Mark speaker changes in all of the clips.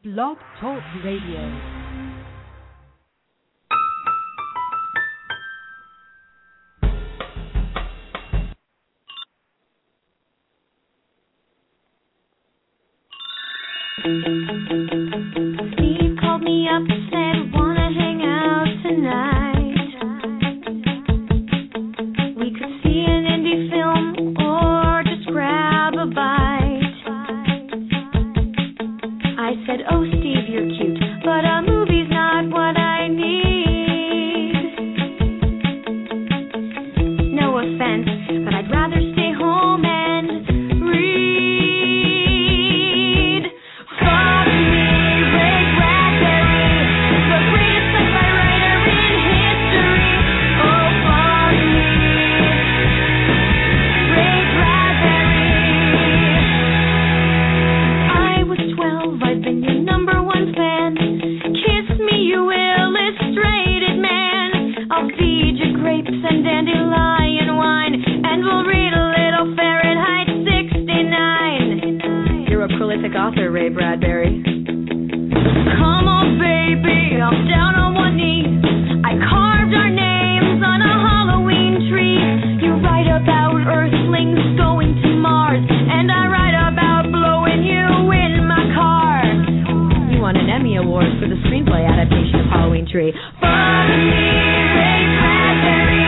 Speaker 1: Blog Talk Radio.
Speaker 2: Steve called me up and said, wanna hang out tonight. We could see an indie film or just grab a bite. I said, oh Steve, you're cute, but a movie's not what I need. No offense, but I'd rather stay home and read. And dandelion wine, and we'll read a little Fahrenheit 69. You're a prolific author, Ray Bradbury. Come on, baby, I'm down on one knee. I carved our names on a Halloween tree. You write about Earthlings going to Mars, and I write about blowing you in my car. You won an Emmy Award for the screenplay adaptation of Halloween Tree. Follow me, Ray Bradbury.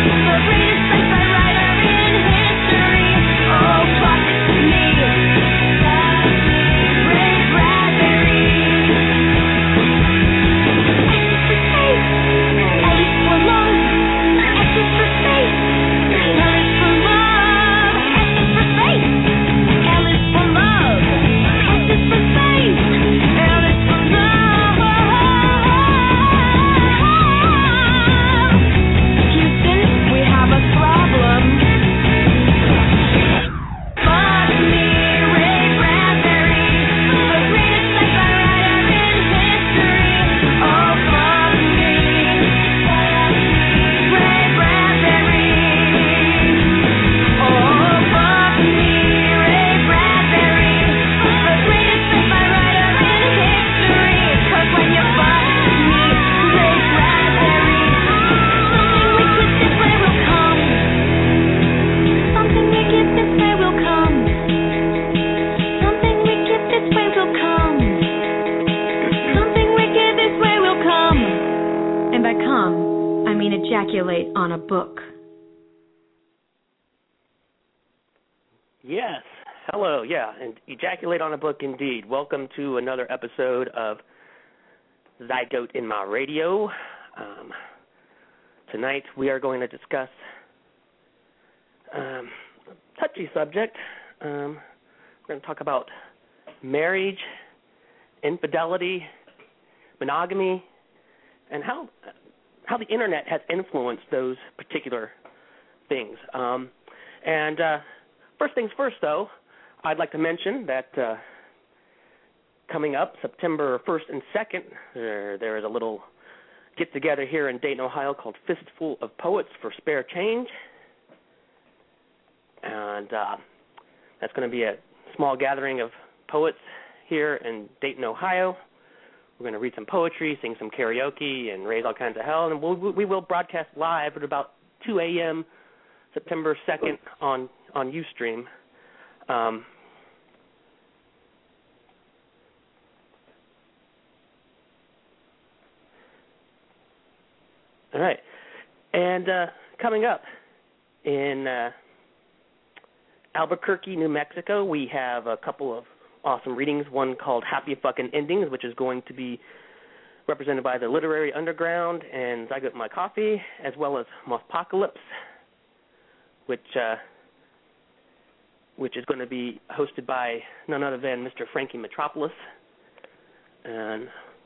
Speaker 2: Ejaculate on a book.
Speaker 3: Yes. Hello. Yeah. And ejaculate on a book indeed. Welcome to another episode of Zygote in My Radio. Tonight we are going to discuss a touchy subject. We're going to talk about marriage, infidelity, monogamy, and how the internet has influenced those particular things. First things first, though, I'd like to mention that coming up September 1st and 2nd, there is a little get-together here in Dayton, Ohio called Fistful of Poets for Spare Change. And that's going to be a small gathering of poets here in Dayton, Ohio. We're going to read some poetry, sing some karaoke, and raise all kinds of hell. And we will broadcast live at about 2 a.m. September 2nd on Ustream. All right. And coming up in Albuquerque, New Mexico, we have a couple of awesome readings, one called Happy Fucking Endings, which is going to be represented by the Literary Underground and Zygote My Coffee, as well as Mothpocalypse, which is going to be hosted by none other than Mr. Frankie Metropolis. And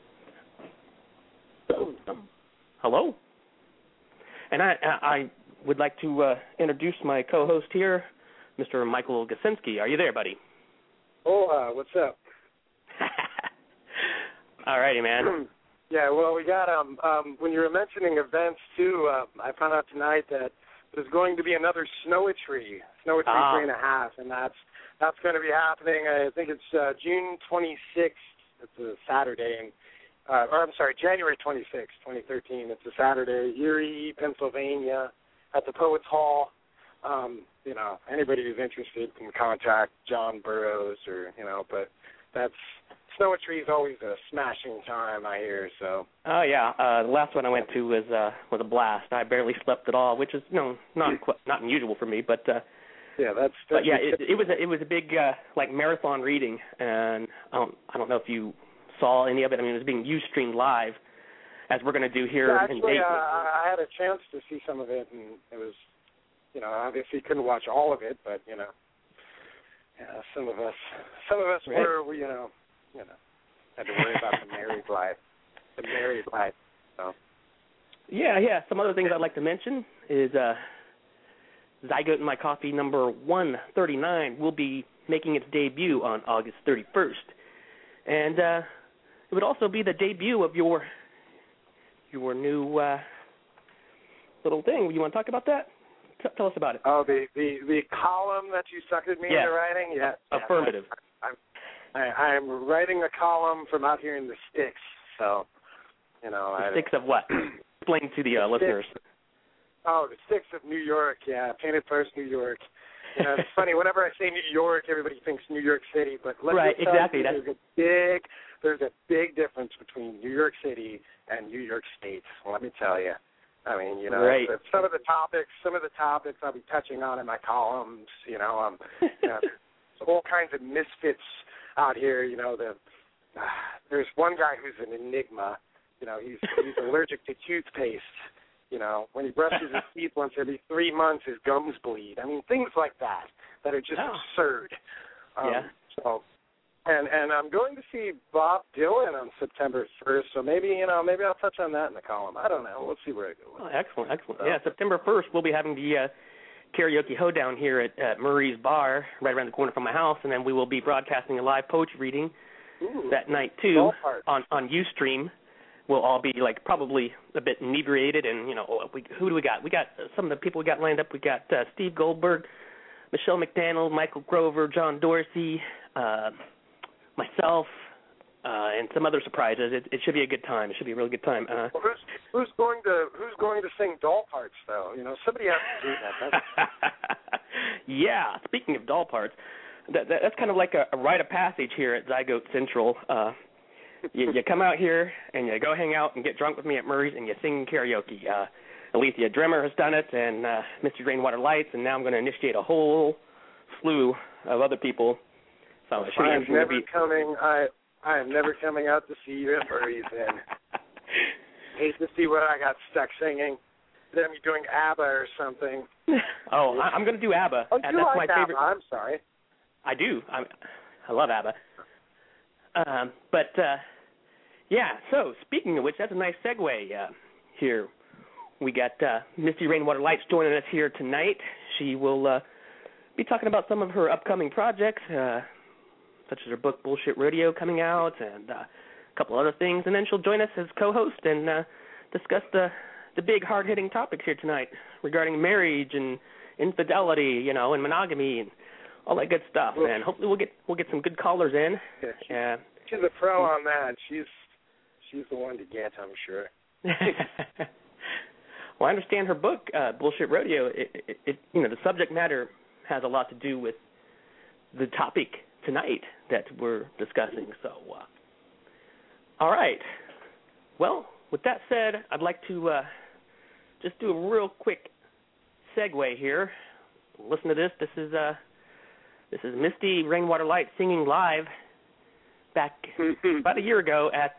Speaker 3: hello. And I would like to introduce my co-host here, Mr. Michael Gasinski. Are you there, buddy?
Speaker 4: Oh, what's up?
Speaker 3: All righty, man.
Speaker 4: Yeah, well, we got, when you were mentioning events, too, I found out tonight that there's going to be another Snowitree 3.5, and that's going to be happening, I think it's June 26th. It's a Saturday, and January 26th, 2013. It's a Saturday, Erie, Pennsylvania, at the Poets Hall. Anybody who's interested can contact John Burroughs but that's Snowitree is always a smashing time, I hear. So. Oh
Speaker 3: yeah, the last one I went to was a blast. I barely slept at all, which is not unusual for me, but.
Speaker 4: Yeah,
Speaker 3: it was a big marathon reading, and I don't know if you saw any of it. I mean, it was being Ustreamed live, as we're going to do here in Dayton.
Speaker 4: I had a chance to see some of it, and it was, obviously couldn't watch all of it, but some of us
Speaker 3: right.
Speaker 4: were, had to worry about the married life. So.
Speaker 3: Yeah. Some other things I'd like to mention is Zygote in My Coffee number 139 will be making its debut on August 31st. And it would also be the debut of your new little thing. You want to talk about that? Tell us about it.
Speaker 4: Oh, the column that you suckered me into writing? Yeah.
Speaker 3: Affirmative.
Speaker 4: I'm writing a column from out here in the sticks, so,
Speaker 3: The sticks of what? Explain to the listeners.
Speaker 4: Oh, the sticks of New York, yeah. Painted First, New York. It's funny, whenever I say New York, everybody thinks New York City, but
Speaker 3: exactly.
Speaker 4: There's a big difference between New York City and New York State, let me tell you. I mean,
Speaker 3: right.
Speaker 4: some of the topics I'll be touching on in my columns, all kinds of misfits out here, there's one guy who's an enigma, he's allergic to toothpaste. When he brushes his teeth once every 3 months, his gums bleed. I mean, things like that are just absurd. So, and I'm going to see Bob Dylan on September 1st, so maybe I'll touch on that in the column. I don't know. We'll see where it goes.
Speaker 3: Oh, excellent. So. Yeah, September 1st, we'll be having the karaoke hoedown here at Murray's Bar, right around the corner from my house, and then we will be broadcasting a live poetry reading that night, too, on Ustream. We'll all be probably a bit inebriated, and who do we got? We got some of the people we got lined up. We got Steve Goldberg, Michelle McDaniel, Michael Grover, John Dorsey, myself, and some other surprises. It should be a good time. It should be a really good time.
Speaker 4: Well, who's going to sing doll parts though? Somebody has to do that.
Speaker 3: Yeah. Speaking of doll parts, that's kind of like a rite of passage here at Zygote Central. You come out here and you go hang out and get drunk with me at Murray's and you sing karaoke. Alethea Drimmer has done it, and Misty Rainwater Lights, and now I'm going to initiate a whole slew of other people. So
Speaker 4: I am never coming out to see you at Murray's. Then hate to see what I got stuck singing. Them doing ABBA or something.
Speaker 3: Oh, I'm going to do ABBA.
Speaker 4: Oh,
Speaker 3: That's
Speaker 4: like
Speaker 3: my
Speaker 4: ABBA.
Speaker 3: favorite.
Speaker 4: I'm sorry.
Speaker 3: I do. I love ABBA. So speaking of which, that's a nice segue here. We got Misty Rainwater Lights joining us here tonight. She will be talking about some of her upcoming projects, such as her book Bullshit Rodeo coming out, and a couple other things. And then she'll join us as co-host and discuss the big hard-hitting topics here tonight regarding marriage and infidelity, and monogamy and all that good stuff. Well, and hopefully we'll get some good callers in.
Speaker 4: Yeah, she's a pro on that. She's the one to get, I'm sure.
Speaker 3: Well, I understand her book, Bullshit Rodeo. It the subject matter has a lot to do with the topic tonight that we're discussing. So, all right. Well, with that said, I'd like to just do a real quick segue here. Listen to this. This is Misty Rainwater Light singing live back about a year ago at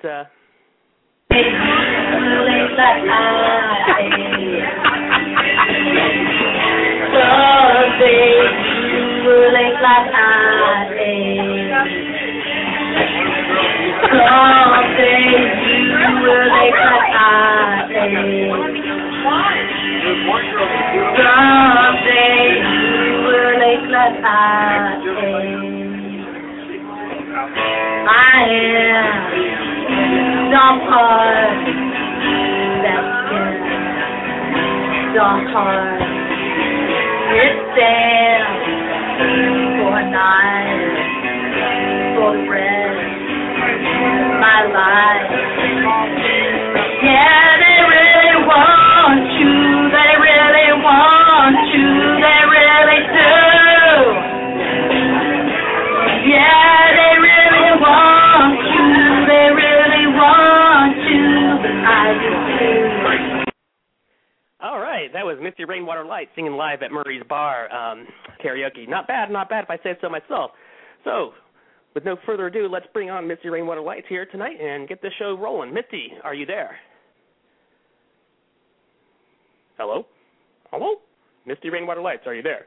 Speaker 2: My life. Yeah, they really want you. They really want you. They really do. Yeah, they really want you. They really want you. I do too.
Speaker 3: All right, that was Misty Rainwater Light singing live at Murray's Bar, karaoke. Not bad if I say so myself. So, with no further ado, let's bring on Misty Rainwater Lights here tonight and get the show rolling. Misty, are you there? Hello? Hello? Misty Rainwater Lights, are you there?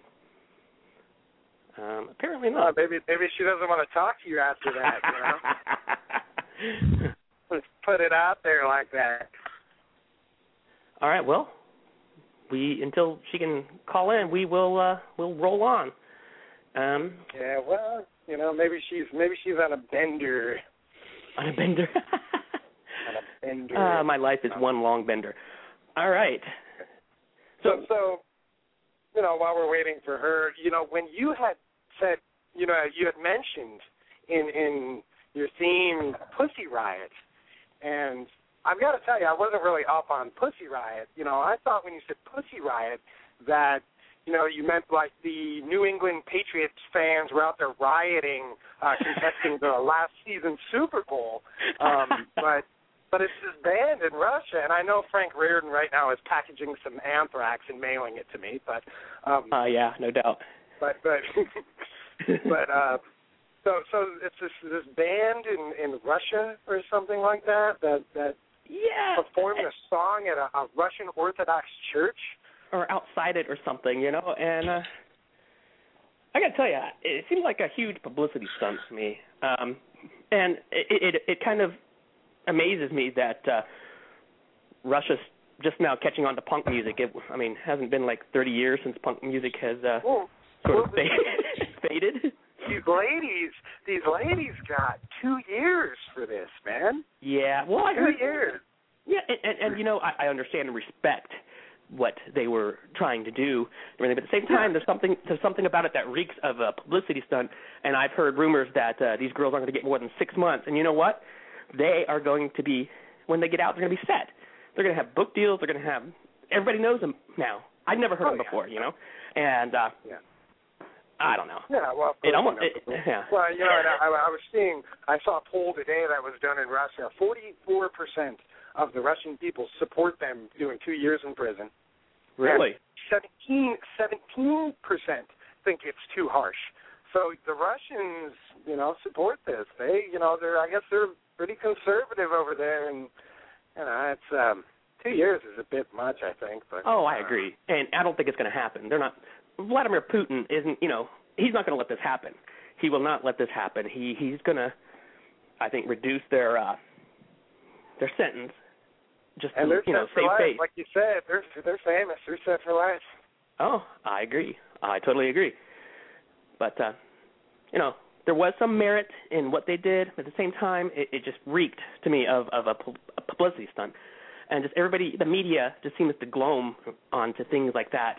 Speaker 3: Apparently not.
Speaker 4: Maybe she doesn't want to talk to you after that, you know? Let's put it out there like that.
Speaker 3: All right, well, until she can call in, we'll roll on.
Speaker 4: Yeah, well, you know, maybe she's on a bender.
Speaker 3: On a bender?
Speaker 4: On a bender.
Speaker 3: My life is one long bender. All right.
Speaker 4: So, you know, while we're waiting for her, you know, when you had said, you know, you had mentioned in your theme Pussy Riot, and I've got to tell you, I wasn't really up on Pussy Riot. You know, I thought when you said Pussy Riot that, you know, you meant like the New England Patriots fans were out there rioting, contesting the last season's Super Bowl. But it's this band in Russia, and I know Frank Reardon right now is packaging some anthrax and mailing it to me. But
Speaker 3: yeah, no doubt.
Speaker 4: So it's this band in Russia or something like that performed a song at a Russian Orthodox church.
Speaker 3: Or outside it or something, you know. And I got to tell you, it seemed like a huge publicity stunt to me. And it kind of amazes me that Russia's just now catching on to punk music. It hasn't been like 30 years since punk music has sort of faded. These ladies got 2 years for this, man. Yeah, well, I heard
Speaker 4: 2 years.
Speaker 3: Yeah, and you know, I understand and respect what they were trying to do, but at the same time, there's something about it that reeks of a publicity stunt. And I've heard rumors that these girls aren't going to get more than 6 months. And you know what? They are going to be, when they get out, they're going to be set. They're going to have book deals. They're going to have, everybody knows them now. I'd never heard of them before, you know. And I don't know.
Speaker 4: Yeah, well,
Speaker 3: yeah.
Speaker 4: Well, you know, I saw a poll today that was done in Russia. 44% of the Russian people support them doing 2 years in prison.
Speaker 3: Really?
Speaker 4: 17% think it's too harsh. So the Russians, you know, support this. They, you know, I guess they're pretty conservative over there, and you know, it's 2 years is a bit much, I think. But
Speaker 3: I agree, and I don't think it's going to happen. They're not. Vladimir Putin isn't, you know, he's not going to let this happen. He will not let this happen. He's going to, I think, reduce their sentence just
Speaker 4: and
Speaker 3: to, you know, save face.
Speaker 4: Like you said, they're famous. They're set for life.
Speaker 3: Oh, I agree. I totally agree. But, you know, there was some merit in what they did. But at the same time, it just reeked to me of a publicity stunt. And just everybody, the media just seems to gloam onto things like that.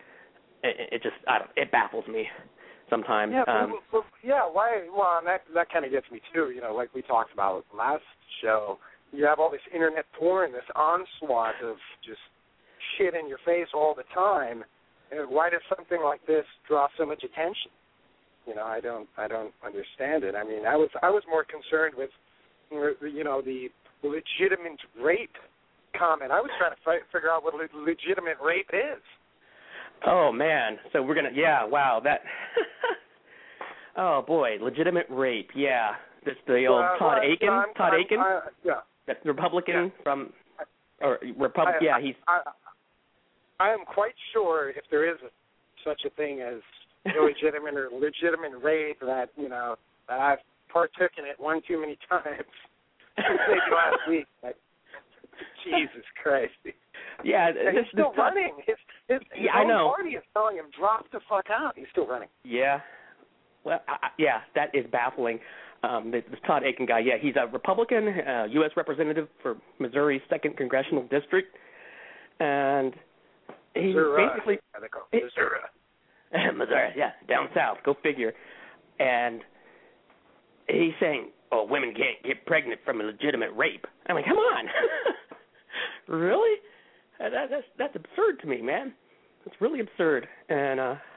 Speaker 3: It baffles me sometimes.
Speaker 4: Yeah, why? Well, and that kind of gets me too. You know, like we talked about last show, you have all this internet porn, this onslaught of just shit in your face all the time. And why does something like this draw so much attention? You know, I don't understand it. I mean, I was more concerned with, you know, the legitimate rape comment. I was trying to figure out what legitimate rape is.
Speaker 3: Oh, man. So we're going to, wow, that, oh, boy, legitimate rape, yeah. This the old Todd Aiken? Todd Aiken?
Speaker 4: Yeah.
Speaker 3: That Republican from, or Republican, he's.
Speaker 4: I am quite sure if there is such a thing as illegitimate or legitimate rape that, you know, that I've partook in it one too many times. Maybe last week. Like, Jesus Christ.
Speaker 3: Yeah,
Speaker 4: and he's still running. His
Speaker 3: I know.
Speaker 4: party is telling him, drop the fuck out. He's still running.
Speaker 3: Yeah. Well, that is baffling. This Todd Aiken guy, he's a Republican, U.S. representative for Missouri's 2nd Congressional District. And he basically... Missouri, yeah, down south. Go figure. And he's saying, oh, women can't get pregnant from a legitimate rape. I'm like, come on. Really? That's absurd to me, man. It's really absurd. And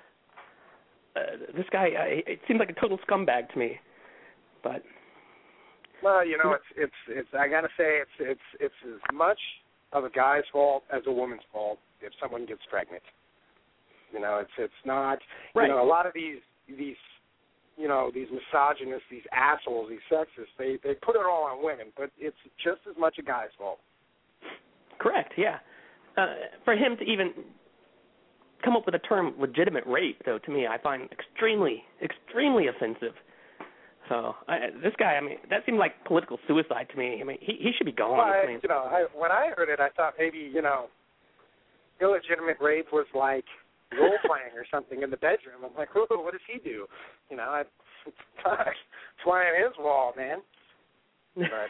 Speaker 3: this guy, it seems like a total scumbag to me. But
Speaker 4: well, it's I gotta say, it's as much of a guy's fault as a woman's fault if someone gets pregnant. It's not.
Speaker 3: Right.
Speaker 4: A lot of these misogynists, these assholes, these sexists, they put it all on women, but it's just as much a guy's fault.
Speaker 3: Correct. Yeah. For him to even come up with the term legitimate rape, though, to me, I find extremely, extremely offensive. So this guy, that seemed like political suicide to me. He should be gone.
Speaker 4: Well, when I heard it, I thought maybe, illegitimate rape was like role playing or something in the bedroom. I'm like, oh, what does he do? It's flying his wall, man. But,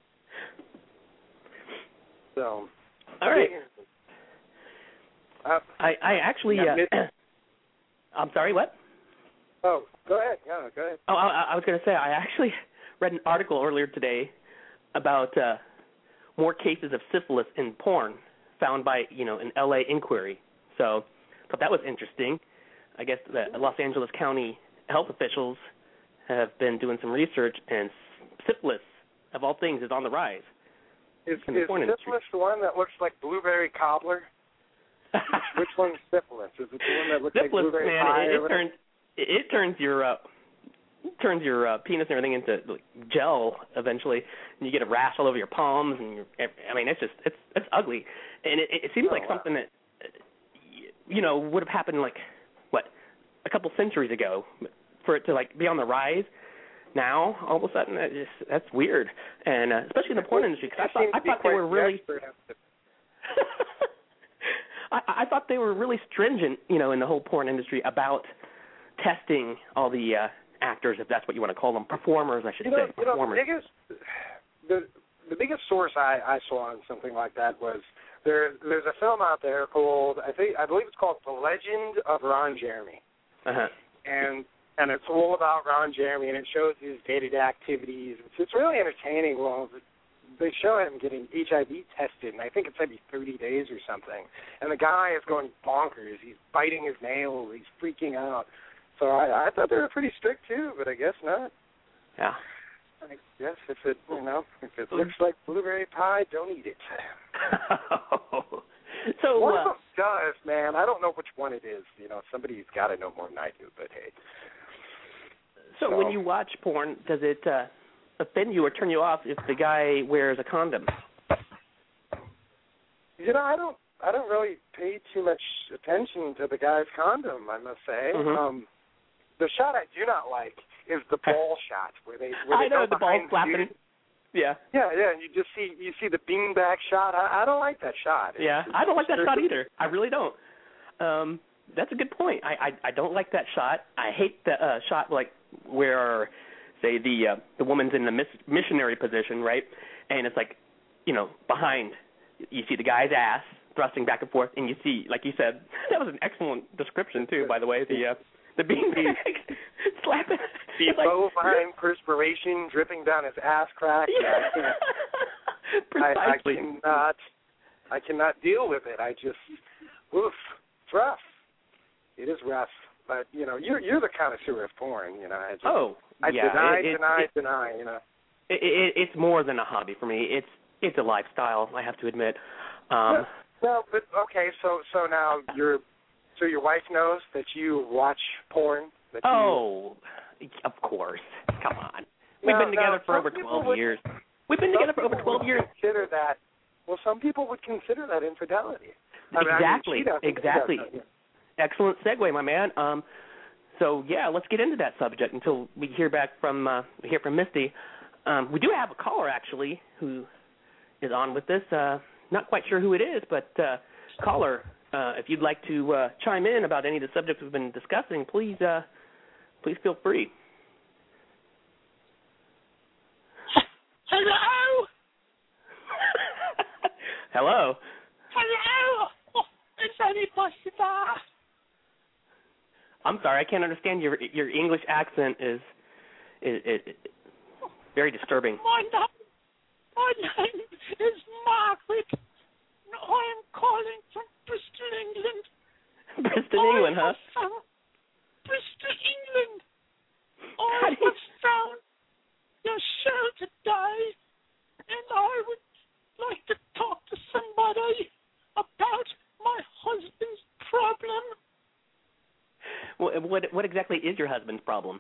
Speaker 4: so.
Speaker 3: All right. I actually. I'm sorry. What?
Speaker 4: Oh, go ahead. No, go ahead.
Speaker 3: Oh, I was going to say I actually read an article earlier today about more cases of syphilis in porn found by an LA inquiry. So I thought that was interesting. I guess the Los Angeles County health officials have been doing some research, and syphilis, of all things, is on the rise.
Speaker 4: Is syphilis the one that looks like blueberry cobbler? Which one's syphilis? Is it the one that looks
Speaker 3: syphilis,
Speaker 4: like blueberry
Speaker 3: man,
Speaker 4: pie?
Speaker 3: It turns your penis and everything into gel eventually, and you get a rash all over your palms, and it's ugly, and it seems like something that would have happened a couple centuries ago for it to be on the rise. Now all of a sudden that's weird, and especially in the porn industry, because I thought they were really I thought they were really stringent, in the whole porn industry about testing all the actors, if that's what you want to call them, performers, I should say. Performers.
Speaker 4: The biggest source I saw on something like that was there's a film out there called I believe it's called The Legend of Ron Jeremy, and it's all about Ron Jeremy, and it shows his day-to-day activities. It's really entertaining. Well, they show him getting HIV tested, and I think it's every 30 days or something. And the guy is going bonkers. He's biting his nails. He's freaking out. So I thought they were pretty strict too, but I guess not.
Speaker 3: Yeah.
Speaker 4: I guess if it looks like blueberry pie, don't eat it.
Speaker 3: So
Speaker 4: one of them does, man. I don't know which one it is. Somebody's got to know more than I do. But hey.
Speaker 3: So when you watch porn, does it offend you or turn you off if the guy wears a condom?
Speaker 4: I don't really pay too much attention to the guy's condom, I must say.
Speaker 3: Mm-hmm.
Speaker 4: The shot I do not like is the ball shot where they
Speaker 3: I know
Speaker 4: go
Speaker 3: the ball flapping. Yeah.
Speaker 4: Yeah, and you see the beanbag shot. I don't like that shot.
Speaker 3: I don't like that shot either. I really don't. That's a good point. I don't like that shot. I hate the shot where, say, the woman's in the missionary position, right? And it's behind. You see the guy's ass thrusting back and forth, and you see, like you said, that was an excellent description too, by the way. The beanbag slapping.
Speaker 4: The bovine perspiration dripping down his ass crack.
Speaker 3: Yeah. Precisely.
Speaker 4: I cannot deal with it. It's rough. It is rough. But you're the connoisseur of porn. I deny.
Speaker 3: It's more than a hobby for me. It's a lifestyle, I have to admit.
Speaker 4: Well, but okay. So now your wife knows that you watch porn.
Speaker 3: Of course. Come on. We've been together for over 12 years. We've been together for over 12 years.
Speaker 4: Consider that. Well, some people would consider that infidelity.
Speaker 3: Exactly. Excellent segue, my man. So yeah, let's get into that subject until we hear from Misty. We do have a caller actually who is on with this. Not quite sure who it is, but caller, if you'd like to chime in about any of the subjects we've been discussing, please feel free.
Speaker 5: Hello.
Speaker 3: Hello.
Speaker 5: Hello. Oh, it's only possible.
Speaker 3: I'm sorry, I can't understand your English accent is Very disturbing.
Speaker 5: My name is Margaret. I am calling from Bristol, England.
Speaker 3: Bristol, England, huh?
Speaker 5: Bristol, England. I have found your show today, and I would like to talk to somebody about my husband's problem.
Speaker 3: What exactly is your husband's problem?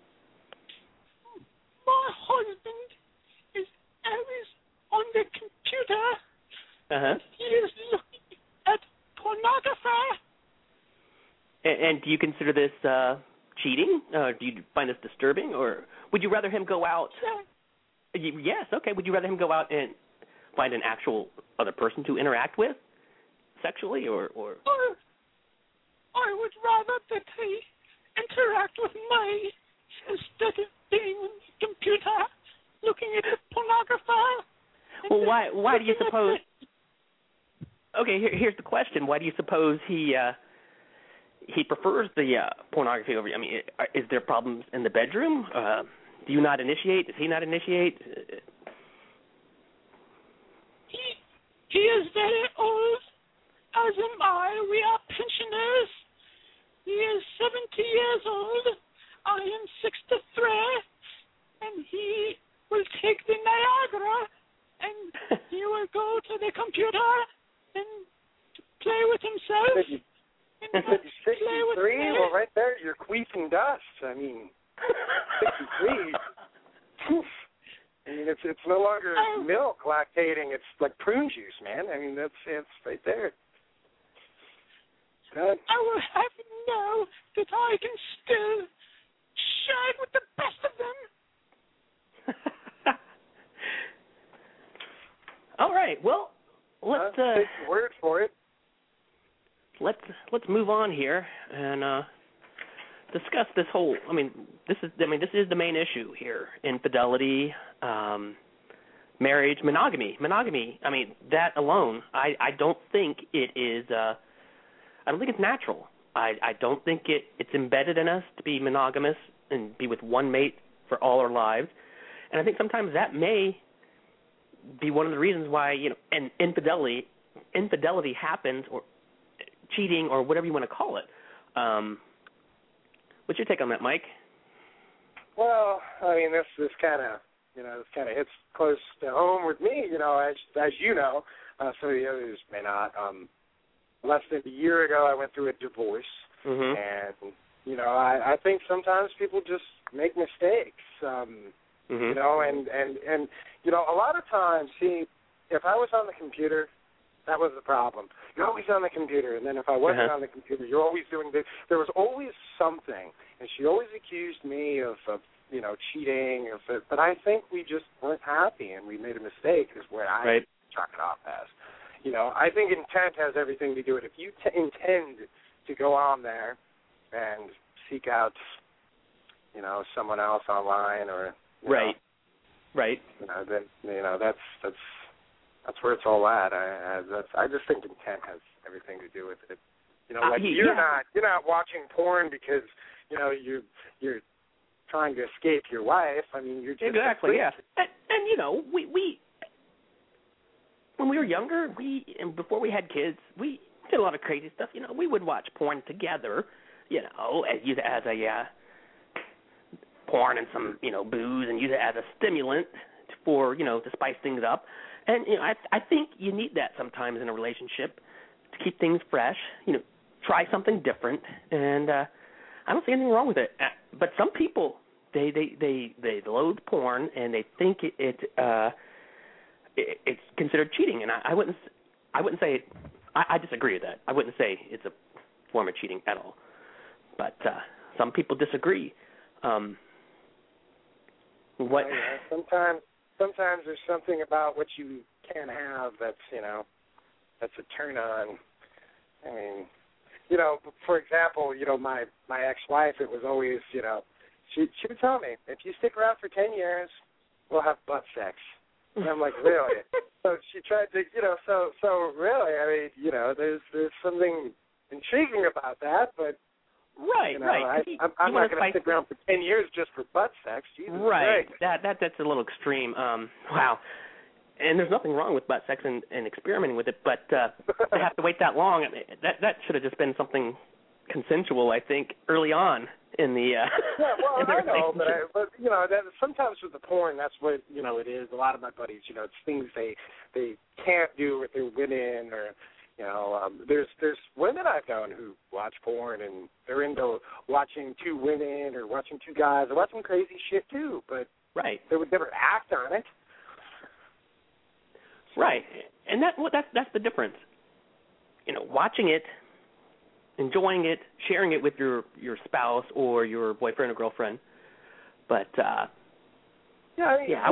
Speaker 5: My husband is always on the computer.
Speaker 3: Uh-huh.
Speaker 5: He is looking at pornography.
Speaker 3: And do you consider this cheating? Do you find this disturbing, or would you rather him go out? Yes. Okay. Would you rather him go out and find an actual other person to interact with, sexually, or?
Speaker 5: I would rather that he interact with me instead of being on the computer looking at the pornography.
Speaker 3: Well, why do you suppose? Okay, here's the question: why do you suppose he prefers the pornography over you? I mean, is there problems in the bedroom? Do you not initiate? Does he not initiate?
Speaker 5: He is very old, as am I. We are pensioners. He is 70 years old. I am 63, and he will take the Niagara, and he will go to the computer and play with himself.
Speaker 4: 63? Well, right there, you're queefing dust. I mean, 63. I mean, it's no longer milk lactating. It's like prune juice, man. I mean, it's right there. Good.
Speaker 5: I will have you know that I can still shag with the best of them.
Speaker 3: All right. Well, let's
Speaker 4: take your word for it.
Speaker 3: Let's move on here and discuss this whole. This is the main issue here: infidelity, marriage, monogamy. I mean, that alone, I don't think it is. I don't think it's natural. I don't think it's embedded in us to be monogamous and be with one mate for all our lives. And I think sometimes that may be one of the reasons why, and infidelity happens, or cheating, or whatever you want to call it. What's your take on that, Mike?
Speaker 4: Well, I mean, this kind of hits close to home with me. As you know, some of the others may not. Less than a year ago, I went through a divorce,
Speaker 3: mm-hmm.
Speaker 4: and I think sometimes people just make mistakes.
Speaker 3: Mm-hmm.
Speaker 4: And a lot of times, see, if I was on the computer, that was the problem. You're always on the computer, and then if I wasn't on the computer, you're always doing this. There was always something, and she always accused me of cheating. But I think we just weren't happy, and we made a mistake, is what I chalk it off as. I think intent has everything to do with it. If you intend to go on there and seek out, someone else online, or
Speaker 3: right.
Speaker 4: Then that's where it's all at. I just think intent has everything to do with it. You're not watching porn because you're trying to escape your wife. I mean, you're just
Speaker 3: exactly and we when we were younger, and before we had kids, we did a lot of crazy stuff. We would watch porn together. As a porn and some booze, and use it as a stimulant for to spice things up. And I think you need that sometimes in a relationship to keep things fresh. Try something different, and I don't see anything wrong with it. But some people they load porn and they think it's considered cheating, and I wouldn't say I disagree with that. I wouldn't say it's a form of cheating at all. But some people disagree. What?
Speaker 4: Sometimes there's something about what you can have that's a turn on. I mean, for example, my ex-wife, it was always, she would tell me, if you stick around for 10 years, we'll have butt sex. And I'm like, really? So she tried to, so really, I mean, there's something intriguing about that, but
Speaker 3: Right,
Speaker 4: You know,
Speaker 3: right.
Speaker 4: I'm not going to stick around for 10 years just for butt sex. Jesus
Speaker 3: right.
Speaker 4: Christ.
Speaker 3: That's a little extreme. Wow. And there's nothing wrong with butt sex and experimenting with it, but to have to wait that long, I mean, that should have just been something consensual, I think, early on in the
Speaker 4: yeah, well,
Speaker 3: in the
Speaker 4: I know,
Speaker 3: relationship.
Speaker 4: but you know, that, sometimes with the porn, that's what, you know, it is. A lot of my buddies, you know, it's things they can't do with their women, or, you know, there's women I've known who watch porn and they're into watching two women or watching two guys or watching crazy shit too, but
Speaker 3: Right.
Speaker 4: they would never act on it.
Speaker 3: Right, and that's the difference. You know, watching it, enjoying it, sharing it with your spouse or your boyfriend or girlfriend. But
Speaker 4: yeah, I mean,
Speaker 3: yeah,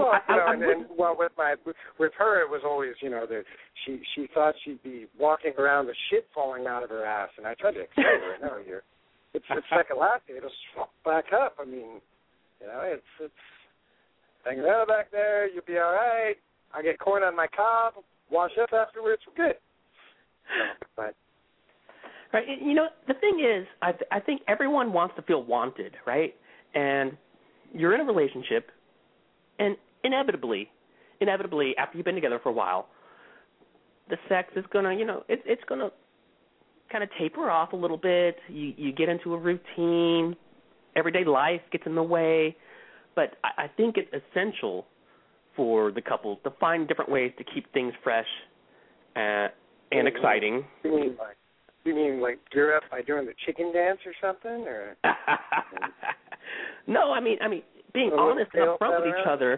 Speaker 4: with her, it was always, you know, that she thought she'd be walking around with shit falling out of her ass, and I tried to explain to her, no, it's like a latte, it'll back up. I mean, you know, it's hang around back there, you'll be all right. I get corn on my cob, wash up afterwards, we're good. But
Speaker 3: right, you know, the thing is, I think everyone wants to feel wanted, right? And you're in a relationship, and inevitably, after you've been together for a while, the sex is gonna, you know, it's gonna kind of taper off a little bit. You get into a routine. Everyday life gets in the way. But I think it's essential for the couple to find different ways to keep things fresh and exciting.
Speaker 4: You mean like gear up by doing the chicken dance or something, or?
Speaker 3: No, I mean being honest and upfront with each other.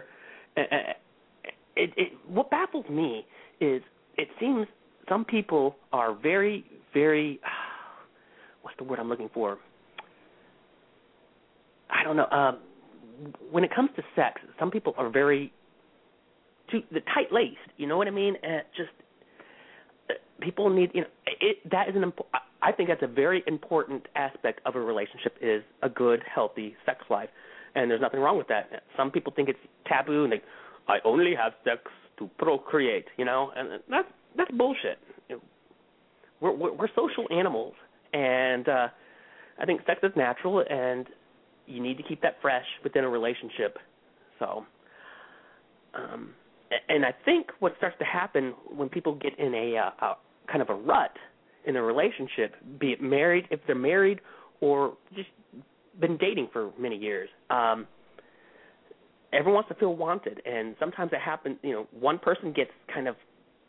Speaker 3: What baffles me is it seems some people are very, very. What's the word I'm looking for? I don't know. When it comes to sex, some people are very tight-laced. You know what I mean? Just people need, you know, that is I think that's a very important aspect of a relationship, is a good, healthy sex life, and there's nothing wrong with that. Some people think it's taboo, and I only have sex to procreate, you know, and that's bullshit. We're social animals, and I think sex is natural, and you need to keep that fresh within a relationship. So, and I think what starts to happen when people get in a kind of a rut in a relationship, be it married, if they're married, or just been dating for many years, everyone wants to feel wanted, and sometimes it happens. You know, one person gets kind of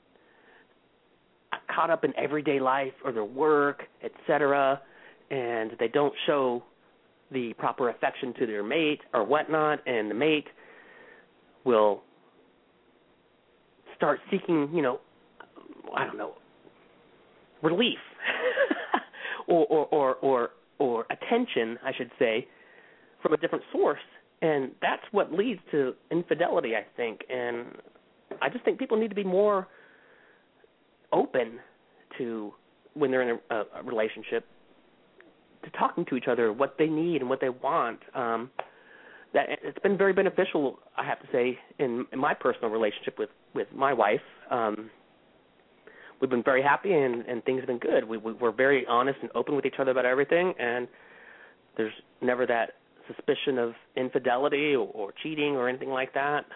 Speaker 3: caught up in everyday life or their work, etc., and they don't show the proper affection to their mate or whatnot, and the mate will start seeking, you know, I don't know, relief or attention, I should say, from a different source, and that's what leads to infidelity, I think. And I just think people need to be more open to, when they're in a relationship, to talking to each other what they need and what they want. That it's been very beneficial, I have to say, in my personal relationship with my wife. We've been very happy, and things have been good. We're very honest and open with each other about everything, and there's never that suspicion of infidelity or cheating or anything like that.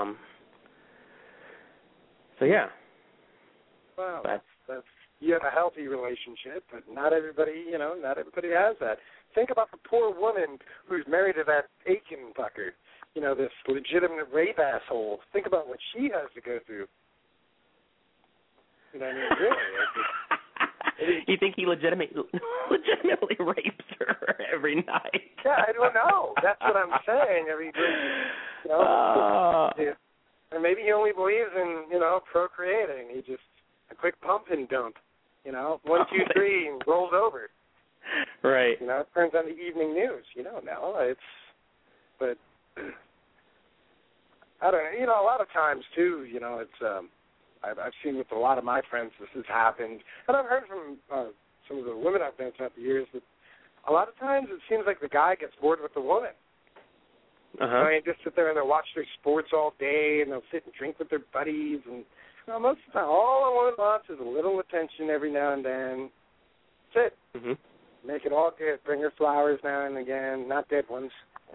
Speaker 3: So yeah.
Speaker 4: Well, that's you have a healthy relationship, but not everybody has that. Think about the poor woman who's married to that Aiken fucker, you know, this legitimate rape asshole. Think about what she has to go through. You know what I mean? Really?
Speaker 3: You think he legitimately rapes her every night?
Speaker 4: Yeah, I don't know. That's what I'm saying. I mean, you know, and maybe he only believes in, you know, procreating. He just a quick pump and dump. You know, 1, 2, 3, and rolls over.
Speaker 3: Right.
Speaker 4: You know, it turns on the evening news. You don't know. But I don't know. You know, a lot of times too. You know, it's I've seen with a lot of my friends this has happened, and I've heard from some of the women I've met throughout the years that a lot of times it seems like the guy gets bored with the woman. I mean, just sit there and they'll watch their sports all day, and they'll sit and drink with their buddies, and you know, most of the time, all a woman wants is a little attention every now and then. That's it.
Speaker 3: Mm-hmm.
Speaker 4: Make it all good. Bring her flowers now and again, not dead ones.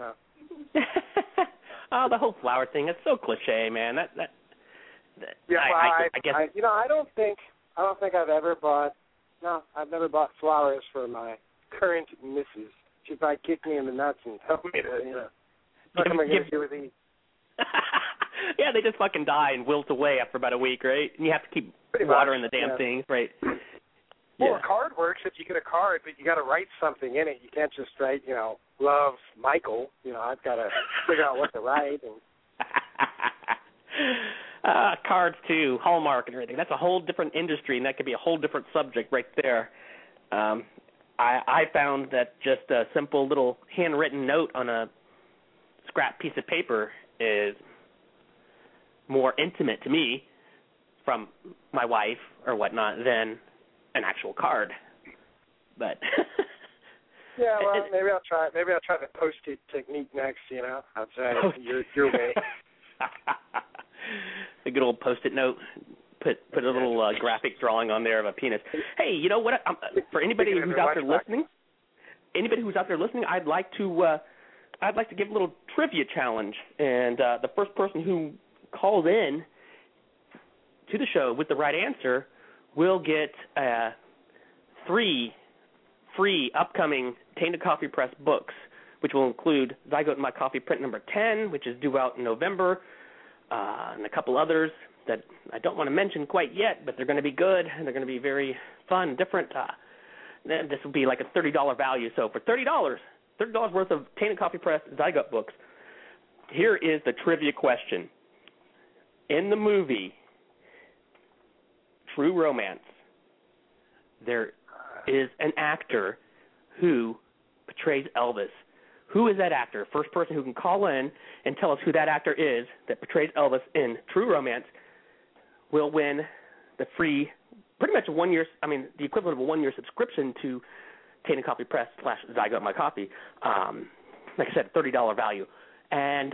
Speaker 3: Oh, the whole flower thing, it's so cliche, man. That
Speaker 4: yeah, well,
Speaker 3: I guess
Speaker 4: I don't think I've ever bought. No, I've never bought flowers for my current missus. She'd probably kick me in the nuts and tell me to, what am I going to do with these?
Speaker 3: Yeah, they just fucking die and wilt away after about a week, right? And you have to keep watering the damn things, right?
Speaker 4: Well, a card works if you get a card, but you got to write something in it. You can't just write, love Michael. I've got to figure out what to write. And
Speaker 3: cards too, Hallmark and everything. That's a whole different industry, and that could be a whole different subject right there. I found that just a simple little handwritten note on a scrap piece of paper is more intimate to me from my wife or whatnot than an actual card. But
Speaker 4: yeah, well, maybe I'll try the Post-it technique next. I'll try your way.
Speaker 3: A good old Post-it note. Put a little graphic drawing on there of a penis. Hey, you know what? For anybody who's out there listening, I'd like to give a little trivia challenge, and the first person who calls in to the show with the right answer will get 3 free upcoming Tainted Coffee Press books, which will include Zygote in My Coffee print number 10, which is due out in November, and a couple others that I don't want to mention quite yet, but they're going to be good, and they're going to be very fun, different. This will be like a $30 value. So for $30 worth of Tainted Coffee Press Zygote books, here is the trivia question. In the movie True Romance, there is an actor who portrays Elvis. Who is that actor? First person who can call in and tell us who that actor is that portrays Elvis in True Romance will win the free, pretty much the equivalent of a 1-year subscription to Tainted Coffee Press / Zygote My Coffee. Like I said, $30 value. And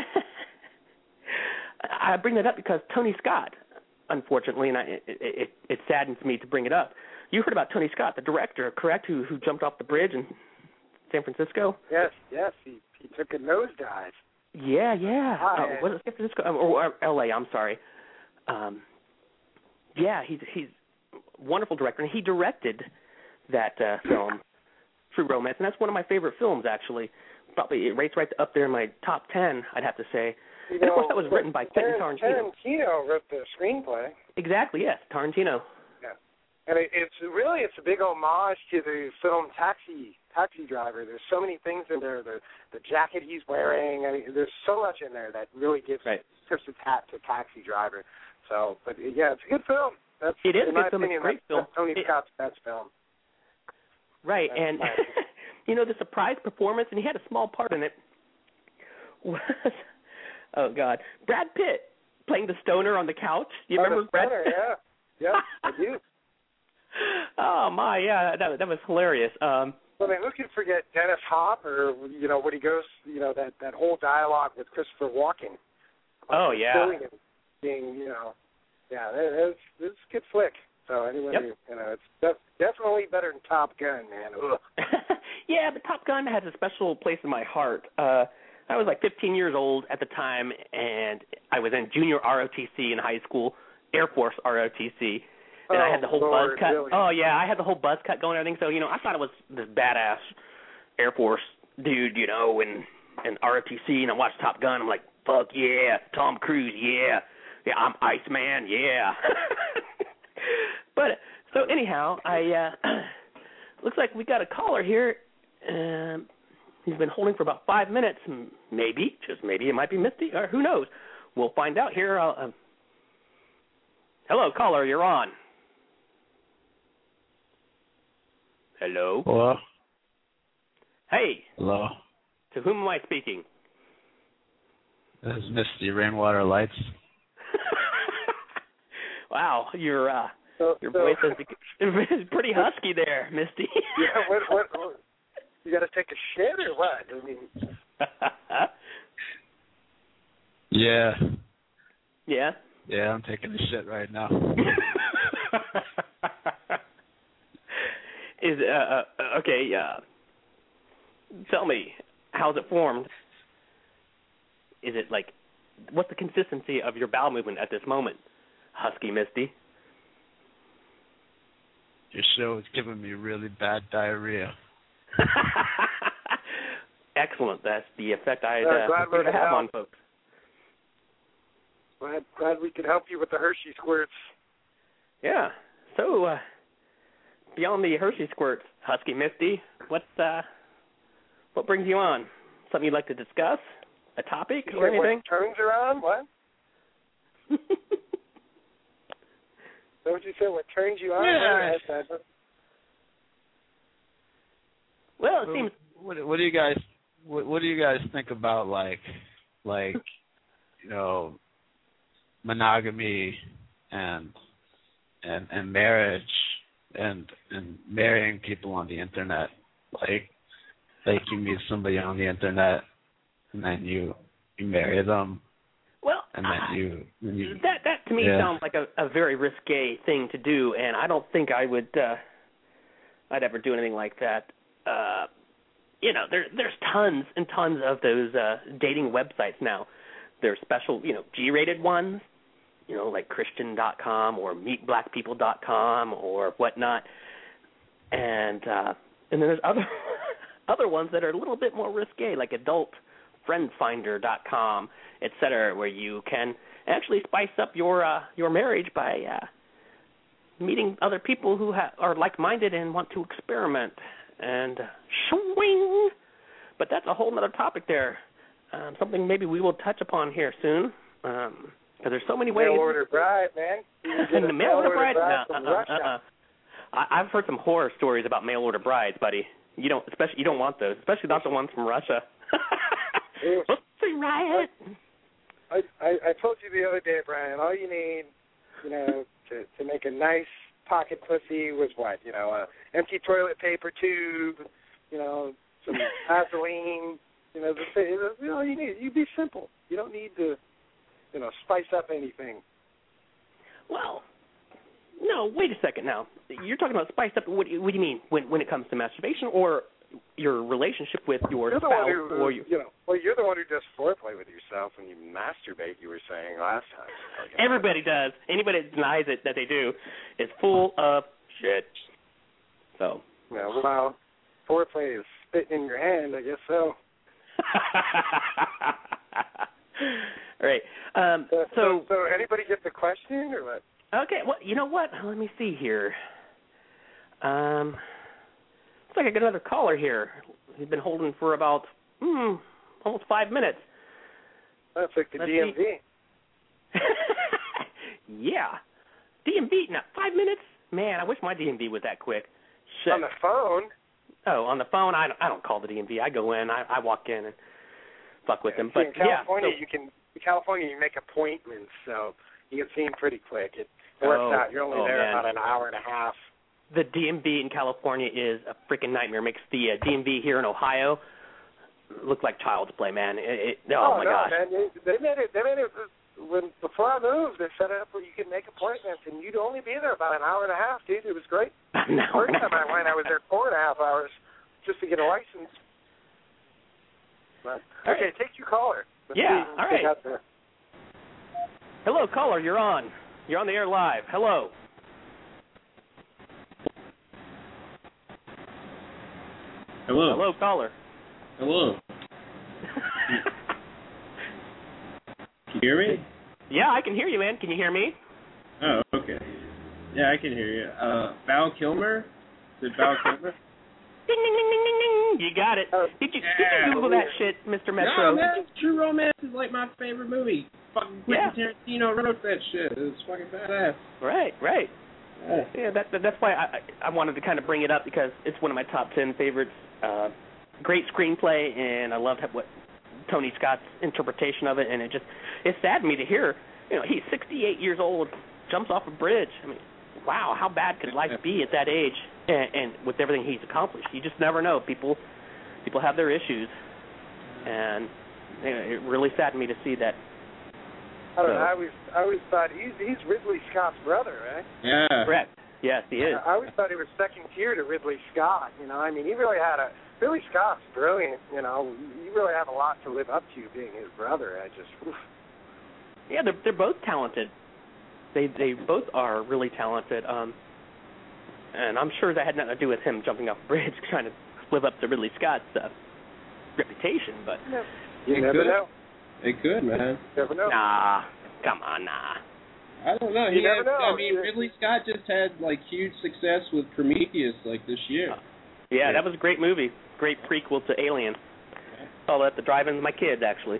Speaker 3: I bring that up because Tony Scott, unfortunately, and it saddens me to bring it up. You heard about Tony Scott, the director, correct, who jumped off the bridge in San Francisco?
Speaker 4: Yes, he took a nosedive.
Speaker 3: Yeah. Was it San Francisco or L.A.? I'm sorry. He's a wonderful director, and he directed that film, True Romance, and that's one of my favorite films, actually. Probably it rates right up there in my top 10, I'd have to say. And of course, that was written by Quentin Tarantino.
Speaker 4: Tarantino wrote the screenplay.
Speaker 3: Exactly, yes, Tarantino.
Speaker 4: Yeah, and it's a big homage to the film Taxi Driver. There's so many things in there. The jacket he's wearing. There's so much in there that really tips its hat to Taxi Driver. So, but yeah, it's a good film.
Speaker 3: It is a good film. It's a great film.
Speaker 4: That's Tony Scott's best film.
Speaker 3: Right, and the surprise performance, and he had a small part in it, was, oh God, Brad Pitt playing the stoner on the couch. You remember Brad Pitt?
Speaker 4: Yeah, I do.
Speaker 3: Oh my, yeah, that was hilarious.
Speaker 4: Who can forget Dennis Hopper? When he goes, that whole dialogue with Christopher Walken.
Speaker 3: Oh yeah.
Speaker 4: Being, it's a good flick. So anyway, it's definitely better than Top Gun, man.
Speaker 3: Yeah, but Top Gun has a special place in my heart. I was like 15 years old at the time, and I was in junior ROTC in high school, Air Force ROTC, and I had the whole buzz cut.
Speaker 4: Really?
Speaker 3: Oh yeah, I had the whole buzz cut going and everything. So I thought it was this badass Air Force dude, and ROTC, and I watched Top Gun. I'm like, fuck yeah, Tom Cruise, yeah, I'm Iceman, yeah. But so anyhow, looks like we got a caller here. He's been holding for about 5 minutes. Maybe, just maybe, it might be Misty, or who knows? We'll find out here. Hello, caller, you're on. Hello.
Speaker 6: Hello.
Speaker 3: Hey.
Speaker 6: Hello.
Speaker 3: To whom am I speaking?
Speaker 6: This is Misty, Rainwater Lights.
Speaker 3: Wow, your voice is pretty husky there, Misty.
Speaker 4: Yeah, what? You got to take a shit or what?
Speaker 6: Yeah.
Speaker 3: Yeah?
Speaker 6: Yeah, I'm taking a shit right now.
Speaker 3: Is okay? Tell me, how's it formed? Is it like, what's the consistency of your bowel movement at this moment, Husky Misty?
Speaker 6: Your show is giving me really bad diarrhea.
Speaker 3: Excellent. That's the effect I'd prefer
Speaker 4: glad
Speaker 3: to have on folks.
Speaker 4: Glad we could help you with the Hershey squirts.
Speaker 3: Yeah. So, beyond the Hershey squirts, Husky Misty, what brings you on? Something you'd like to discuss? A topic or anything?
Speaker 4: What turns are on? What? Is that what you said? What turns you on?
Speaker 6: Yeah.
Speaker 3: Well, it seems.
Speaker 6: What do you guys? What do you guys think about like monogamy and marriage and marrying people on the internet? Like you meet somebody on the internet and then you marry them.
Speaker 3: Well,
Speaker 6: and then you
Speaker 3: that to me sounds like a very risque thing to do, and I don't think I would I'd ever do anything like that. There's tons and tons of those dating websites now. There's special, G-rated ones, like Christian.com or MeetBlackPeople.com or whatnot, and then there's other ones that are a little bit more risque, like AdultFriendFinder.com, etc., where you can actually spice up your marriage by meeting other people who are like-minded and want to experiment and swing. But that's a whole other topic there. Something maybe we will touch upon here soon. Because there's so many ways.
Speaker 4: Mail order bride, man.
Speaker 3: And the mail order bride?
Speaker 4: No.
Speaker 3: I've heard some horror stories about mail order brides, buddy. You don't want those, especially not the ones from Russia. Pussy riot.
Speaker 4: I told you the other day, Brian. All you need, to make a nice pocket pussy was what? Empty toilet paper tube. Some Vaseline. All you need. You be simple. You don't need to, spice up anything.
Speaker 3: Well, no. Wait a second. Now you're talking about spice up. What do you mean when it comes to masturbation or your relationship with your spouse?
Speaker 4: You're the one who does foreplay with yourself when you masturbate. You were saying last time.
Speaker 3: Everybody does. Anybody that denies it that they do is full of shit. So.
Speaker 4: Yeah, well, foreplay is spitting in your hand. I guess so.
Speaker 3: All right.
Speaker 4: So anybody get the question or what?
Speaker 3: Okay. Well, you know what? Let me see here. Looks like I got another caller here. He's been holding for about almost 5 minutes.
Speaker 4: That's like the DMV.
Speaker 3: Yeah. DMV, now 5 minutes? Man, I wish my DMV was that quick. Shit.
Speaker 4: On the phone?
Speaker 3: Oh, on the phone? I don't call the DMV. I go in, I walk in and fuck with them.
Speaker 4: But in California,
Speaker 3: you
Speaker 4: you make appointments, so you can see them pretty quick. It works out. You're only there about an hour and a half.
Speaker 3: The DMV in California is a freaking nightmare. It makes the DMV here in Ohio look like child's play, man. My gosh.
Speaker 4: Man, they made it. Before I moved, they set it up where you could make appointments, and you'd only be there about an hour and a half, dude. It was great. The first time I went, I was there 4.5 hours just to get a license. But, okay, take your caller. Let's
Speaker 3: all right. Hello, caller. You're on. You're on the air live. Hello.
Speaker 7: Hello.
Speaker 3: Hello, caller.
Speaker 7: Hello. Can you hear me?
Speaker 3: Yeah, I can hear you, man. Can you hear me?
Speaker 7: Oh, okay. Yeah, I can hear you. Val Kilmer? Is it Val Kilmer?
Speaker 3: Ding, ding, ding, ding, ding, ding. You got it. Did you Google that shit, Mr. Metro?
Speaker 7: No, man. True Romance is like my favorite movie. Fucking Tarantino wrote that shit. It was fucking badass.
Speaker 3: Right. Yeah, that's why I wanted to kind of bring it up, because it's one of my top 10 favorites. Great screenplay, and I loved what Tony Scott's interpretation of it, and it saddened me to hear, he's 68 years old, jumps off a bridge. I mean, wow, how bad could life be at that age? And with everything he's accomplished, you just never know. People have their issues, and it really saddened me to see that.
Speaker 4: I don't know. I always thought he's Ridley Scott's brother, right?
Speaker 7: Yeah.
Speaker 3: Correct. Yes, he is.
Speaker 4: I always thought he was second tier to Ridley Scott. You know, I mean, Ridley Scott's brilliant. You know, you really have a lot to live up to being his brother. Oof.
Speaker 3: Yeah, they're both talented. They both are really talented. And I'm sure that had nothing to do with him jumping off a bridge trying to live up to Ridley Scott's reputation. But
Speaker 4: you never know.
Speaker 7: It could, man.
Speaker 4: You never know.
Speaker 3: Nah, come on, nah.
Speaker 7: I don't know.
Speaker 4: You never know.
Speaker 7: I mean, Ridley Scott just had like huge success with Prometheus like this year.
Speaker 3: Yeah, that was a great movie. Great prequel to Alien. Saw that at the drive-in with my kids, actually.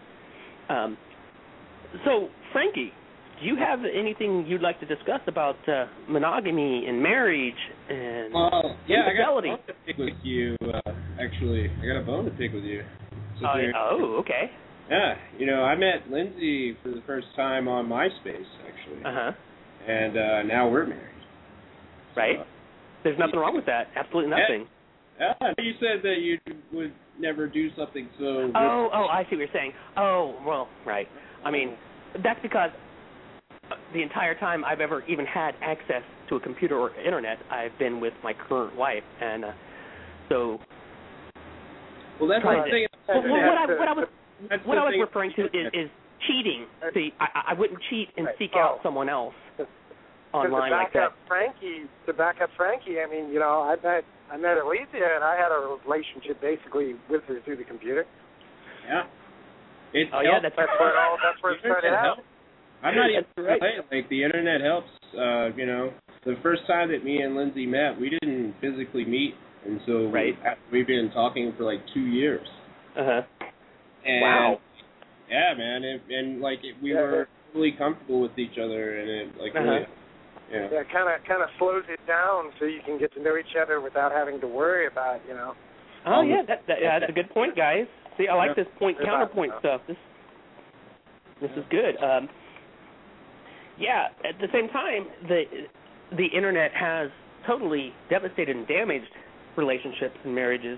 Speaker 3: So, Frankie, do you have anything you'd like to discuss about monogamy and marriage and infidelity?
Speaker 7: I got a bone to pick with you. Actually, I got a bone to pick with you. So
Speaker 3: Okay.
Speaker 7: Yeah, you know, I met Lindsay for the first time on MySpace, actually.
Speaker 3: Uh-huh.
Speaker 7: And now we're married.
Speaker 3: Right.
Speaker 7: So,
Speaker 3: there's nothing wrong with that. Absolutely nothing.
Speaker 7: Yeah, you said that you would never do something so...
Speaker 3: Oh, I see what you're saying. Oh, well, right. I mean, that's because the entire time I've ever even had access to a computer or internet, I've been with my current wife, and so...
Speaker 7: Well, that's what I'm saying.
Speaker 3: What I was referring to is cheating. See, I wouldn't cheat and seek out someone else online like that.
Speaker 4: To back up Frankie, I mean, you know, I met Alicia, and I had a relationship basically with her through the computer.
Speaker 7: Yeah.
Speaker 3: That's
Speaker 4: where it started out.
Speaker 7: I'm not even saying, like, the internet helps. You know, the first time that me and Lindsay met, we didn't physically meet, and so we've been talking for like 2 years.
Speaker 3: Uh-huh.
Speaker 7: And, wow. Yeah, man, and we were really comfortable with each other, and it really,
Speaker 4: yeah, kind of slows it down so you can get to know each other without having to worry about, you know.
Speaker 3: Oh yeah, that's a good point, guys. See, I like this counterpoint stuff. This is good. Yeah, at the same time, the internet has totally devastated and damaged relationships and marriages.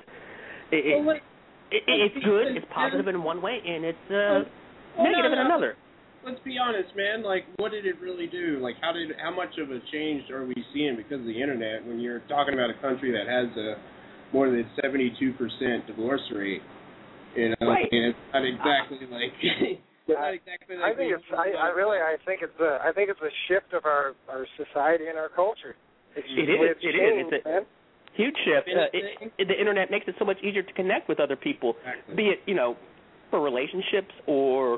Speaker 3: It's good, it's positive in one way, and it's negative in another.
Speaker 7: Let's be honest, man. Like, what did it really do? Like, how much of a change are we seeing because of the internet when you're talking about a country that has a more than 72% divorce rate? You know,
Speaker 3: right.
Speaker 7: I mean, it's not exactly like. Not exactly like
Speaker 4: I think it's a shift of our society and our culture.
Speaker 3: It is. It's a huge shift. The internet makes it so much easier to connect with other people, be it, you know, for relationships or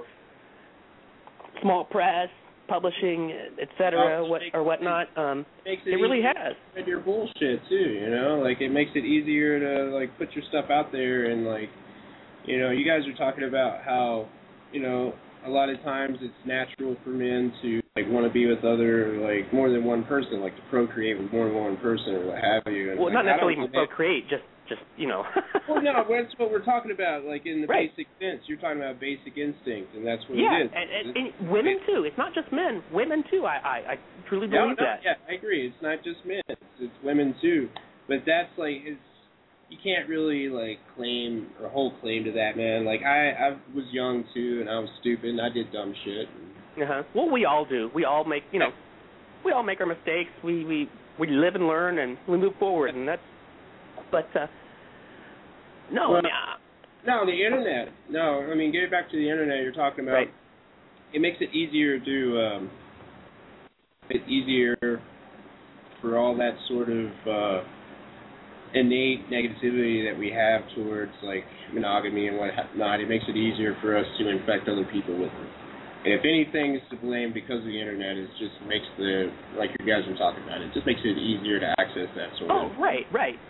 Speaker 3: small press, publishing, etc., or whatnot. It really has.
Speaker 7: And your bullshit too, you know, like it makes it easier to like put your stuff out there, and like, you know, you guys are talking about how, you know, a lot of times it's natural for men to like want to be with more than one person, like to procreate with more than one person or what have you. And,
Speaker 3: well, not necessarily even procreate, just you know.
Speaker 7: Well, no, that's what we're talking about. Like in the basic sense, you're talking about basic instinct, and that's what it is.
Speaker 3: And women too. It's not just men. Women too. I truly believe that.
Speaker 7: Yeah, I agree. It's not just men. It's women too. But that's like you can't really like claim or hold claim to that, man. Like I was young too, and I was stupid, and I did dumb shit.
Speaker 3: Well, we all do. We all make our mistakes. We live and learn, and we move forward, and that's. But no,
Speaker 7: the internet. No, I mean, getting back to the internet, you're talking about. Right. It makes it easier to. It's easier for all that sort of innate negativity that we have towards like monogamy and whatnot. It makes it easier for us to infect other people with it. And if anything is to blame because of the internet, it just makes like you guys were talking about, it just makes it easier to access that sort of.
Speaker 3: Oh, right.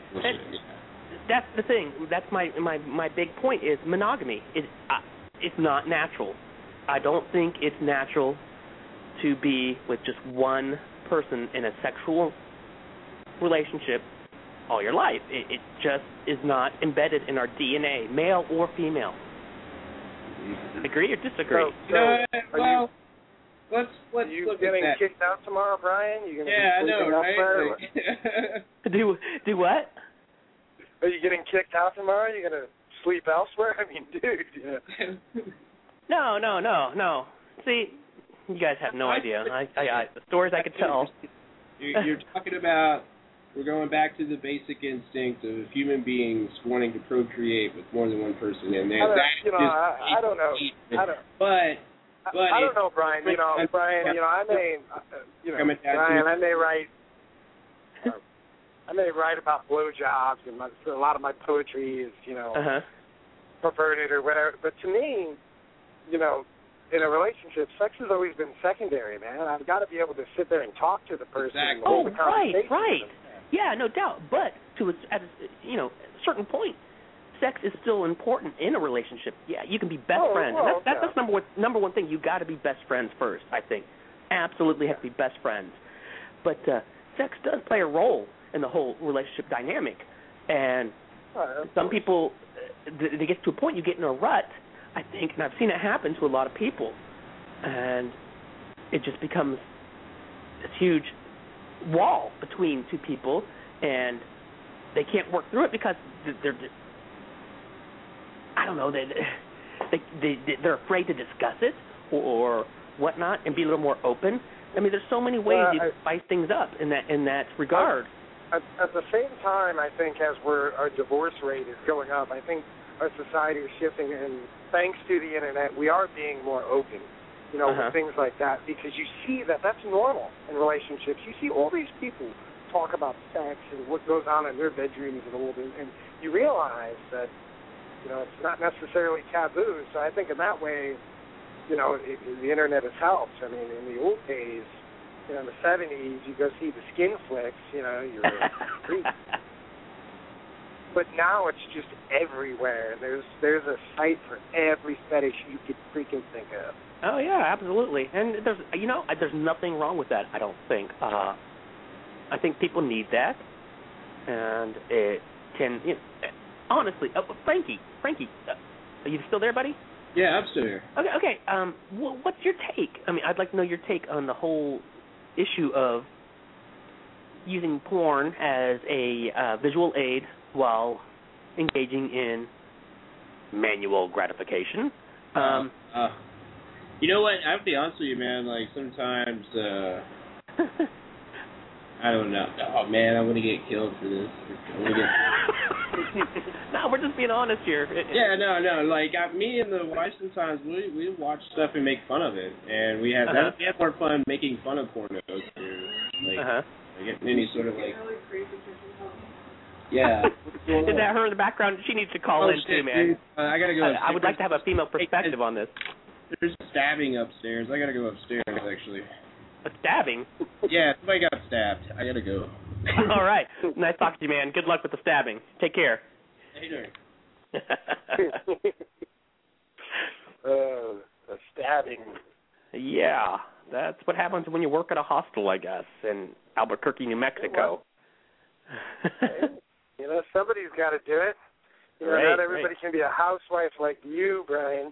Speaker 3: That's the thing. That's my big point is monogamy. It's not natural. I don't think it's natural to be with just one person in a sexual relationship all your life. It just is not embedded in our DNA, male or female. Agree or disagree?
Speaker 7: Let's
Speaker 4: are you
Speaker 7: look
Speaker 4: getting
Speaker 7: at that.
Speaker 4: Kicked out tomorrow, Brian? You gonna
Speaker 7: I know,
Speaker 4: right?
Speaker 3: Do what?
Speaker 4: Are you getting kicked out tomorrow? Are you gonna sleep elsewhere? I mean, dude.
Speaker 3: No. See, you guys have no idea. The stories I could tell.
Speaker 7: You're talking about we're going back to the basic instinct of human beings wanting to procreate with more than one person in there.
Speaker 4: I don't know.
Speaker 7: But
Speaker 4: I don't know, Brian. Brian. I may, Brian. I may write. I may write about blowjobs, and a lot of my poetry is, perverted or whatever. But to me, in a relationship, sex has always been secondary, man. I've got to be able to sit there and talk to the person.
Speaker 7: Exactly.
Speaker 4: And hold the conversation.
Speaker 3: Right. Yeah, no doubt. But at a certain point, sex is still important in a relationship. Yeah, you can be best friends.
Speaker 4: Well,
Speaker 3: that's number one thing. You got to be best friends first, I think. Absolutely have to be best friends. But sex does play a role in the whole relationship dynamic. And some people, they get to a point, you get in a rut, I think, and I've seen it happen to a lot of people. And it just becomes this huge wall between two people, and they can't work through it because they're I don't know, they're afraid to discuss it or whatnot and be a little more open. I mean, there's so many ways you spice things up in that regard.
Speaker 4: At the same time, I think as our divorce rate is going up, I think our society is shifting, and thanks to the internet, we are being more open, with things like that, because you see that's normal in relationships. You see all these people talk about sex and what goes on in their bedrooms and you realize that, it's not necessarily taboo. So I think in that way, the internet has helped. I mean, in the old days, in the 70s, you go see the skin flicks, you're a freak. But now it's just everywhere. There's a site for every fetish you could freaking think of.
Speaker 3: Oh yeah, absolutely. And there's nothing wrong with that, I don't think. I think people need that, and it can. Honestly, Frankie, are you still there, buddy?
Speaker 7: Yeah, I'm still here.
Speaker 3: Okay. What's your take? I mean, I'd like to know your take on the whole issue of using porn as a visual aid while engaging in manual gratification.
Speaker 7: You know what? I have to be honest with you, man. Like, sometimes, I don't know. Oh, man, I'm going to get killed for this.
Speaker 3: No, we're just being honest here.
Speaker 7: Yeah, no. Like, me and the wife sometimes, we watch stuff and make fun of it. And we have more fun making fun of pornos. Like, any sort of, like... Yeah.
Speaker 3: Is that her in the background? She needs to call in, too, man.
Speaker 7: I got to go upstairs.
Speaker 3: I would like to have a female perspective on this.
Speaker 7: There's stabbing upstairs. I got to go upstairs, actually.
Speaker 3: A stabbing?
Speaker 7: Yeah, somebody got stabbed. I got to go.
Speaker 3: All right. Nice talking to you, man. Good luck with the stabbing. Take care.
Speaker 7: How you doing?
Speaker 4: A stabbing.
Speaker 3: Yeah, that's what happens when you work at a hostel, I guess, in Albuquerque, New Mexico.
Speaker 4: Somebody's got to do it. Not everybody can be a housewife like you, Brian.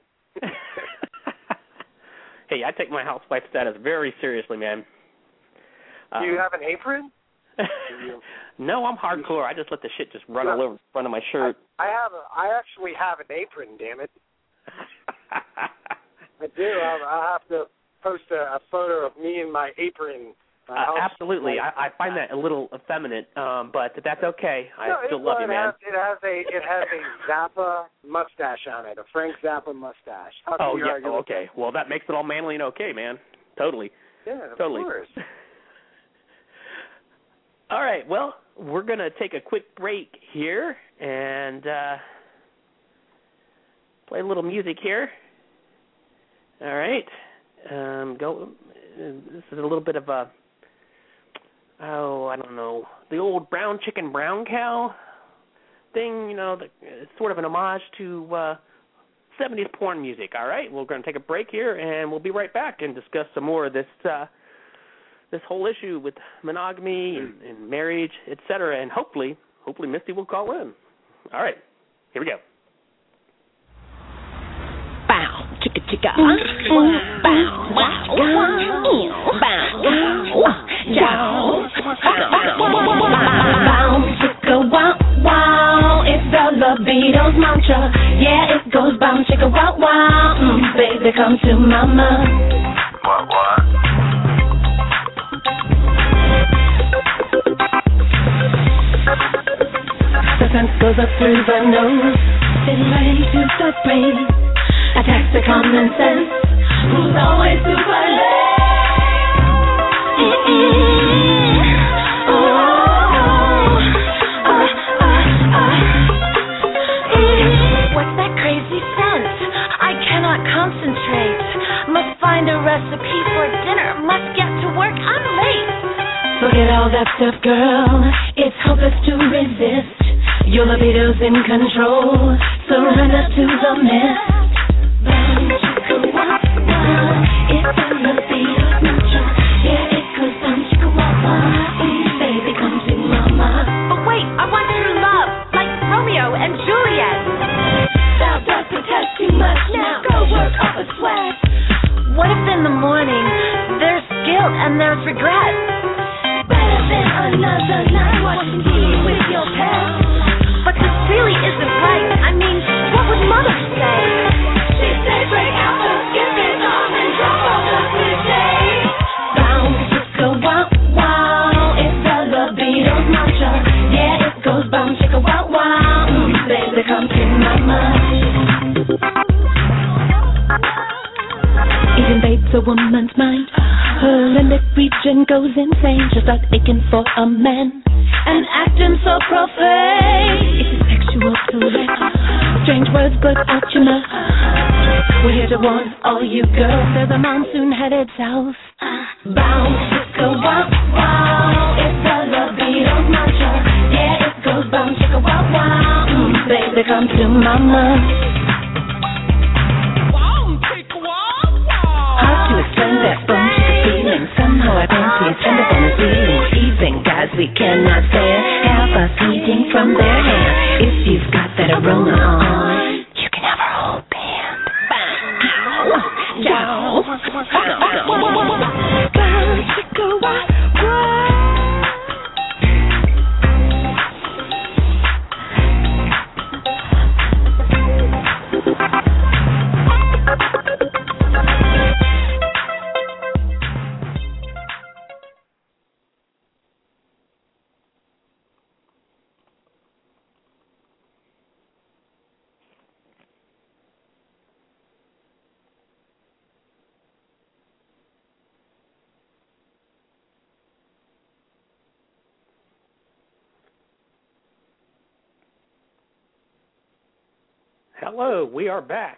Speaker 3: Hey, I take my housewife status very seriously, man.
Speaker 4: Do you have an apron?
Speaker 3: No, I'm hardcore. I just let the shit just run all over the front of my shirt.
Speaker 4: I actually have an apron, damn it. I do. I'll have to post a photo of me and my apron.
Speaker 3: Absolutely. I find that a little effeminate, but that's okay. I still love you, man.
Speaker 4: It has a Zappa mustache on it, a Frank Zappa mustache.
Speaker 3: Oh, yeah. Oh, okay. Well, that makes it all manly and okay, man. Totally.
Speaker 4: Yeah, of
Speaker 3: totally.
Speaker 4: course.
Speaker 3: All right. Well, we're going to take a quick break here and play a little music here. All right. This is a little bit of a... I don't know, the old brown chicken, brown cow thing, it's sort of an homage to 70s porn music, all right? We're going to take a break here, and we'll be right back and discuss some more of this whole issue with monogamy and marriage, etc., and hopefully Misty will call in. All right, here we go.
Speaker 2: Bow, chicka chicka, bow, wow, bow, wow, bow, chicka, wow, wow, it's the libido's mantra. Yeah, it goes bound, chicka, wow, wow. Baby, come to mama. What? goes up through the nose, then right into the brain. Attacks the common sense, who's always super late. What's that crazy sense? I cannot concentrate. Must find a recipe for dinner. Must get to work. I'm late. Forget all that stuff, girl. It's hopeless to resist. Your libido's in control. Surrender to the mist. It's the libido's natural. Yeah, it goes down, chicka wah. Baby, come to mama. But wait, I want true love, like Romeo and Juliet. Thou does protest too much now. Go work up a sweat. What if in the morning there's guilt and there's regret? Better than another night watching TV with your pet. But this really isn't right. I mean, what would mother say? She'd say break out the skip it off and drop off the cliche. Bounce, chicka wow wow. It's the libido's mantra. Yeah, it goes bounce, chicka wow wow. Baby, come to mama. It invades a woman's mind. Her limbic region goes insane. She'll start aching for a man and acting so profane. It's a sexual Tourette. Strange words blurt out your mouth. We're here to warn all you girls. There's a monsoon headed south. Bounce, chicka wow wow. It's the libido's mantra. Yeah, it goes bounce, chicka wow wow. Baby, come to mama. Hard to explain that bone chicken feeling. Somehow our panties end up on the ceiling. Even guys we cannot stand have us eating from their hands. If you've got that aroma on, you can have our whole band.
Speaker 3: Hello, we are back.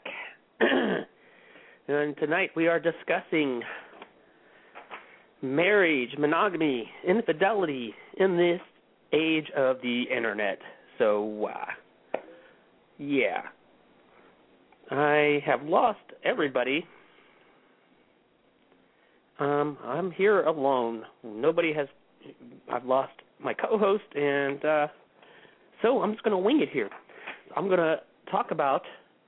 Speaker 3: And tonight we are discussing marriage, monogamy, infidelity in this age of the internet. So, yeah. I have lost everybody. I'm here alone. I've lost my co-host, and so I'm just going to wing it here. I'm going to talk about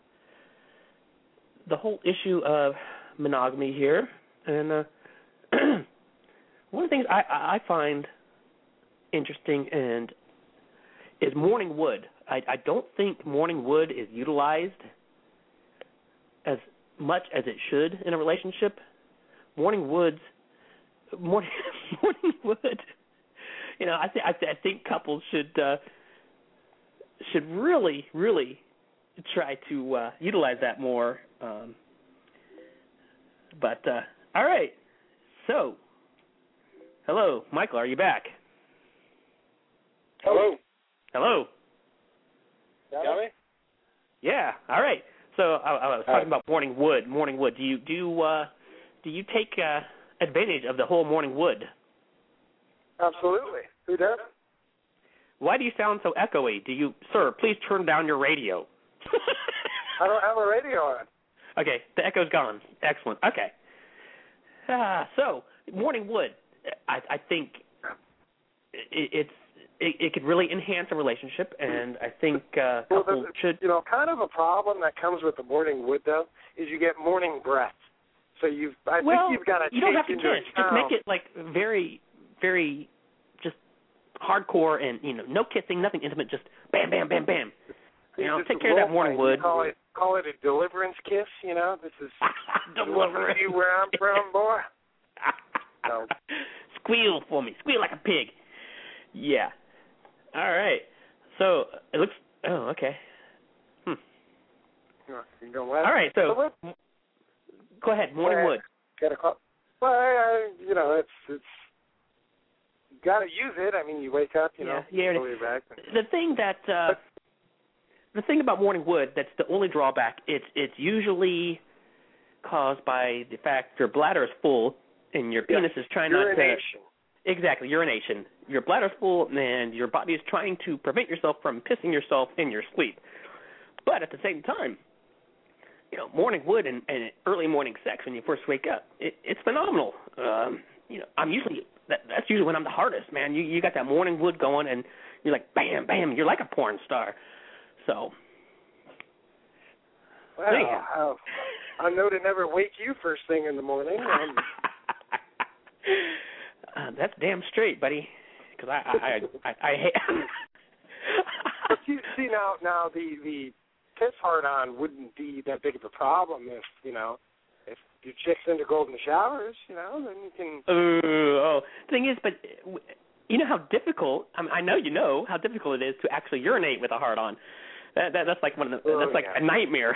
Speaker 3: the whole issue of monogamy here, and one of the things I find interesting and is morning wood. I don't think morning wood is utilized as much as it should in a relationship. Morning wood. You know, I think couples should really try to utilize that more. But all right. So, hello, Michael. Are you back?
Speaker 4: Hello.
Speaker 3: Hello.
Speaker 4: Got me?
Speaker 3: Yeah. All right. So I was talking about morning wood. Morning wood. Do you take advantage of the whole morning wood?
Speaker 4: Absolutely. Who doesn't?
Speaker 3: Why do you sound so echoey? Sir, please turn down your radio.
Speaker 4: I don't have a radio on.
Speaker 3: Okay, the echo's gone. Excellent. Okay. So, morning wood, I think it could really enhance a relationship, and I think couples should.
Speaker 4: You know, kind of a problem that comes with the morning wood, though, is you get morning breath. So think you've got to
Speaker 3: you don't have to kiss. Just make it like very, very just hardcore and, no kissing, nothing intimate, just bam, bam, bam, bam. Take care of that morning wood.
Speaker 4: Call it a deliverance kiss, This is
Speaker 3: deliverance.
Speaker 4: You where I'm from, boy. No.
Speaker 3: Squeal for me. Squeal like a pig. Yeah. All right. So it Oh, okay.
Speaker 4: You can go west.
Speaker 3: All right, so go ahead, Morning Wood.
Speaker 4: Get a call. Well, you know, it's you got to use it. I mean, you wake up, you know, go back.
Speaker 3: The thing about Morning Wood that's the only drawback. It's usually caused by the fact your bladder is full and your penis is trying not to.
Speaker 4: Urination.
Speaker 3: Exactly, urination. Your bladder's full and your body is trying to prevent yourself from pissing yourself in your sleep. But at the same time, you know, Morning Wood and early morning sex when you first wake up, it's phenomenal. You know, that's usually when I'm the hardest, man. You got that Morning Wood going and you're like, bam, bam, you're like a porn star. So.
Speaker 4: Well, I know to never wake you first thing in the morning.
Speaker 3: That's damn straight, buddy. Because I hate.
Speaker 4: But you see now the piss hard-on wouldn't be that big of a problem if your chick's into golden showers, you know, then you can.
Speaker 3: Oh, thing is, but you know how difficult. I know you know how difficult it is to actually urinate with a hard-on. That's like a nightmare.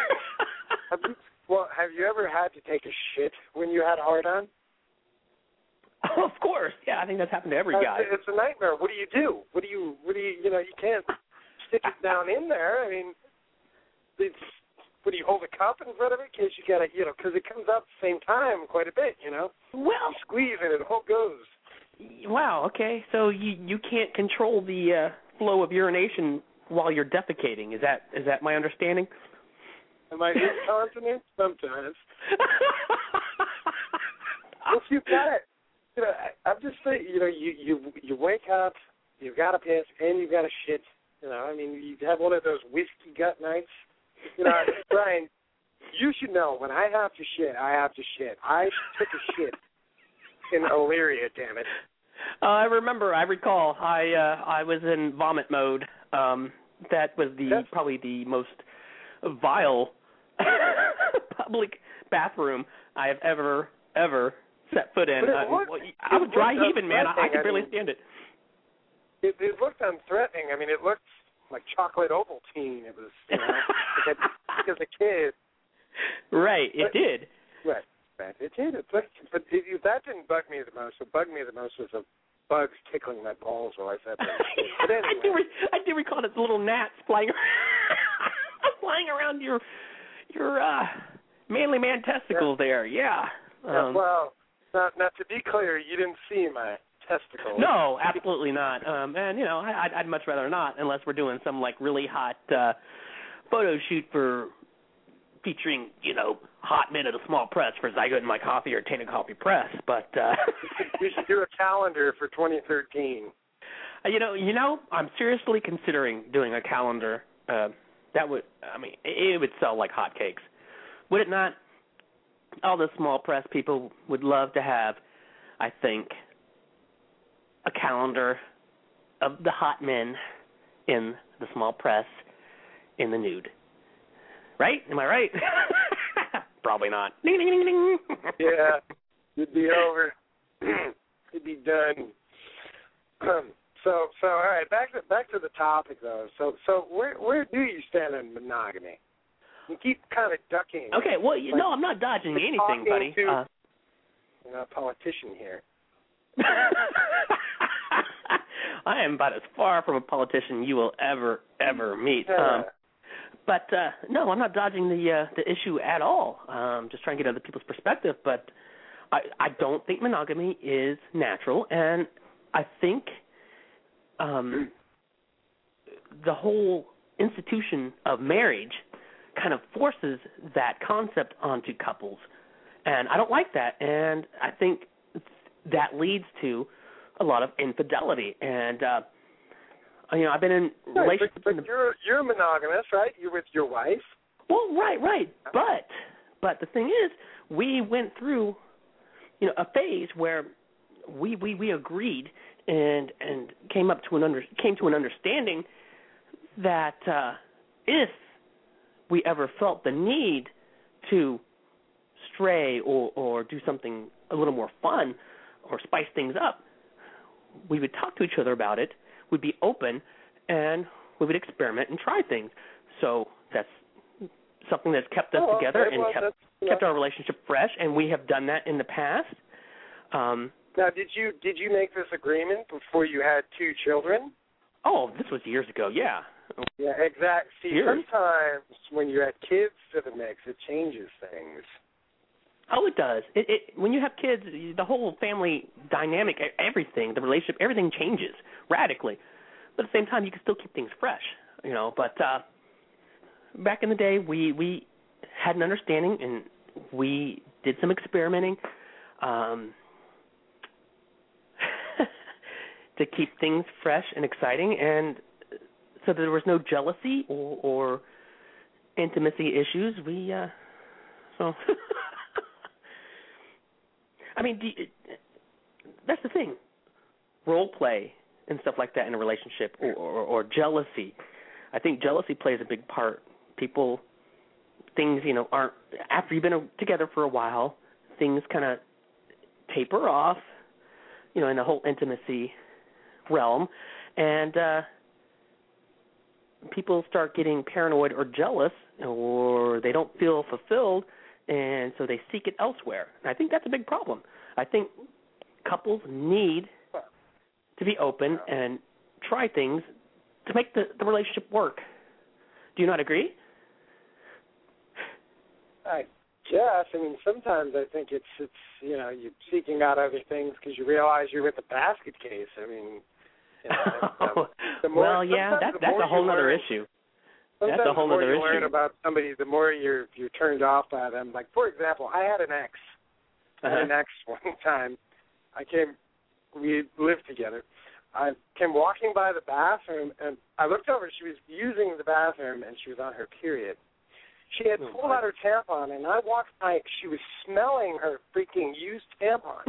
Speaker 4: Have you ever had to take a shit when you had a hard-on?
Speaker 3: Oh, of course. Yeah, I think that's happened to every guy.
Speaker 4: It's a nightmare. What do you do? You can't stick it down in there. I mean, you hold a cup in front of it in case you got to, because it comes out at the same time quite a bit, you know?
Speaker 3: Well.
Speaker 4: You squeeze and it all goes.
Speaker 3: Wow, okay. So you can't control the flow of urination while you're defecating. Is that my understanding?
Speaker 4: Am I incontinent? Sometimes. If you've got it. You know, I'm just saying, you wake up, you've got to piss, and you've got to shit. You know, I mean, you have one of those whiskey gut nights. You know, Brian, you should know, when I have to shit, I have to shit. I took a shit in Elyria, damn it.
Speaker 3: I recall, I was in vomit mode. That was probably the most vile public bathroom I have ever set foot in. I was dry heaving, man. I could barely stand it.
Speaker 4: It looked unthreatening. I mean, it looked like chocolate Ovaltine. It was, like as a kid.
Speaker 3: Right, it did.
Speaker 4: Right, it did. But that didn't bug me the most. What bugged me the most was the bugs tickling my balls while I said that. But anyway.
Speaker 3: I do recall the little gnats flying around your manly man testicles there. Yeah.
Speaker 4: Well, now to be clear, you didn't see my testicles.
Speaker 3: No, absolutely not. And I'd much rather not, unless we're doing some like really hot photo shoot featuring hot men at a small press for Zygote and My Coffee or Tainted Coffee Press. But
Speaker 4: we should do a calendar for 2013.
Speaker 3: I'm seriously considering doing a calendar. It would sell like hotcakes, would it not? All the small press people would love to have, I think, a calendar of the hot men in the small press in the nude. Right? Am I right? Probably not. Ding, ding, ding, ding.
Speaker 4: Yeah, it'd be over. It'd be done. So all right, back to the topic though. So where do you stand on monogamy? You keep kind of ducking.
Speaker 3: Okay, well, I'm not dodging anything, buddy.
Speaker 4: I'm a politician here.
Speaker 3: I am about as far from a politician you will ever meet. But no, I'm not dodging the issue at all. Just trying to get other people's perspective. But I don't think monogamy is natural, and I think the whole institution of marriage kind of forces that concept onto couples, and I don't like that. And I think that leads to a lot of infidelity. And I've been in relationships.
Speaker 4: But you're monogamous, right? You're with your wife.
Speaker 3: Well, right. But the thing is, we went through, a phase where we agreed and came to an understanding that if we ever felt the need to stray or do something a little more fun or spice things up, we would talk to each other about it. We'd be open, and we would experiment and try things. So that's something that's kept us together and kept our relationship fresh, and we have done that in the past.
Speaker 4: Now, did you make this agreement before you had 2 children?
Speaker 3: Oh, this was years ago, yeah.
Speaker 4: Yeah, exactly. See, sometimes when you add kids to the mix, it changes things.
Speaker 3: Oh, it does. When you have kids, the whole family dynamic, everything, the relationship, everything changes radically. But at the same time, you can still keep things fresh, you know. But back in the day, we had an understanding, and we did some experimenting to keep things fresh and exciting, and so there was no jealousy or intimacy issues. So I mean, that's the thing. Role play and stuff like that in a relationship, or jealousy. I think jealousy plays a big part. Things, you know, aren't, after you've been together for a while, things kind of taper off, you know, in the whole intimacy realm, and people start getting paranoid or jealous, or they don't feel fulfilled, and so they seek it elsewhere. And I think that's a big problem. I think couples need to be open and try things to make the relationship work. Do you not agree?
Speaker 4: I guess. I mean, sometimes I think it's you know, you're seeking out other things because you realize you're with a basket case. I mean, you know, the more, well, yeah, that's a whole other issue. That's a whole other issue. The more you learn about somebody, the more you're turned off by them. Like, for example, I had an ex. I had an ex one time. We lived together. I came walking by the bathroom, and I looked over. She was using the bathroom, and she was on her period. She had pulled out her tampon, and I walked by. She was smelling her freaking used tampon.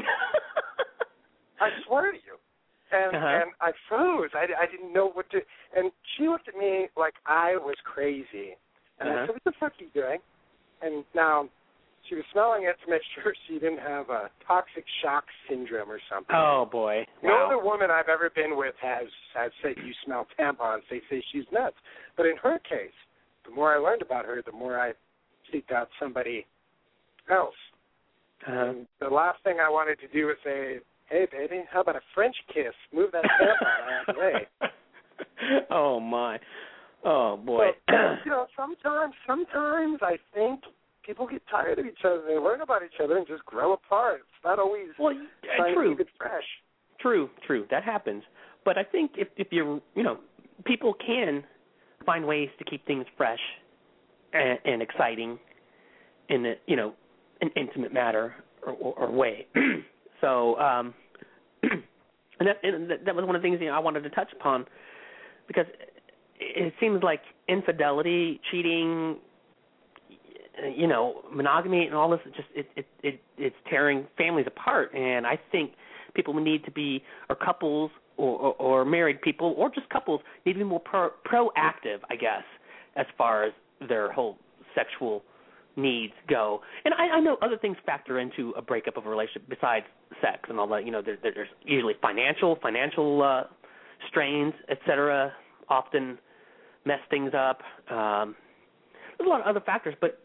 Speaker 4: I swear to you. And I froze. I didn't know what to. And she looked at me like I was crazy. And I said, "What the fuck are you doing?" And now she was smelling it to make sure she didn't have a toxic shock syndrome or something.
Speaker 3: Oh, boy.
Speaker 4: No other woman I've ever been with has said, "You smell tampons." They say she's nuts. But in her case, the more I learned about her, the more I seeked out somebody else. And the last thing I wanted to do was say, "Hey, baby, how about a French kiss? Move that tampon out of the way."
Speaker 3: Oh, my. Oh, boy.
Speaker 4: But, you know, sometimes I think people get tired of each other. They learn about each other and just grow apart. It's not always trying to keep it fresh. True.
Speaker 3: That happens. But I think if you're, you know, people can find ways to keep things fresh and exciting in a, you know, an intimate matter or way. So, and that was one of the things, you know, I wanted to touch upon, because it seems like infidelity, cheating, you know, monogamy and all this, it's tearing families apart. And I think people need to be, or couples or married people, or just couples, need to be more proactive, I guess, as far as their whole sexual needs go. And I know other things factor into a breakup of a relationship besides sex and all that. You know, there's usually financial strains, etc., often mess things up. There's a lot of other factors, but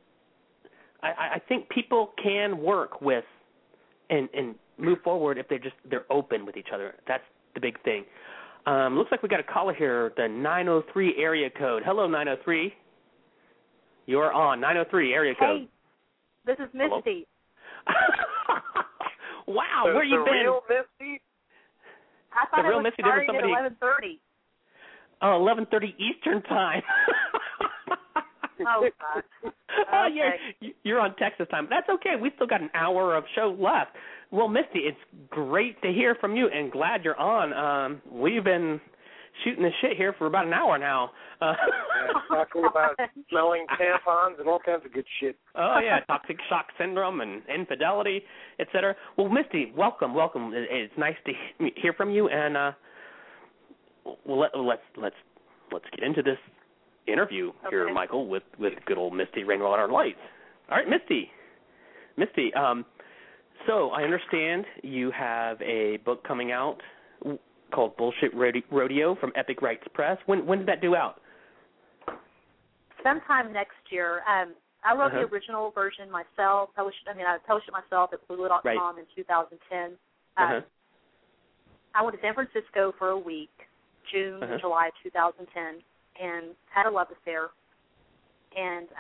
Speaker 3: I think people can work with and move forward if they're open with each other. That's the big thing. Looks like we got a caller here, the 903 area code. Hello, 903. You're on 903 area code.
Speaker 8: Hey, this is Misty.
Speaker 3: Wow, where you been?
Speaker 4: The real Misty?
Speaker 8: I thought
Speaker 3: the real
Speaker 8: it was
Speaker 3: Misty,
Speaker 8: starting at 11:30.
Speaker 3: Oh, 11:30 Eastern time.
Speaker 8: Oh, God. Okay.
Speaker 3: You're on Texas time. That's okay. We still got an hour of show left. Well, Misty, it's great to hear from you, and glad you're on. We've been shooting the shit here for about an hour now.
Speaker 4: Talking about smelling tampons and all kinds of good shit.
Speaker 3: Oh, yeah, toxic shock syndrome and infidelity, etc. Well, Misty, welcome. It's nice to hear from you, and let's get into this interview here, Michael, with good old Misty Rainwater Lights. All right, Misty. So I understand you have a book coming out. called Bullshit Rodeo from Epic Rights Press. When did that due out?
Speaker 8: Sometime next year. I wrote the original version myself. I published it myself at Blue.com in 2010. I went to San Francisco for a week, June, July 2010, and had a love affair. And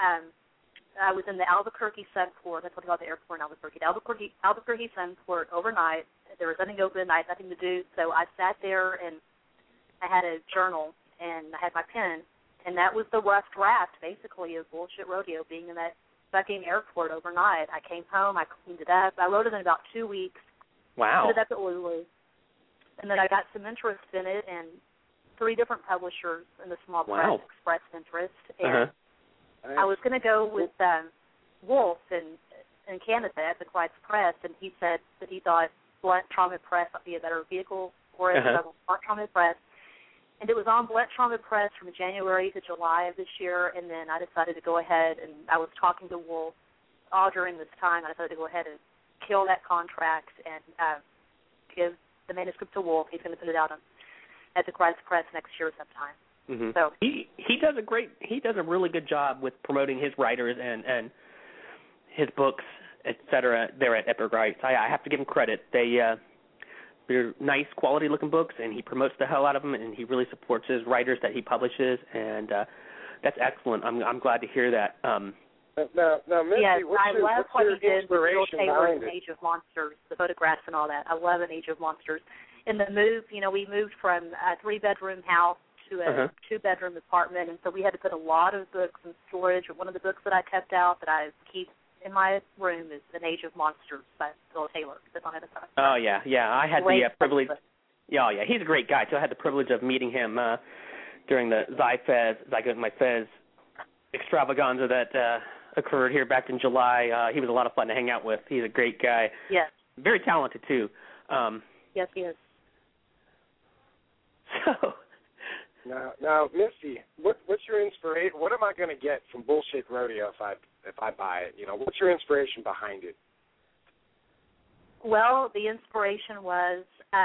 Speaker 8: I was in the Albuquerque Sunport. That's what they call the airport in Albuquerque. Albuquerque Sunport overnight. There was nothing open. I had nothing to do. So I sat there, and I had a journal, and I had my pen. And that was the rough draft, basically, of Bullshit Rodeo, being in that fucking airport overnight. I came home. I cleaned it up. I wrote it in about 2 weeks.
Speaker 3: Wow.
Speaker 8: Put it up at Lulu. And then I got some interest in it, and 3 different publishers in the small press expressed interest. And I was going to go with Wolf in Canada at the Clyde's Press, and he said that he thought Blunt Trauma Press would be a better vehicle for it. So Blunt Trauma Press. And it was on Blunt Trauma Press from January to July of this year, and then I decided to go ahead, and I was talking to Wolf all during this time. I decided to go ahead and kill that contract and give the manuscript to Wolf. He's going to put it out at the Clyde's Press next year sometime.
Speaker 3: Mm-hmm.
Speaker 8: So
Speaker 3: he does a really good job with promoting his writers and his books, etc. there at Epic Rights. I have to give him credit. They're nice, quality-looking books, and he promotes the hell out of them, and he really supports his writers that he publishes, and that's excellent. I'm glad to hear that.
Speaker 4: Now, Misty,
Speaker 8: yes,
Speaker 4: what's
Speaker 8: what
Speaker 4: your
Speaker 8: he did with Bill
Speaker 4: inspiration
Speaker 8: Taylor
Speaker 4: behind
Speaker 8: in
Speaker 4: it?
Speaker 8: Age of Monsters, the photographs and all that. I love an Age of Monsters. In the move, we moved from a 3-bedroom house to a 2-bedroom apartment, and so we had to put a lot of books in storage. One of the books that I kept out that I keep in my room is An Age of Monsters by Bill Taylor. It's on it.
Speaker 3: Oh, yeah. I had the privilege. Yeah, he's a great guy, so I had the privilege of meeting him during the my Fez extravaganza that occurred here back in July. He was a lot of fun to hang out with. He's a great guy.
Speaker 8: Yes.
Speaker 3: Very talented, too.
Speaker 8: Yes, he is.
Speaker 3: So...
Speaker 4: Now, Misty, what's your inspiration? What am I going to get from Bullshit Rodeo if I buy it? What's your inspiration behind it?
Speaker 8: Well, the inspiration was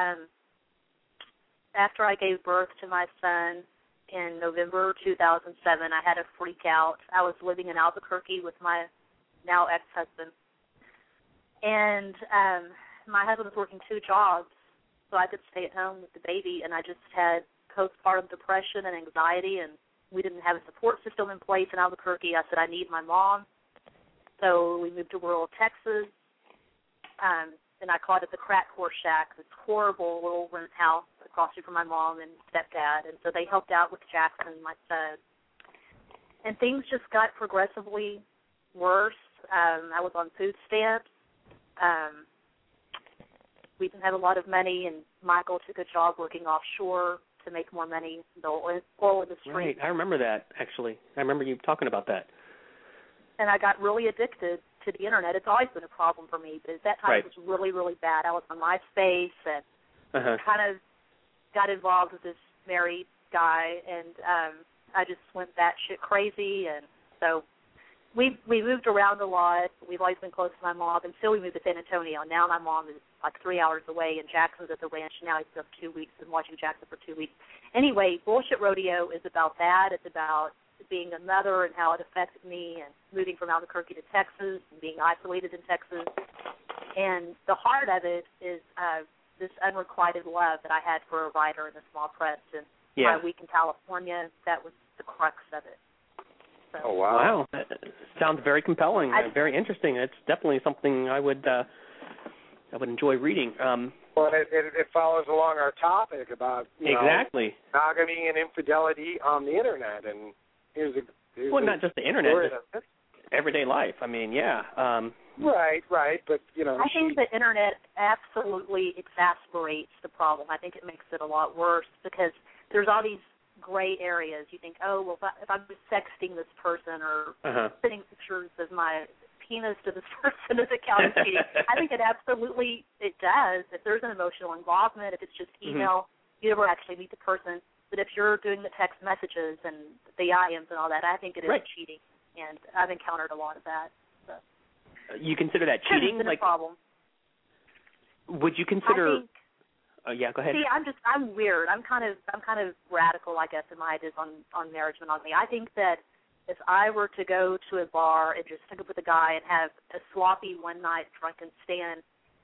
Speaker 8: after I gave birth to my son in November 2007, I had a freak out. I was living in Albuquerque with my now ex-husband, and my husband was working 2 jobs, so I could stay at home with the baby, and I just had postpartum depression and anxiety, and we didn't have a support system in place in Albuquerque. I said, I need my mom. So we moved to rural Texas, and I called it the Crack Horse Shack, this horrible little rent house across the street from my mom and stepdad. And so they helped out with Jackson, my son. And things just got progressively worse. I was on food stamps. We didn't have a lot of money, and Michael took a job working offshore to make more money in the oil industry.
Speaker 3: Right, I remember that, actually. I remember you talking about that.
Speaker 8: And I got really addicted to the Internet. It's always been a problem for me, but at that time it was really, really bad. I was on MySpace and kind of got involved with this married guy, and I just went batshit crazy. And so we moved around a lot. We've always been close to my mom, and still we moved to San Antonio. Now my mom is like 3 hours away, and Jackson's at the ranch. Now he's been up 2 weeks and watching Jackson for 2 weeks. Anyway, Bullshit Rodeo is about that. It's about being a mother and how it affected me, and moving from Albuquerque to Texas and being isolated in Texas. And the heart of it is this unrequited love that I had for a writer in the small press. And my week in California, that was the crux of it. So,
Speaker 4: oh, wow.
Speaker 3: That sounds very compelling, very interesting. It's definitely something I would enjoy reading.
Speaker 4: Well, it follows along our topic about
Speaker 3: exactly
Speaker 4: monogamy and infidelity on the Internet, and here's
Speaker 3: not just the Internet, just everyday life. I mean,
Speaker 4: right, but
Speaker 8: I think the Internet absolutely exacerbates the problem. I think it makes it a lot worse because there's all these gray areas. You think, oh, well, if I'm just sexting this person or sending pictures of my penis to this person as a couch cheating. I think it does. If there's an emotional involvement, if it's just email, you never actually meet the person. But if you're doing the text messages and the IMs and all that, I think it is cheating. And I've encountered a lot of that. So.
Speaker 3: You consider that cheating?
Speaker 8: It's been a problem.
Speaker 3: Would you consider Yeah, go ahead.
Speaker 8: See, I'm weird. I'm kind of radical, I guess, in my ideas on marriage monogamy. I think that if I were to go to a bar and just hook up with a guy and have a sloppy one night drunken stand,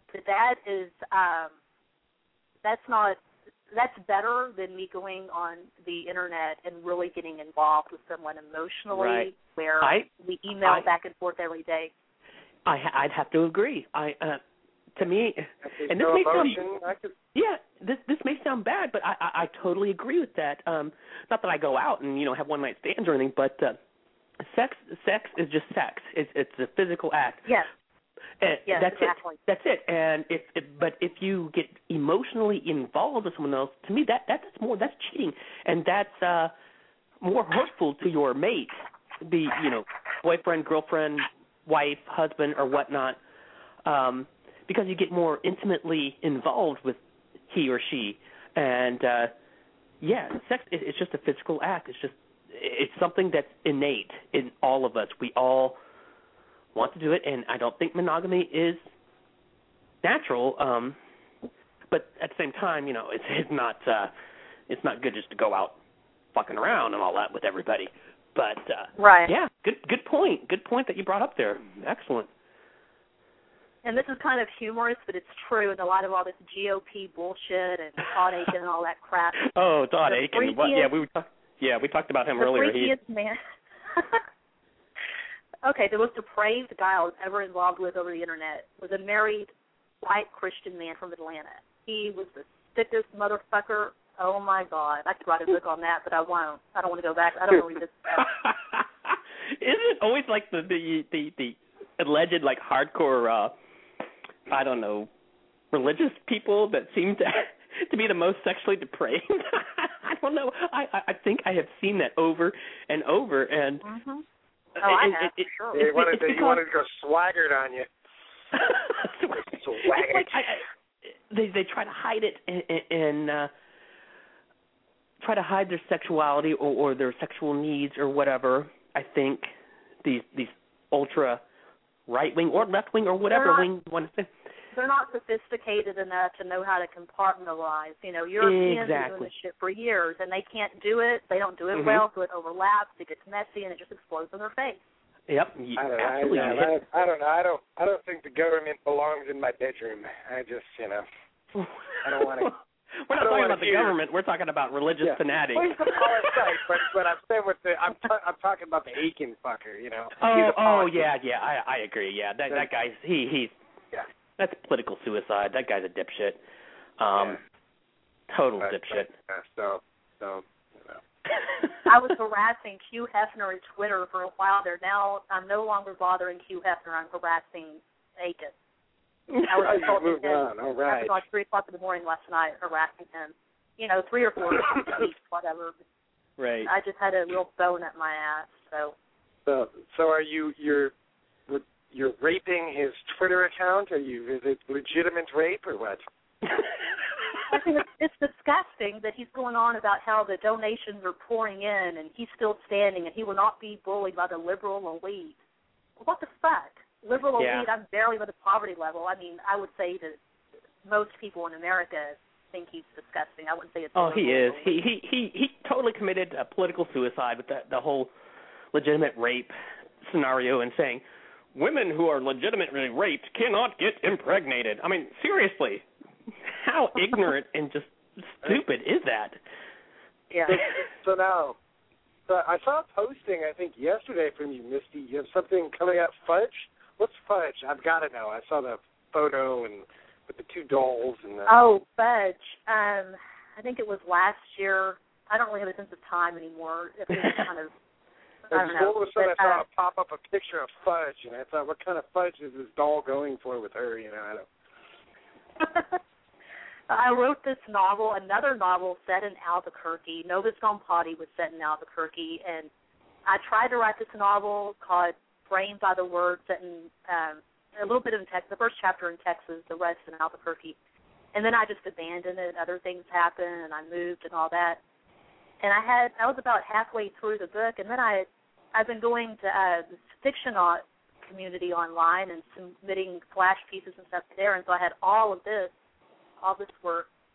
Speaker 8: that's better than me going on the internet and really getting involved with someone emotionally,
Speaker 3: right.
Speaker 8: where we email back and forth every day.
Speaker 3: I'd have to agree. To me, and this may this may sound bad, but I totally agree with that. Not that I go out and have one night stands or anything, but sex is just sex. It's a physical act.
Speaker 8: Yes.
Speaker 3: Yes,
Speaker 8: that's exactly.
Speaker 3: That's it. And if you get emotionally involved with someone else, to me that's cheating, and that's more hurtful to your mate, be boyfriend, girlfriend, wife, husband, or whatnot, because you get more intimately involved with he or she. And sex it's just a physical act. It's something that's innate in all of us. We all want to do it, and I don't think monogamy is natural. But at the same time, it's not good just to go out fucking around and all that with everybody. But
Speaker 8: right.
Speaker 3: Yeah, good point. Good point that you brought up there. Excellent.
Speaker 8: And this is kind of humorous, but it's true. And a lot of all this GOP bullshit and Todd Aiken and all that crap.
Speaker 3: Oh, Todd Aiken. We talked about him earlier.
Speaker 8: The freakiest man. Okay, the most depraved guy I was ever involved with over the internet was a married white Christian man from Atlanta. He was the sickest motherfucker. Oh my God! I could write a book on that, but I won't. I don't want to go back. I don't want to read this stuff.
Speaker 3: Isn't it always like the alleged like hardcore I don't know, religious people that seem to be the most sexually depraved? I don't know. I think I have seen that over and over, and
Speaker 8: oh, I have, sure.
Speaker 4: They wanted to go swaggered on you.
Speaker 3: Swaggered. Like they try to hide it and try to hide their sexuality or their sexual needs or whatever. I think these ultra right wing or left wing or whatever wing you want to say.
Speaker 8: They're not sophisticated enough to know how to compartmentalize. Europeans are doing this shit for years, and they can't do it. They don't do it well, so it overlaps. It gets messy, and it just explodes in their face.
Speaker 3: Yep. Absolutely.
Speaker 4: I don't know. I don't think the government belongs in my bedroom. I just, I don't want to.
Speaker 3: We're not talking about the government. We're talking about religious fanatics.
Speaker 4: Well, he's a politician, but I'm saying I'm talking about the Aiken fucker.
Speaker 3: Oh yeah. I agree. Yeah, that guy's he's that's political suicide. That guy's a dipshit. Total dipshit.
Speaker 4: So.
Speaker 8: I was harassing Hugh Hefner on Twitter for a while there. Now I'm no longer bothering Hugh Hefner. I'm harassing Aiken. I was
Speaker 4: moved on. All right.
Speaker 8: Like 3 o'clock in the morning last night, harassing him. 3 or 4 weeks, whatever.
Speaker 3: Right.
Speaker 8: I just had a real bone at my ass.
Speaker 4: So are you're raping his Twitter account? Is it legitimate rape or what?
Speaker 8: I think it's disgusting that he's going on about how the donations are pouring in and he's still standing and he will not be bullied by the liberal elite. What the fuck? Liberal elite, I'm barely at the poverty level. I mean, I would say that most people in America think he's disgusting. I wouldn't say it's
Speaker 3: he is. He totally committed political suicide with the whole legitimate rape scenario and saying women who are legitimately raped cannot get impregnated. I mean, seriously, how ignorant and just stupid is that?
Speaker 8: Yeah.
Speaker 4: So I saw a posting, I think, yesterday from you, Misty. You have something coming out, Fudge? What's Fudge? I've got to know. I saw the photo and with the 2 dolls.
Speaker 8: Oh, Fudge. I think it was last year. I don't really have a sense of time anymore. It was kind of, I don't know.
Speaker 4: All of a sudden I saw pop up a picture of Fudge, and I thought, what kind of fudge is this doll going for with her? I don't.
Speaker 8: I wrote this novel, another novel set in Albuquerque. Novus Gone Potty was set in Albuquerque, and I tried to write this novel called Framed by the Word, set in a little bit in Texas, the first chapter in Texas, the rest in Albuquerque. And then I just abandoned it. Other things happened, and I moved and all that. And I was about halfway through the book, and then I've been going to this Fictionaut community online and submitting flash pieces and stuff there, and so I had all this work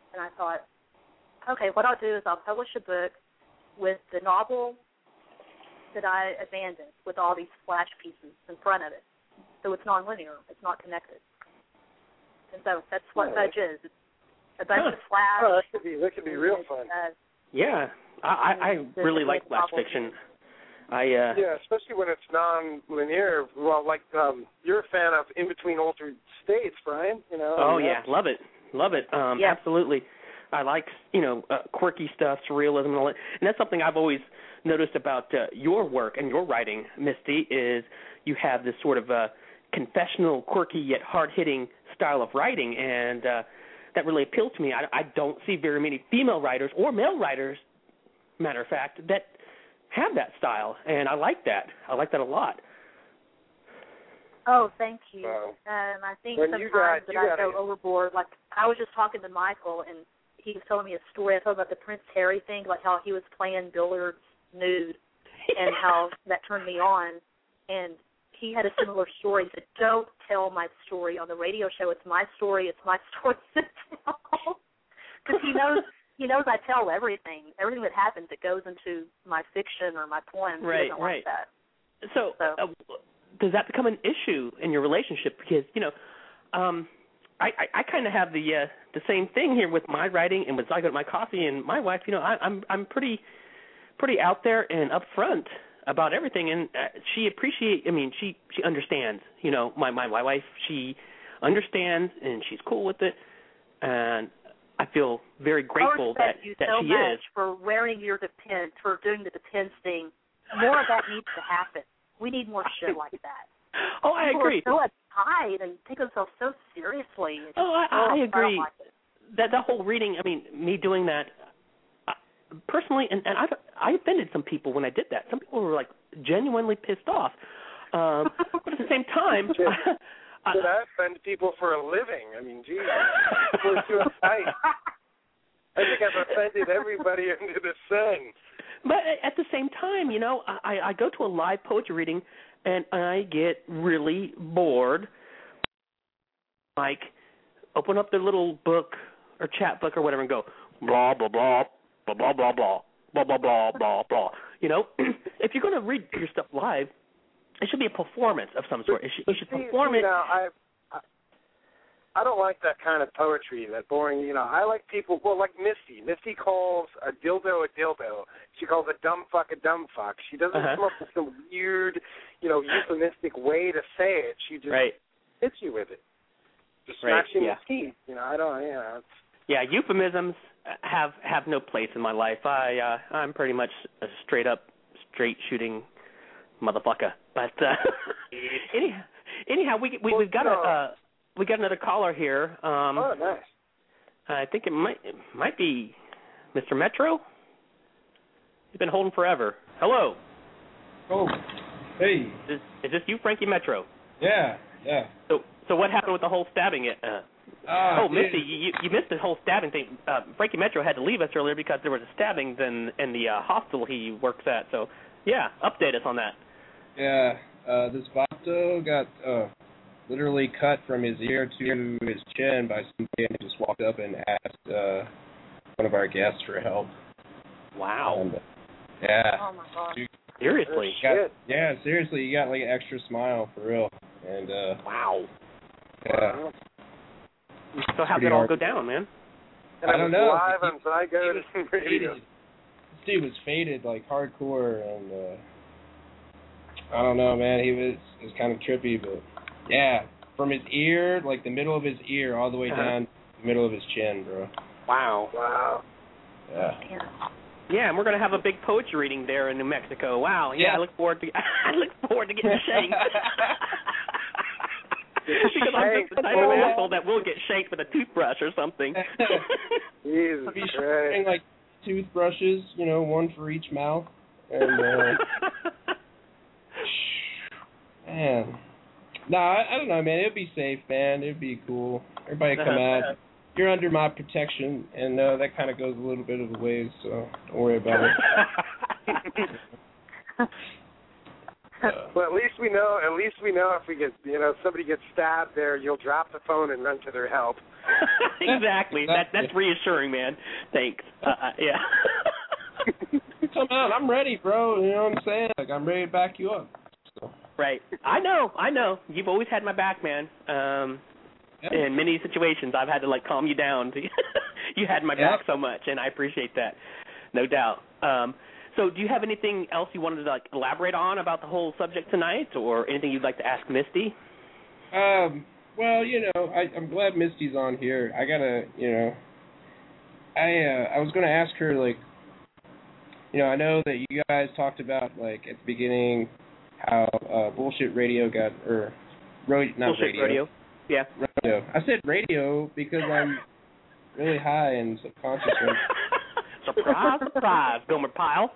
Speaker 8: and I thought, okay, what I'll do is I'll publish a book with the novel that I abandoned with all these flash pieces in front of it. So it's nonlinear. It's not connected. And so that's what Fudge is. It's a bunch of flash.
Speaker 4: Oh, that could be real fun.
Speaker 3: Yeah. I really like flash fiction.
Speaker 4: Yeah, especially when it's non-linear. Well, like you're a fan of In Between Altered States, Brian. You know.
Speaker 3: Oh yeah, love it. Yeah. Absolutely. I like quirky stuff, surrealism, and all that. And that's something I've always noticed about your work and your writing, Misty, is you have this sort of confessional, quirky yet hard-hitting style of writing, and that really appeals to me. I don't see very many female writers or male writers, matter of fact, that have that style, and I like that. I like that a lot.
Speaker 8: Oh, thank you. I think sometimes that I go overboard. Like, I was just talking to Michael, and he was telling me a story. I told about the Prince Harry thing, like how he was playing billiards nude and how that turned me on. And he had a similar story. He said, don't tell my story on the radio show. It's my story. It's my story. Because he knows I tell everything that happens that goes into my fiction or my poems. He doesn't like that.
Speaker 3: So does that become an issue in your relationship? Because, I kind of have the same thing here with my writing and with I Got My Coffee and my wife. I'm pretty out there and upfront about everything, and she understands. My wife, she understands, and she's cool with it, and I feel very grateful that she is. I respect you so much
Speaker 8: for wearing your Depends, for doing the Depends thing. More of that needs to happen. We need more shit like that.
Speaker 3: Oh, I agree.
Speaker 8: People are so uptight and take themselves so seriously.
Speaker 3: I agree.
Speaker 8: I don't like it.
Speaker 3: That the whole reading, me doing that, personally, and I offended some people when I did that. Some people were, like, genuinely pissed off. But at the same time...
Speaker 4: Did I offend people for a living? Geez. People are too uptight. I think I've offended everybody under the sun.
Speaker 3: But at the same time, I go to a live poetry reading, and I get really bored. Like, open up their little book or chat book or whatever and go, blah, blah, blah, blah, blah, blah, blah, blah, blah, blah, blah, blah. If you're going to read your stuff live, it should be a performance of some sort. You should perform it.
Speaker 4: I don't like that kind of poetry, that boring, I like people, like Misty. Misty calls a dildo a dildo. She calls a dumb fuck a dumb fuck. She doesn't come up with some weird, euphemistic way to say it. She just hits you with it. Just smacks you in the teeth.
Speaker 3: Yeah, euphemisms have no place in my life. I'm pretty much a straight shooting motherfucker. But anyhow, we've got another caller here.
Speaker 4: Oh, nice.
Speaker 3: I think it might be Mr. Metro. He's been holding forever. Hello.
Speaker 9: Oh, hey.
Speaker 3: Is this you, Frankie Metro?
Speaker 9: Yeah.
Speaker 3: So what happened with the whole stabbing? Misty, you missed the whole stabbing thing. Frankie Metro had to leave us earlier because there was a stabbing in the hospital he works at. So, yeah, update us on that.
Speaker 9: Yeah, this vato got literally cut from his ear to his chin by somebody and just walked up and asked one of our guests for help.
Speaker 3: Wow.
Speaker 9: And, yeah.
Speaker 8: Oh, my God.
Speaker 3: Seriously?
Speaker 9: Seriously, you got like an extra smile for real. And
Speaker 3: wow.
Speaker 9: Yeah.
Speaker 3: So how did it all go down, man?
Speaker 4: And
Speaker 9: I don't know.
Speaker 4: Live on Zygote Radio.
Speaker 9: This dude was faded like hardcore, and I don't know, man. It was kind of trippy, but yeah, from his ear, like the middle of his ear, all the way down the middle of his chin, bro.
Speaker 3: Wow.
Speaker 9: Yeah.
Speaker 3: Yeah, and we're gonna have a big poetry reading there in New Mexico. Wow. Yeah, I look forward to getting shanked. Because I'm just the type of asshole that will get shanked with a toothbrush or something.
Speaker 4: Jesus
Speaker 9: I'll be sharing like toothbrushes, one for each mouth. And man. I don't know, man. It'd be safe, man. It'd be cool. Everybody come out. You're under my protection, and that kind of goes a little bit of a ways, so don't worry about it.
Speaker 4: Well, at least we know. At least we know if we get, somebody gets stabbed there, you'll drop the phone and run to their help.
Speaker 3: Exactly. That's reassuring, man. Thanks. Yeah.
Speaker 9: Come on, I'm ready, bro. You know what I'm saying? Like, I'm ready to back you up. So.
Speaker 3: Right. I know. You've always had my back, man. In many situations, I've had to calm you down. You had my back so much, and I appreciate that, no doubt. So, do you have anything else you wanted to elaborate on about the whole subject tonight, or anything you'd like to ask Misty?
Speaker 9: Well, I'm glad Misty's on here. I gotta, I was gonna ask her, I know that you guys talked about at the beginning how Bullshit Radio got,
Speaker 3: Bullshit Radio. Yeah.
Speaker 9: Radio. I said radio because I'm really high and subconscious.
Speaker 3: Surprise, Gomer Pyle.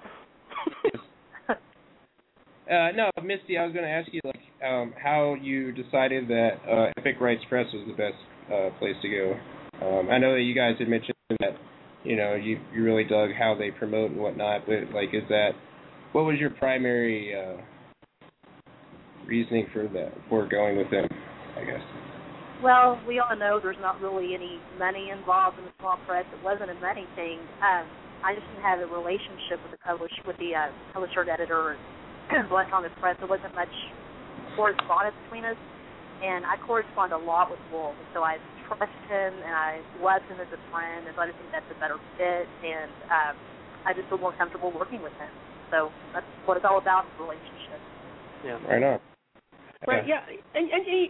Speaker 9: No, Misty, I was going to ask you how you decided that Epic Rights Press was the best place to go. I know that you guys had mentioned that you really dug how they promote and whatnot, but what was your primary reasoning for going with them, I guess?
Speaker 8: Well, we all know there's not really any money involved in the small press. It wasn't a money thing. I just didn't have a relationship with the publisher and editor and electronic press. There wasn't much correspondence between us, and I correspond a lot with Wolf, so I trust him and I love him as a friend, and so I just think that's a better fit, and I just feel more comfortable working with him. So that's what it's all about, the relationship.
Speaker 3: Yeah.
Speaker 9: Right on.
Speaker 3: Right. Yeah, and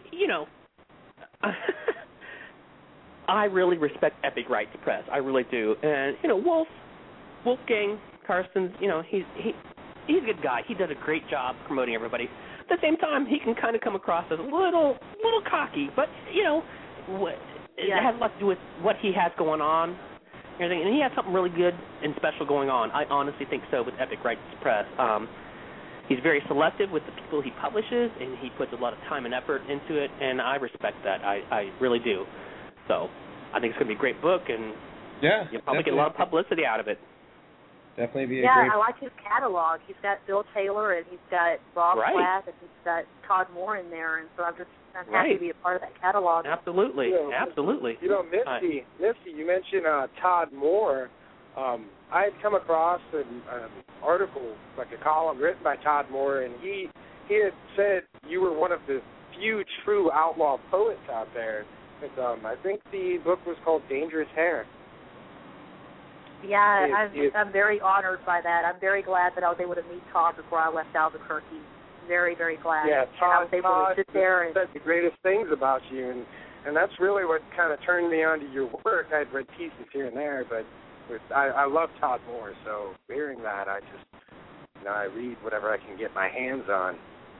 Speaker 3: I really respect Epic Rights Press. I really do. And Wolfgang Carstens, he's a good guy. He does a great job promoting everybody. At the same time, he can kind of come across as a little cocky, but it has a lot to do with what he has going on and everything. And he has something really good and special going on. I honestly think so with Epic Rights Press. He's very selective with the people he publishes, and he puts a lot of time and effort into it, and I respect that. I really do. So I think it's going to be a great book, and you'll probably get a lot of publicity out of it.
Speaker 9: Definitely be a great...
Speaker 8: I like his catalog. He's got Bill Taylor, and he's got Bob Platt, and he's got Todd Moore in there, and so I'm happy to be a part of that catalog.
Speaker 3: Absolutely, absolutely.
Speaker 4: Misty, you mentioned Todd Moore. I had come across an article, a column written by Todd Moore, and he had said you were one of the few true outlaw poets out there. And, I think the book was called Dangerous Hair.
Speaker 8: Yeah, I'm very honored by that. I'm very glad that I was able to meet Todd before I left Albuquerque. Very, very glad.
Speaker 4: Yeah, Todd,
Speaker 8: I was able to sit there and
Speaker 4: said the greatest things about you, and that's really what kind of turned me on to your work. I'd read pieces here and there, but I love Todd Moore, so hearing that, I just, I read whatever I can get my hands on.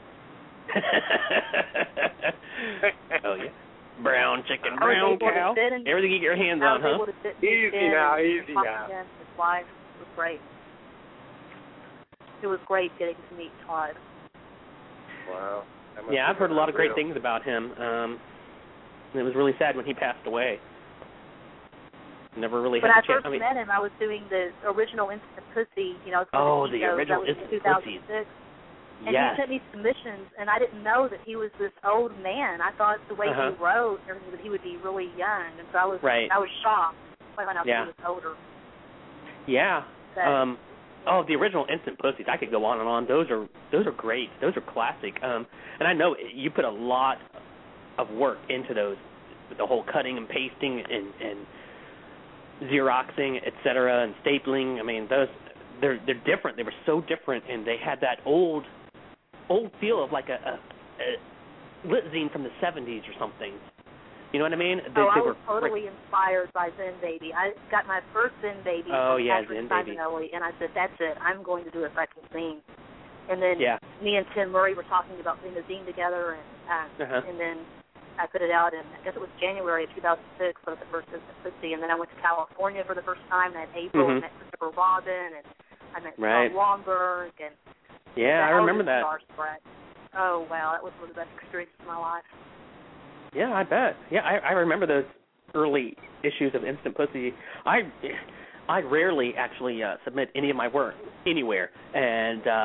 Speaker 3: Oh, yeah. Brown chicken, brown cow. Everything you get your hands on, huh?
Speaker 4: Easy now.
Speaker 8: His wife was great. It was great getting to meet Todd.
Speaker 4: Wow.
Speaker 3: Yeah, I've heard a lot of great things about him. It was really sad when he passed away. Never really had a chance.
Speaker 8: When I first met him, I was doing the original Instant Pussy,
Speaker 3: the original Instant Pussy.
Speaker 8: And he sent me submissions, and I didn't know that he was this old man. I thought the way he wrote, everything, that he would be really young, and so I was shocked when I found out he was older.
Speaker 3: Yeah. The original Instant Pussies. I could go on and on. Those are great. Those are classic. And I know you put a lot of work into those, the whole cutting and pasting and Xeroxing, etc., and stapling. I mean, they're different. They were so different, and they had that old feel of like a lit zine from the 70s or something. You know what I mean?
Speaker 8: I was totally inspired by Zen Baby. I got my first Zen Baby from Patrick Simonelli, and I said, that's it. I'm going to do a second zine. And then me and Tim Murray were talking about putting a zine together, and then I put it out in, I guess it was January of 2006, for the first Instant Pussy, and then I went to California for the first time that April, and met Christopher Robin, and I met Tom Lomberg, and
Speaker 3: I remember that.
Speaker 8: Oh, wow, that was one of the best experiences of my life.
Speaker 3: Yeah, I bet. Yeah, I remember those early issues of Instant Pussy. I rarely actually submit any of my work anywhere, and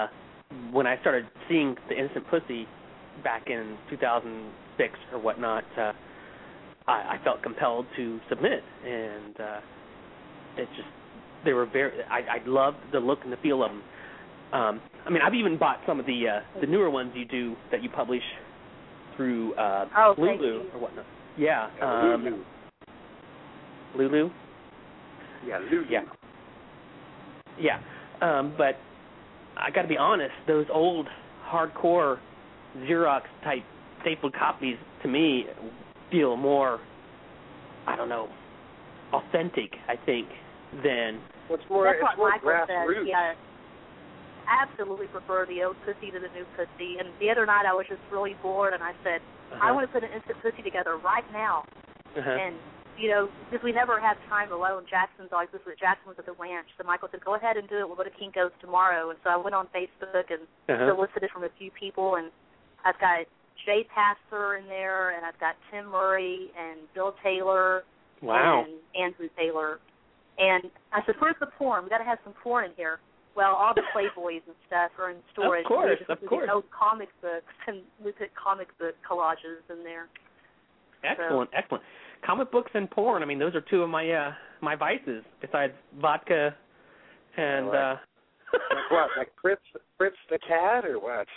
Speaker 3: when I started seeing the Innocent Pussy back in 2006 or whatnot, I felt compelled to submit, and it just they were very. I loved the look and the feel of them. I mean, I've even bought some of the newer ones you do that you publish through Lulu or whatnot. Yeah.
Speaker 4: Lulu.
Speaker 3: Lulu.
Speaker 4: Yeah, Lulu.
Speaker 3: Yeah. Yeah. But I got to be honest, those old hardcore Xerox type stapled copies to me feel more, I don't know, authentic, I think, than.
Speaker 4: It's more grassroots.
Speaker 8: Yeah. I absolutely prefer the old Pussy to the new Pussy. And the other night I was just really bored, and I said, I want to put an Instant Pussy together right now. And, you know, because we never have time alone. Jackson was at the ranch. So Michael said, go ahead and do it. We'll go to Kinko's tomorrow. And so I went on Facebook and solicited from a few people. And I've got Jay Passer in there, and I've got Tim Murray and Bill Taylor and Andrew Taylor. And I said, where's the porn? We've got to have some porn in here. Well, all the Playboys and stuff are in storage.
Speaker 3: Of course.
Speaker 8: Old comic books, and we put comic book collages in there.
Speaker 3: Excellent. Comic books and porn. I mean, those are two of my my vices besides vodka and.
Speaker 4: Like what? Like Fritz the cat or what?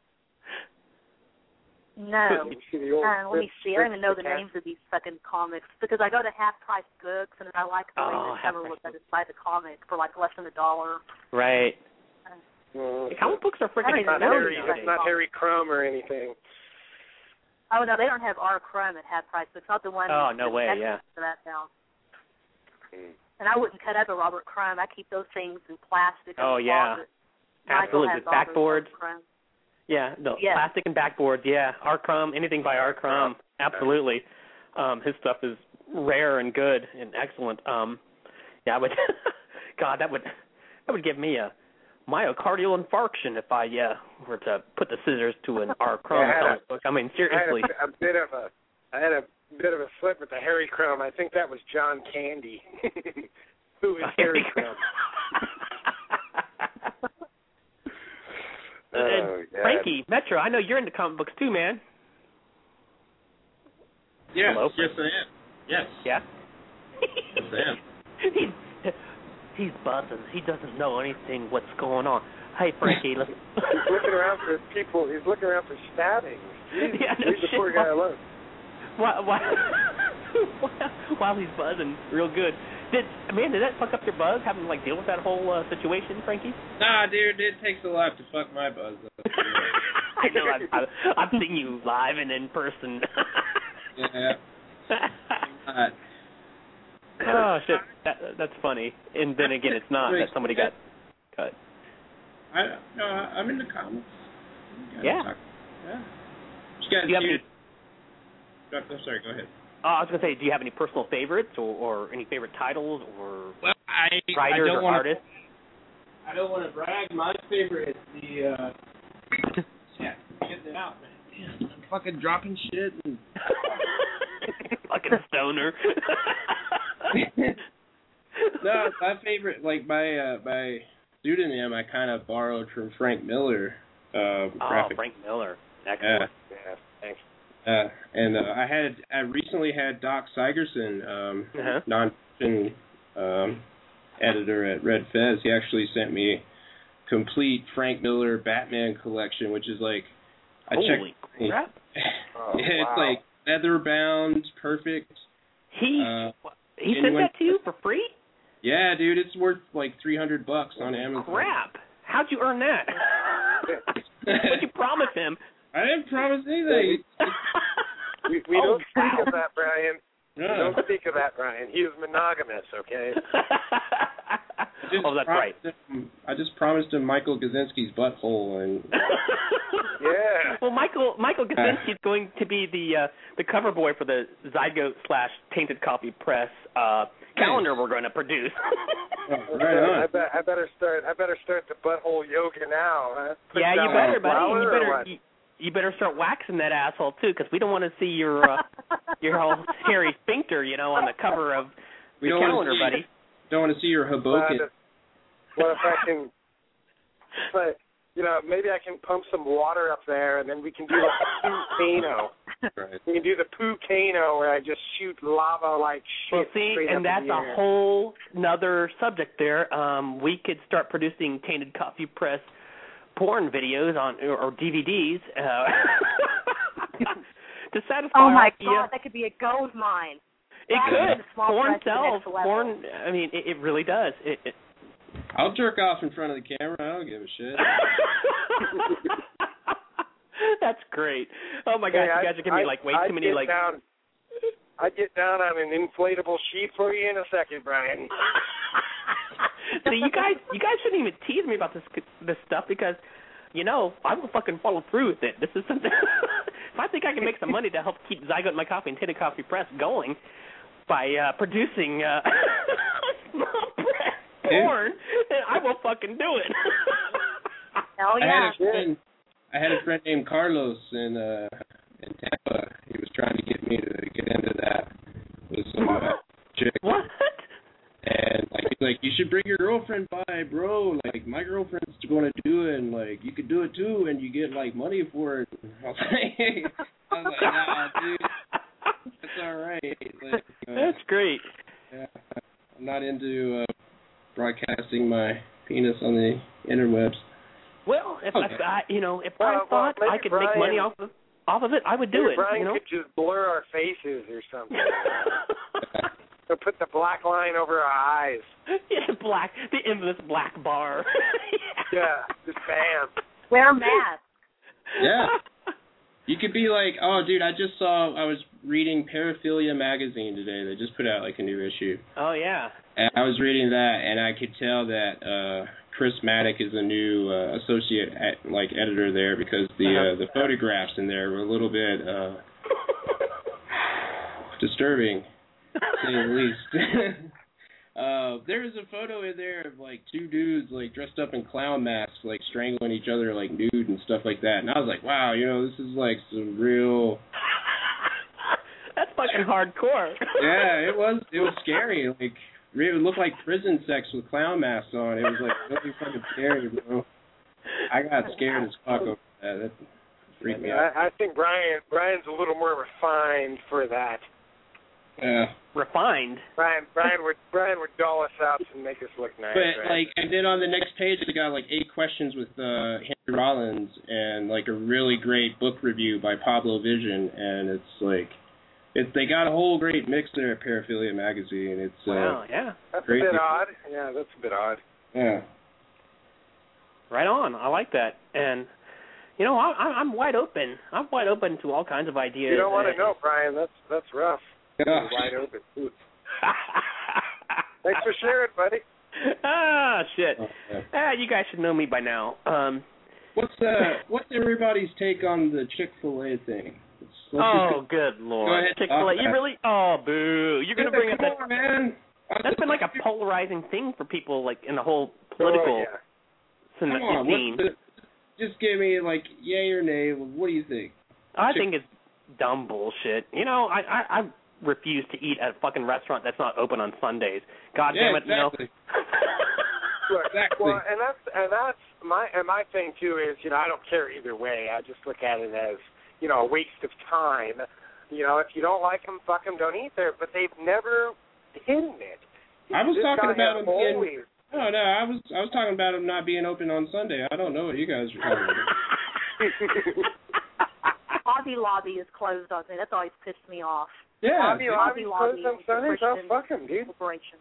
Speaker 8: No. Let me see. I don't even know the names of these fucking comics because I go to Half Price Books and I like the way the cover looks. I just buy the comic for like less than $1.
Speaker 3: Right. Comic books are freaking expensive.
Speaker 4: It's not Harry Crumb or anything.
Speaker 8: Oh no, they don't have R. Crumb at Half Price Books. Not the one.
Speaker 3: Oh no way! Yeah.
Speaker 8: For that now. And I wouldn't cut up a Robert Crumb. I keep those things in plastic.
Speaker 3: Oh yeah. Absolutely, with backboards. Yeah, no, plastic and backboards, R. Crumb, anything by R. Crumb, absolutely. His stuff is rare and good and excellent. I would, God, that would give me a myocardial infarction if I were to put the scissors to an R. Crumb comic book. I mean, seriously.
Speaker 4: I had a bit of a slip with the Harry Crumb. I think that was John Candy. Who is Harry Crumb?
Speaker 3: And Frankie, Metro, I know you're into comic books too, man.
Speaker 7: Yes,
Speaker 3: Hello,
Speaker 7: yes I am. Yes.
Speaker 3: Yeah?
Speaker 7: Yes I am.
Speaker 3: He's buzzing. He doesn't know anything what's going on. Hey, Frankie, listen.
Speaker 4: He's looking around for people. He's looking around for stabbings. Leave the poor guy alone.
Speaker 3: While he's buzzing real good. Did that fuck up your buzz, having to deal with that whole situation, Frankie?
Speaker 7: Nah, dude, it takes a lot to fuck my buzz up.
Speaker 3: I know. I've seen you live and in person.
Speaker 7: Yeah.
Speaker 3: Oh shit, that's funny. And then again, it's not that somebody got cut.
Speaker 7: I'm into comics.
Speaker 3: Yeah.
Speaker 7: I'm sorry. Go ahead.
Speaker 3: I was gonna say, do you have any personal favorites or any favorite titles or
Speaker 7: writers
Speaker 3: or artists?
Speaker 7: I don't want to brag. My favorite is the. Get it out, man. I'm fucking dropping shit. And...
Speaker 3: fucking stoner.
Speaker 7: No, my favorite, my pseudonym, I kind of borrowed from Frank Miller.
Speaker 3: Frank Miller. Excellent.
Speaker 4: Yeah, thanks.
Speaker 7: And I recently had Doc Sigerson, non-fiction editor at Red Fez. He actually sent me a complete Frank Miller Batman collection, which is
Speaker 3: holy crap!
Speaker 7: It's like leather bound, perfect.
Speaker 3: He sent that to you for free?
Speaker 7: Yeah, dude, it's worth like $300 on Amazon.
Speaker 3: Crap! How'd you earn that? What'd you promise him?
Speaker 7: I didn't promise anything.
Speaker 4: We don't speak of that, Brian. No. We don't speak of that, Brian. He is monogamous, okay?
Speaker 3: That's right.
Speaker 7: I just promised him Michael Gazinski's butthole, and
Speaker 4: yeah.
Speaker 3: Well, Michael Gazinski is going to be the cover boy for the Zygote/Tainted Copy Press calendar we're going to produce.
Speaker 7: Right on.
Speaker 4: I better start the butthole yoga now. Huh?
Speaker 3: Yeah, you better, buddy. You better start waxing that asshole too, because we don't want to see your whole hairy sphincter, on the cover of the calendar, buddy.
Speaker 7: Don't want to see your Hoboken.
Speaker 4: What if I can? maybe I can pump some water up there, and then we can do like a Poo-Cano.
Speaker 7: Right.
Speaker 4: We can do the Poo-Cano where I just shoot lava like shit.
Speaker 3: Well, see,
Speaker 4: straight
Speaker 3: and
Speaker 4: up
Speaker 3: that's
Speaker 4: in the
Speaker 3: a
Speaker 4: air.
Speaker 3: whole nother subject there. We could start producing Tainted Coffee Press porn videos or DVDs to satisfy.
Speaker 8: Oh my
Speaker 3: our
Speaker 8: God, that could be a gold mine.
Speaker 3: It
Speaker 8: That
Speaker 3: could.
Speaker 8: small
Speaker 3: Porn
Speaker 8: press to the
Speaker 3: sells.
Speaker 8: next level.
Speaker 3: Porn. I mean, it really does.
Speaker 7: I'll jerk off in front of the camera. I don't give a shit.
Speaker 3: That's great. Oh my gosh, you guys are giving me like way too many like.
Speaker 4: I'd get down on an inflatable sheet for you in a second, Brian.
Speaker 3: See, you guys shouldn't even tease me about this stuff because, I will fucking follow through with it. This is something. If I think I can make some money to help keep Zygote and My Coffee and Tainted Coffee Press going by producing small press porn, then I will fucking do it.
Speaker 8: Hell yeah.
Speaker 7: I had a friend named Carlos in Tampa. He was trying to get me to get into that with some chick.
Speaker 3: What?
Speaker 7: And he's like, you should bring your girlfriend by, bro. Like, my girlfriend's going to do it, and you could do it too, and you get money for it. I was like, nah, dude, that's all right.
Speaker 3: That's great.
Speaker 7: Yeah, I'm not into broadcasting my penis on the interwebs.
Speaker 3: Well, if I thought I could
Speaker 4: Brian,
Speaker 3: make money off of it, I would do it.
Speaker 4: Brian could just blur our faces or something. Or put the black line over our eyes.
Speaker 3: Yeah, the infamous black bar.
Speaker 4: Yeah, just bam.
Speaker 8: Wear a mask.
Speaker 7: Yeah. You could be like, oh, dude, I was reading Paraphilia magazine today. They just put out a new issue.
Speaker 3: Oh, yeah.
Speaker 7: And I was reading that, and I could tell that Chris Maddock is a new associate editor there because the photographs in there were a little bit disturbing, to say the least. There was a photo in there of two dudes dressed up in clown masks, strangling each other nude and stuff like that. And I was like, wow, this is some real.
Speaker 3: That's fucking hardcore.
Speaker 7: Yeah, it was scary. It looked like prison sex with clown masks on. It was really fucking scary, bro. I got scared as fuck over that. That freaked me out.
Speaker 4: I think Brian's a little more refined for that.
Speaker 7: Yeah.
Speaker 3: Refined.
Speaker 4: Brian would doll us up and make us look nice.
Speaker 7: But
Speaker 4: right?
Speaker 7: and then on the next page, I got 8 questions with Henry Rollins and a really great book review by Pablo Vision, and it's they got a whole great mix there at Paraphilia magazine. It's
Speaker 3: wow, yeah.
Speaker 4: That's a bit odd. Yeah, that's a bit odd.
Speaker 7: Yeah.
Speaker 3: Right on. I like that, and. I'm wide open. I'm wide open to all kinds of ideas.
Speaker 4: You don't want to know, Brian. That's rough.
Speaker 7: Yeah.
Speaker 4: You're wide open. Thanks for sharing, buddy.
Speaker 3: Ah, shit.
Speaker 7: Okay.
Speaker 3: You guys should know me by now.
Speaker 7: What's everybody's take on the Chick-fil-A thing?
Speaker 3: Good Lord.
Speaker 7: Go ahead.
Speaker 3: Chick-fil-A, you really? Oh, boo. You're going to bring up that.
Speaker 7: Come on, man.
Speaker 3: That's been a polarizing thing for people, in the whole political scene.
Speaker 7: Just give me, yay or nay. What do you think?
Speaker 3: I think it's dumb bullshit. I refuse to eat at a fucking restaurant that's not open on Sundays. God damn it,
Speaker 7: exactly. Exactly.
Speaker 4: Well, and that's my thing too is I don't care either way. I just look at it as a waste of time. If you don't like them, fuck them, don't eat there. But they've never hidden it.
Speaker 7: I was talking about them
Speaker 4: being.
Speaker 7: No, I was talking about them not being open on Sunday. I don't know what you guys are talking about.
Speaker 8: Hobby Lobby is closed on Sunday. That's always pissed me off.
Speaker 7: Yeah.
Speaker 4: Hobby Lobby's closed on Sundays? Oh, fuck them, dude.
Speaker 8: Corporation.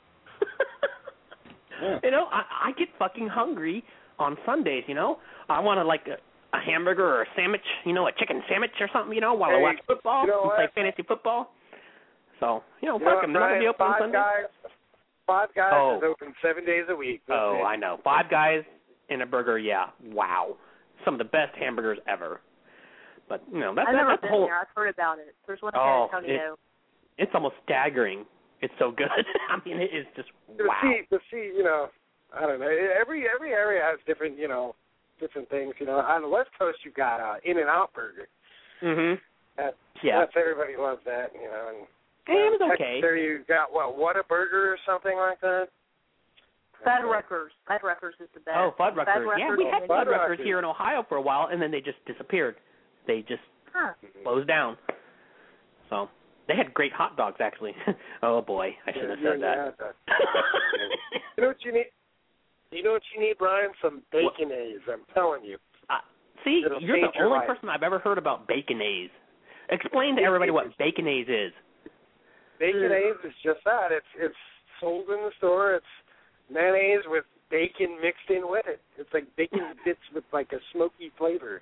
Speaker 7: Yeah.
Speaker 3: I get fucking hungry on Sundays, I want a hamburger or a sandwich, a chicken sandwich or something, while I watch football and play fantasy football. So, fuck them. They're not going to be open on Sunday.
Speaker 4: Five Guys is open 7 days a week.
Speaker 3: I know. 5 Guys in a burger, yeah. Wow. Some of the best hamburgers ever. But,
Speaker 8: I've never been there. I've heard about it. There's one in San Antonio.
Speaker 3: It's almost staggering. It's so good. I mean, it is just wow.
Speaker 4: To see, I don't know. Every area has different, different things. On the West Coast, you've got In-N-Out Burger.
Speaker 3: Mhm.
Speaker 4: That's everybody loves that, And
Speaker 3: it was okay.
Speaker 4: There you got Whataburger or something like that.
Speaker 8: Fuddruckers. Fuddruckers is the best.
Speaker 3: Oh, Fuddruckers. Yeah, we had Fuddruckers here in Ohio for a while, and then they just disappeared. They just closed down. So they had great hot dogs, actually. Oh boy, I shouldn't have said that.
Speaker 4: You know what you need? You know what you need, Brian? Some Baconaise. I'm telling you.
Speaker 3: See, you're the only person I've ever heard about Baconaise. Explain to everybody what Baconaise is.
Speaker 4: Baconaise is just that. It's sold in the store. It's mayonnaise with bacon mixed in with it. It's like bacon bits with like a smoky flavor.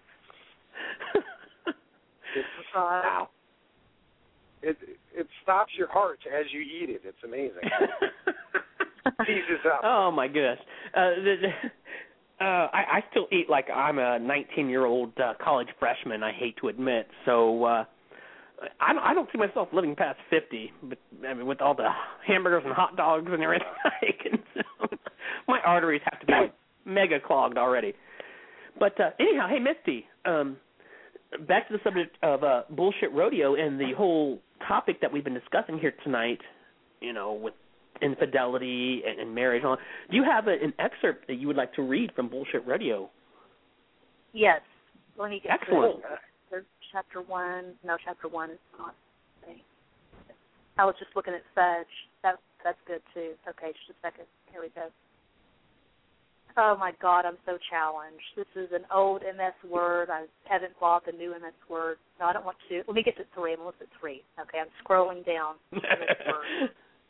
Speaker 3: Wow.
Speaker 4: It stops your heart as you eat it. It's amazing. Seizes up.
Speaker 3: Oh my goodness. I still eat like I'm a 19-year-old college freshman. I hate to admit. So I don't see myself living past 50. But I mean, with all the hamburgers and hot dogs and everything I consume, my arteries have to be like mega clogged already. But anyhow, hey Misty, back to the subject of bullshit rodeo and the whole topic that we've been discussing here tonight. You know, with infidelity and marriage. Do you have an excerpt that you would like to read from Bullshit Rodeo?
Speaker 8: Yes. Let me get
Speaker 3: Excellent.
Speaker 8: Chapter 1. No, Chapter 1 is not. I was just looking at Fudge. That's good, too. Okay, just a second. Here we go. Oh, my God, I'm so challenged. This is an old MS Word. I haven't bought the new MS Word. No, I don't want to. Let me get to 3. I'm almost at 3. Okay, I'm scrolling down. MS Word.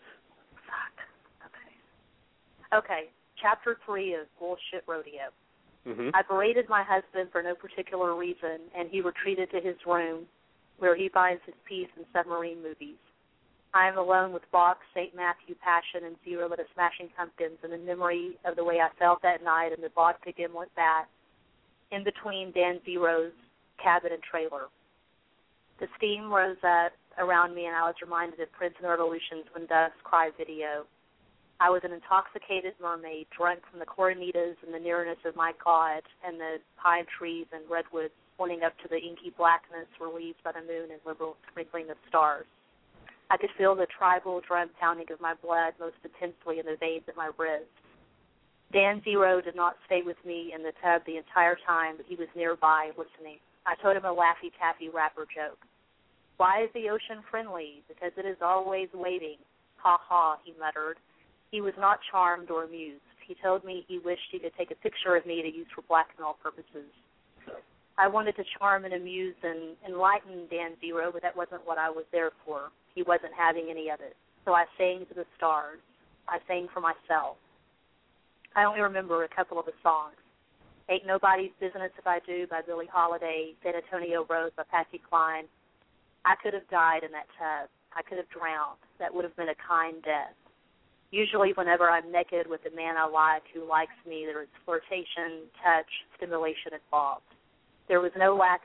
Speaker 8: Okay, Chapter 3 of Bullshit Rodeo.
Speaker 3: Mm-hmm.
Speaker 8: I berated my husband for no particular reason, and he retreated to his room, where he finds his peace in submarine movies. I am alone with Bach, St. Matthew Passion, and Zero of the Smashing Pumpkins, and the memory of the way I felt that night in the vodka gimlet bath, in between Dan Zero's cabin and trailer. The steam rose up around me, and I was reminded of Prince and Revolution's When Doves Cry video. I was an intoxicated mermaid, drunk from the coronitas and the nearness of my God and the pine trees and redwoods pointing up to the inky blackness relieved by the moon and liberal sprinkling of stars. I could feel the tribal drum pounding of my blood most intensely in the veins at my wrists. Dan Zero did not stay with me in the tub the entire time, but he was nearby listening. I told him a laffy-taffy rapper joke. Why is the ocean friendly? Because it is always waiting. Ha ha, he muttered. He was not charmed or amused. He told me he wished he could take a picture of me to use for blackmail purposes. I wanted to charm and amuse and enlighten Dan Zero, but that wasn't what I was there for. He wasn't having any of it. So I sang to the stars. I sang for myself. I only remember a couple of the songs. Ain't Nobody's Business If I Do by Billie Holiday, San Antonio Rose by Patsy Cline. I could have died in that tub. I could have drowned. That would have been a kind death. Usually whenever I'm naked with the man I like who likes me, there is flirtation, touch, stimulation involved. There was no lack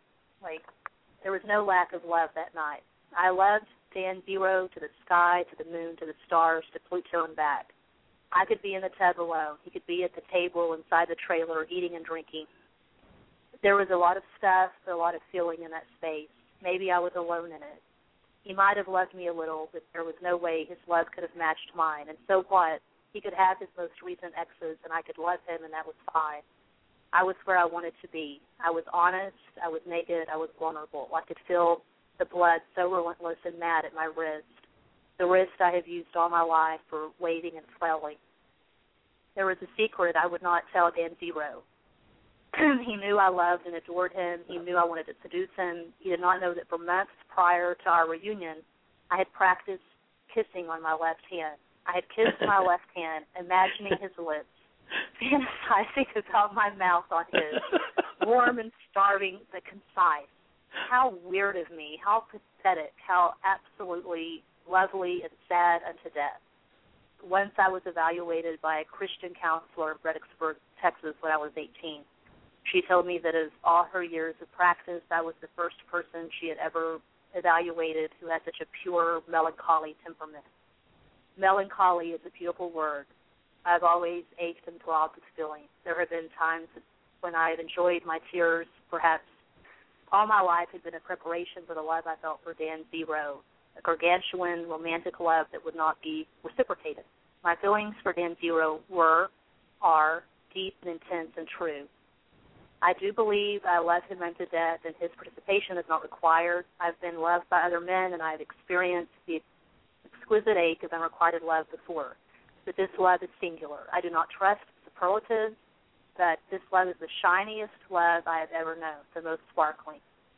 Speaker 8: of love that night. I loved Dan Zero to the sky, to the moon, to the stars, to Pluto and back. I could be in the tub alone. He could be at the table inside the trailer eating and drinking. There was a lot of stuff, a lot of feeling in that space. Maybe I was alone in it. He might have loved me a little, but there was no way his love could have matched mine. And so what? He could have his most recent exes, and I could love him, and that was fine. I was where I wanted to be. I was honest. I was naked. I was vulnerable. I could feel the blood so relentless and mad at my wrist, the wrist I have used all my life for waiting and flailing. There was a secret I would not tell Dan Zero. He knew I loved and adored him. He knew I wanted to seduce him. He did not know that for months prior to our reunion, I had practiced kissing on my left hand. I had kissed my left hand, imagining his lips, fantasizing about my mouth on his, warm and starving but concise. How weird of me, how pathetic, how absolutely lovely and sad unto death. Once I was evaluated by a Christian counselor in Fredericksburg, Texas, when I was 18. She told me that of all her years of practice, I was the first person she had ever evaluated who had such a pure, melancholy temperament. Melancholy is a beautiful word. I've always ached and throbbed with feeling. There have been times when I have enjoyed my tears. Perhaps all my life had been a preparation for the love I felt for Dan Zero, a gargantuan, romantic love that would not be reciprocated. My feelings for Dan Zero are deep and intense and true. I do believe I love him unto death, and his participation is not required. I've been loved by other men, and I've experienced the exquisite ache of unrequited love before. But this love is singular. I do not trust superlatives, but this love is the shiniest love I have ever known, the most sparkling.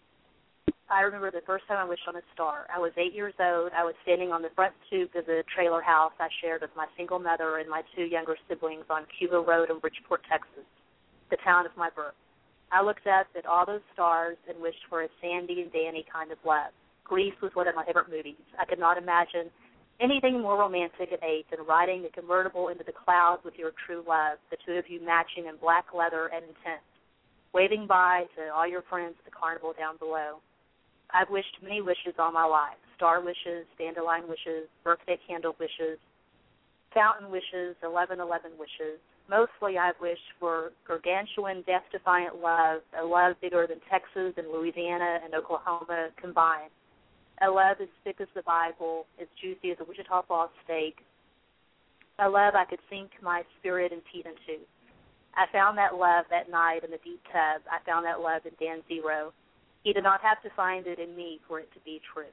Speaker 8: I remember the first time I wished on a star. I was 8 years old. I was standing on the front stoop of the trailer house I shared with my single mother and my 2 younger siblings on Cuba Road in Bridgeport, Texas, the town of my birth. I looked up at all those stars and wished for a Sandy and Danny kind of love. Grease was one of my favorite movies. I could not imagine anything more romantic at 8 than riding the convertible into the clouds with your true love, the two of you matching in black leather and intent, waving bye to all your friends at the carnival down below. I've wished many wishes all my life, star wishes, dandelion wishes, birthday candle wishes, fountain wishes, 1111 wishes. Mostly I've wished for gargantuan, death-defiant love, a love bigger than Texas and Louisiana and Oklahoma combined. A love as thick as the Bible, as juicy as a Wichita Falls steak. A love I could sink my spirit and teeth into. I found that love that night in the deep tub. I found that love in Dan Zero. He did not have to find it in me for it to be true.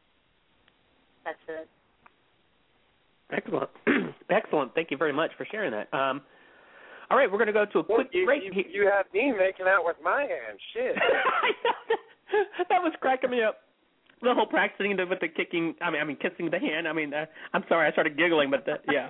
Speaker 8: That's it.
Speaker 3: Excellent. Excellent. Thank you very much for sharing that. All right, we're going to go to a quick break.
Speaker 4: You had me making out with my hand. Shit.
Speaker 3: That was cracking me up. The whole practicing with the kicking, kissing the hand. I'm sorry, I started giggling, but yeah.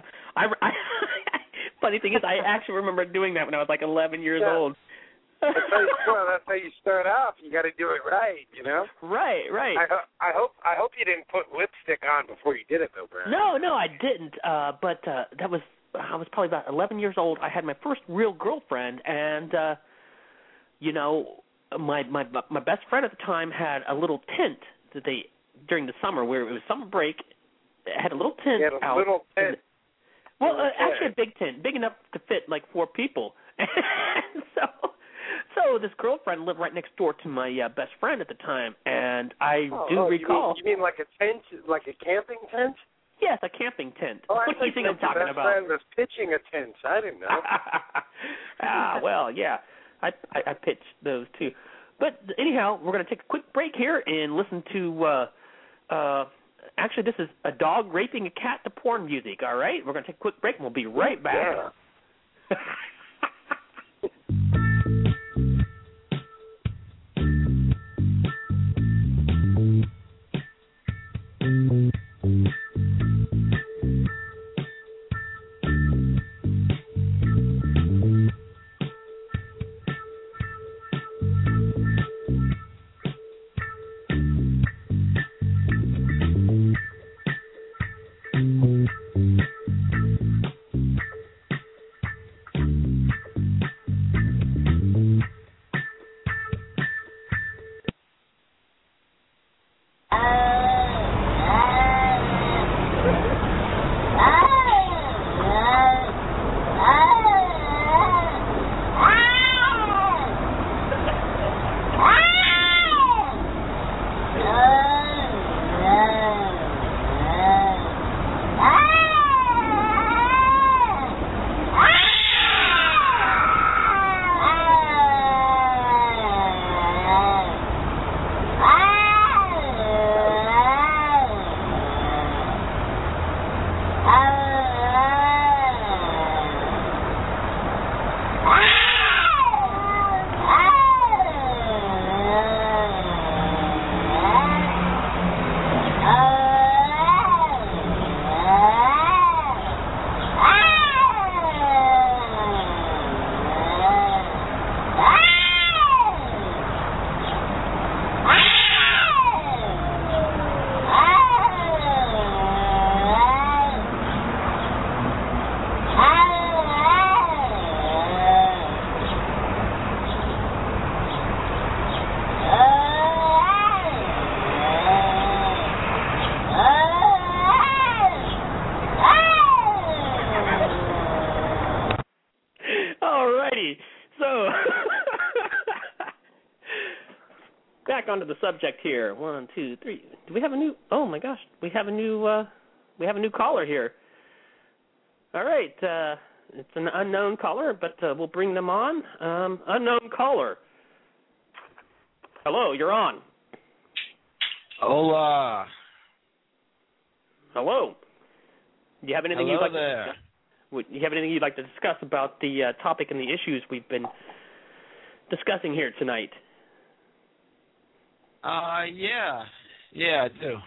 Speaker 3: Funny thing is, I actually remember doing that when I was like 11 years old.
Speaker 4: That's how you start off. You got to do it right, you know.
Speaker 3: Right.
Speaker 4: I hope you didn't put lipstick on before you did it, though, Brad.
Speaker 3: No, I didn't. But I was probably about 11 years old. I had my first real girlfriend, and my best friend at the time had a little tent that they during the summer where it was summer break. It had a little tent out.
Speaker 4: Little tent.
Speaker 3: Actually a big tent, big enough to fit like 4 people. So this girlfriend lived right next door to my best friend at the time, and I recall.
Speaker 4: You mean like a tent, like a camping tent?
Speaker 3: Yes, a camping tent.
Speaker 4: Oh,
Speaker 3: what do you think I'm talking about?
Speaker 4: My best friend was pitching a tent. I didn't know.
Speaker 3: Well, yeah, I pitched those too. But anyhow, we're going to take a quick break here and listen to. Actually, this is a dog raping a cat to porn music. All right, we're going to take a quick break and we'll be right back.
Speaker 4: Yeah.
Speaker 3: Back onto the subject here. 1, 2, 3. Do we have a new? Oh my gosh, we have a new caller here. All right. It's an unknown caller, but we'll bring them on. Unknown caller. Hello, you're on.
Speaker 6: Hola.
Speaker 3: Hello. Do you have anything
Speaker 6: Hello
Speaker 3: you'd like
Speaker 6: there.
Speaker 3: to discuss? Do you have anything you'd like to discuss about the topic and the issues we've been discussing here tonight?
Speaker 6: Yeah, I do.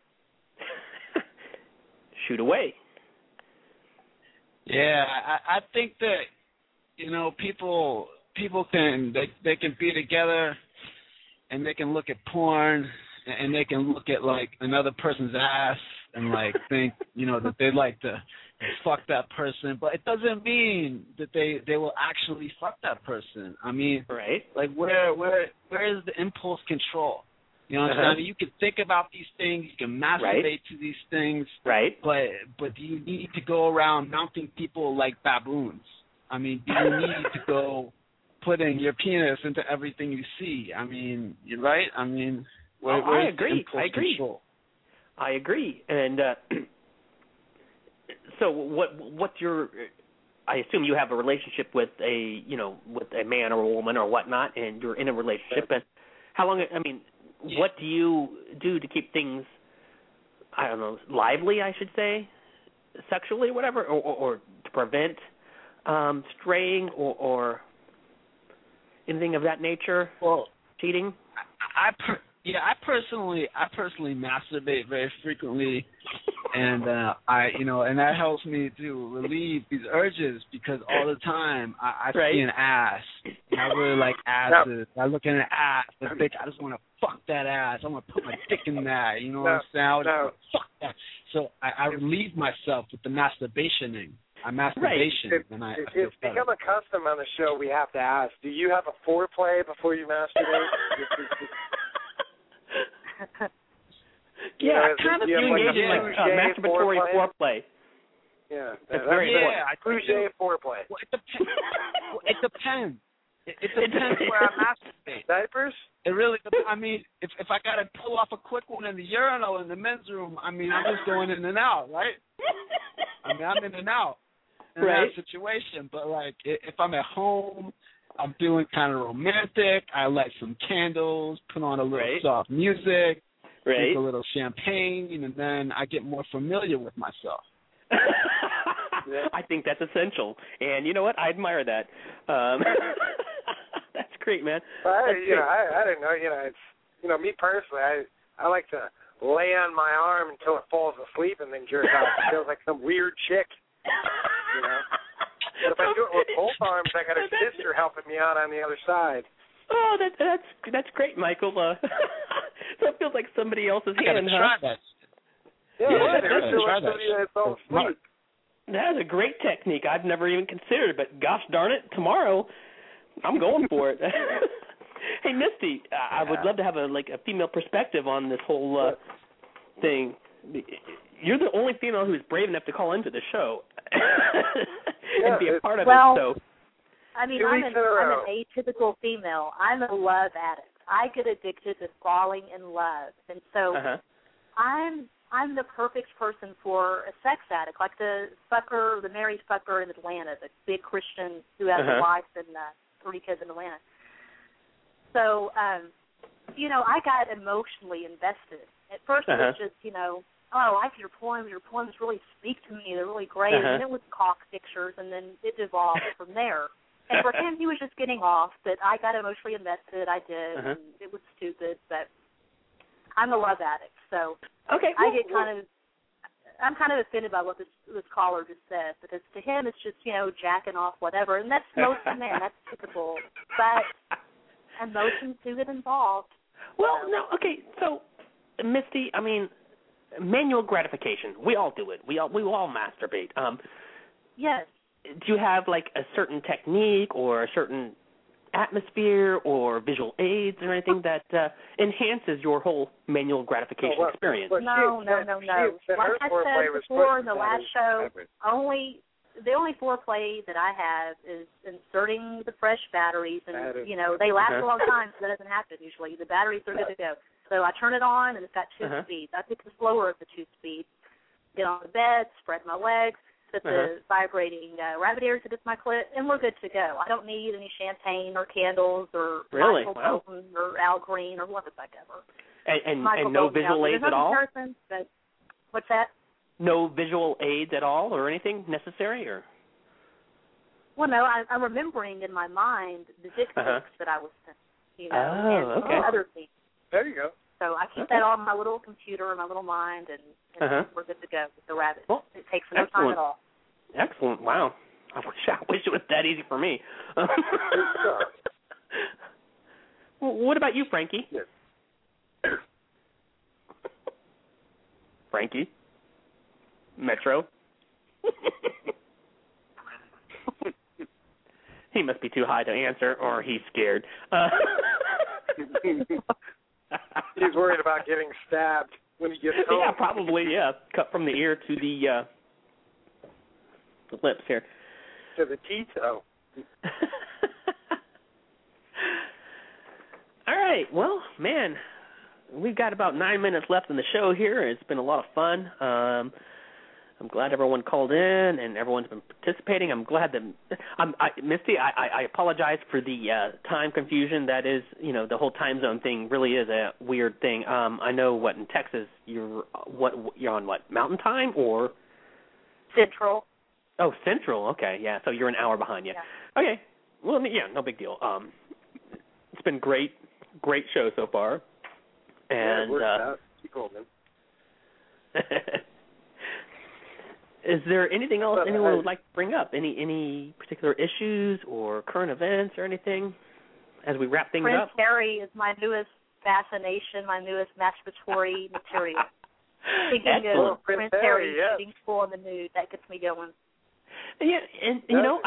Speaker 3: Shoot away.
Speaker 6: Yeah, I think that people can they can be together and they can look at porn and they can look at like another person's ass and like think that they'd like to fuck that person, but it doesn't mean that they will actually fuck that person. I mean,
Speaker 3: right?
Speaker 6: Like where is the impulse control? You know what I'm saying? You can think about these things, you can masturbate to these things,
Speaker 3: right?
Speaker 6: But do you need to go around mounting people like baboons? I mean, do you need to go putting your penis into everything you see? I mean, you're right. I mean,
Speaker 3: I agree.
Speaker 6: Control?
Speaker 3: I agree. And so, what's your? I assume you have a relationship with a man or a woman or whatnot, and you're in a relationship. And how long? I mean. Yeah. What do you do to keep things, I don't know, lively, I should say, sexually, whatever, or to prevent straying or anything of that nature?
Speaker 6: Well,
Speaker 3: cheating.
Speaker 6: I personally masturbate very frequently, and and that helps me to relieve these urges because all the time I see an ass. And I really like asses. I look at an ass and think I just want to fuck that ass. I want to put my dick in that. You know what I'm saying? I just want to fuck that. So I relieve myself with the masturbationing. And I
Speaker 4: it's become a custom on the show. We have to ask: do you have a foreplay before you masturbate?
Speaker 3: Kind of engaging like masturbatory foreplay.
Speaker 4: Yeah,
Speaker 3: that's very important.
Speaker 4: Crucial foreplay.
Speaker 6: Well, it depends. It depends where I masturbate.
Speaker 4: Diapers?
Speaker 6: It really depends. I mean, if I got to pull off a quick one in the urinal in the men's room, I mean, I'm just going in and out, right? I mean, I'm in and out in that situation. But, like, if I'm at home, I'm feeling kind of romantic. I light some candles, put on a little soft music, drink a little champagne, and then I get more familiar with myself.
Speaker 3: I think that's essential, and you know what? I admire that. That's great, man.
Speaker 4: I didn't know. It's me personally. I like to lay on my arm until it falls asleep and then jerk off. It feels like some weird chick. But if I do it with both arms, I got a sister helping me out on the other side.
Speaker 3: Oh, that's great, Michael. So it feels like somebody else's hand,
Speaker 6: try that.
Speaker 3: That is a great technique. I've never even considered, but gosh darn it, tomorrow I'm going for it. Hey, Misty, I would love to have a female perspective on this whole thing. You're the only female who's brave enough to call into the show and be a part of it. So,
Speaker 8: I mean, I'm an atypical female. I'm a love addict. I get addicted to falling in love, and so I'm the perfect person for a sex addict, like the married fucker in Atlanta, the big Christian who has a wife and 3 kids in Atlanta. So, I got emotionally invested. At first it was just, I like your poems. Your poems really speak to me. They're really great. And then it was cock pictures, and then it evolved from there. And for him, he was just getting off, but I got emotionally invested. I did, and it was stupid, but I'm a love addict, so I'm kind of offended by what this caller just said, because to him it's just, jacking off, whatever, and that's most men, that's typical, but emotions do get involved.
Speaker 3: Well, no, okay, so, Misty, I mean, manual gratification, we all do it, we all masturbate.
Speaker 8: Yes.
Speaker 3: Do you have, a certain technique or a certain atmosphere or visual aids or anything that enhances your whole manual gratification experience?
Speaker 8: No. Like I said before in the last show, the only foreplay that I have is inserting the fresh batteries, and they last a long time, so that doesn't happen usually. The batteries are good to go. So I turn it on, and it's got 2 speeds. I pick the slower of the 2 speeds. Get on the bed, spread my legs, put the vibrating rabbit ears against my clit, and we're good to go. I don't need any champagne or candles or Michael Bolton or Al Green or whatever.
Speaker 3: And no visual aids at all?
Speaker 8: But what's that?
Speaker 3: No visual aids at all or anything necessary? Or?
Speaker 8: Well, no, I'm remembering in my mind the dick pics that I was sent, and other things.
Speaker 4: There you go.
Speaker 8: So I keep that on my little computer, my little mind, and we're good to go with the rabbit.
Speaker 3: Well,
Speaker 8: it takes no time at all.
Speaker 3: Excellent. Wow. I wish it was that easy for me. Well, what about you, Frankie?
Speaker 4: Yes.
Speaker 3: Frankie? Metro? He must be too high to answer, or he's scared.
Speaker 4: He's worried about getting stabbed when he gets home.
Speaker 3: Yeah, probably, yeah. Cut from the ear to the lips here.
Speaker 4: To the teeth, oh.
Speaker 3: All right, well, man, we've got about 9 minutes left in the show here. It's been a lot of fun. I'm glad everyone called in and everyone's been participating. I'm glad that Misty, I apologize for the time confusion. That is, the whole time zone thing really is a weird thing. I know in Texas you're on Mountain Time or
Speaker 8: Central.
Speaker 3: Oh, Central. Okay, yeah. So you're an hour behind you. Yeah. Okay. Well, yeah, no big deal. It's been great show so far. And
Speaker 4: it worked out. Keep holding.
Speaker 3: Is there anything else anyone would like to bring up? Any particular issues or current events or anything as we wrap things up?
Speaker 8: Prince Harry is my newest fascination, my newest masturbatory material. Thinking of Prince Harry shooting full in the nude, that gets me going.
Speaker 3: Yeah, and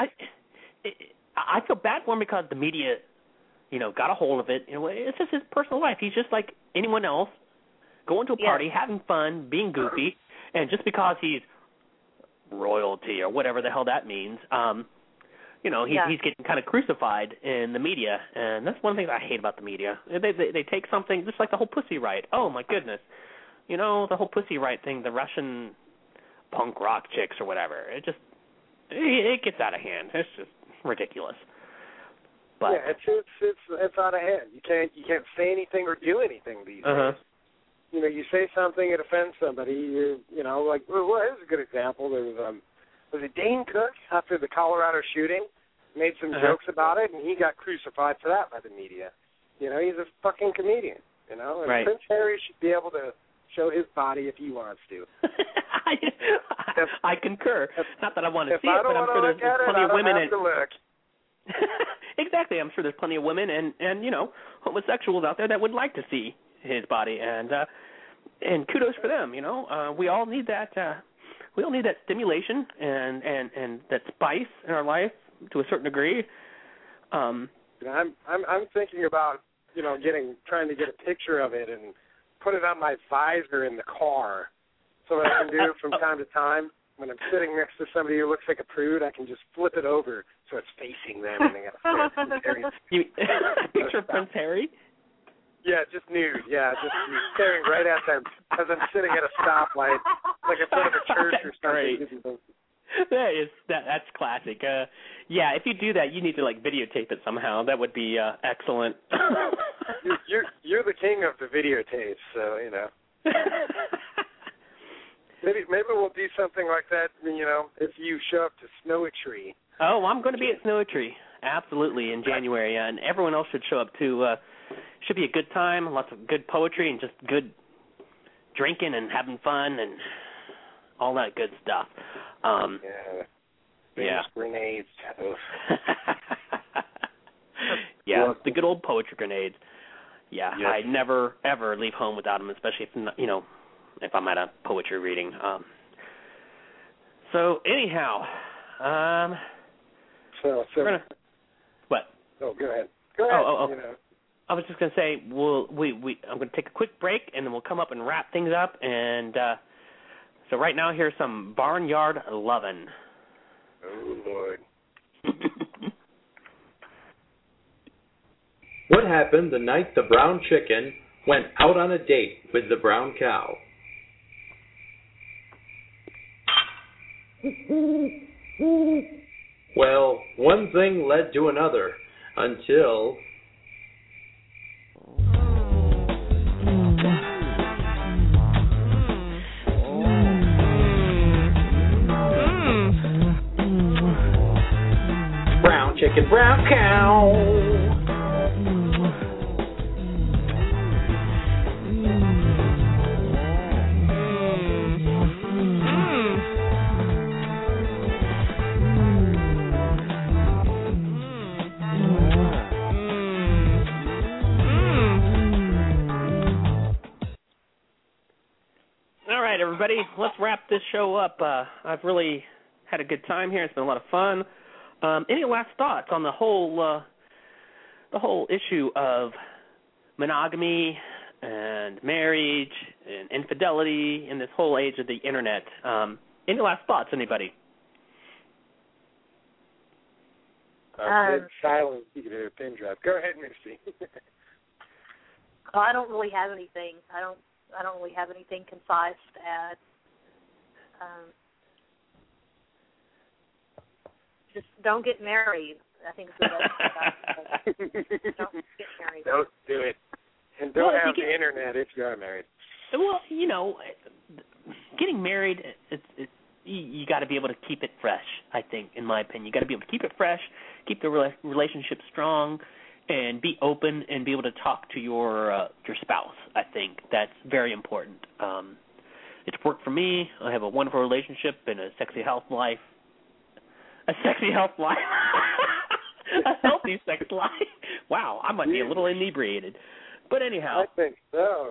Speaker 3: I feel bad for him because the media, got a hold of it. It's just his personal life. He's just like anyone else, going to a party, having fun, being goofy, and just because he's royalty or whatever the hell that means, he's getting kind of crucified in the media, and that's one of the things I hate about the media. They take something just like the whole Pussy Riot. Oh my goodness, the whole Pussy Riot thing, the Russian punk rock chicks or whatever. It gets out of hand. It's just ridiculous. But
Speaker 4: yeah, it's out of hand. You can't say anything or do anything these days. You say something, it offends somebody. Here's a good example. There was it Dane Cook after the Colorado shooting, made some jokes about it, and he got crucified for that by the media. He's a fucking comedian. And Prince Harry should be able to show his body if he wants to.
Speaker 3: I concur. Not that I want to see it, but I'm sure there's plenty of women. Exactly, I'm sure there's plenty of women and homosexuals out there that would like to see his body, and kudos for them. We all need that. We all need that stimulation and that spice in our life to a certain degree.
Speaker 4: I'm thinking about trying to get a picture of it and put it on my visor in the car, so what I can do from time to time when I'm sitting next to somebody who looks like a prude, I can just flip it over so it's facing them and they got to stare at
Speaker 3: picture of Prince Harry.
Speaker 4: Yeah, just nude. Yeah, just staring right at them as I'm sitting at a stoplight, like in front of a church or something.
Speaker 3: That's classic. Yeah, if you do that, you need to videotape it somehow. That would be excellent.
Speaker 4: You're the king of the videotapes, so Maybe we'll do something like that. If you show up to Snowy Tree.
Speaker 3: Oh, I'm going to be at Snowy Tree, absolutely, in January, and everyone else should show up too. Should be a good time, lots of good poetry and just good drinking and having fun and all that good stuff.
Speaker 4: Grenades.
Speaker 3: Yeah, the good old poetry grenades. Yeah, yes. I never ever leave home without them, especially if I'm at a poetry reading. So anyhow, what?
Speaker 4: Oh, go ahead.
Speaker 3: Oh. I was just going to say, I'm going to take a quick break, and then we'll come up and wrap things up. And so right now, here's some Barnyard Lovin'.
Speaker 4: Oh, Lord.
Speaker 10: What happened the night the brown chicken went out on a date with the brown cow? Well, one thing led to another until... Brown chicken, brown cow.
Speaker 3: All right, everybody, let's wrap this show up. I've really had a good time here. It's been a lot of fun. Any last thoughts on the whole issue of monogamy and marriage and infidelity in this whole age of the internet? Any last thoughts, anybody?
Speaker 4: Silent. You can do a pin drop. Go ahead, Misty.
Speaker 8: I don't really have anything. I don't really have anything concise to add. Just don't get married. I think it's the best thing. Don't get married.
Speaker 4: Don't do it. And don't have the internet if you are married.
Speaker 3: Well, you know, getting married, you got to be able to keep it fresh, I think, in my opinion. You got to be able to keep it fresh, keep the relationship strong, and be open and be able to talk to your spouse. I think that's very important. It's worked for me. I have a wonderful relationship and a sexy health life. A sexy health life. A healthy sex life. Wow, I might be a little inebriated. But anyhow.
Speaker 4: I think so.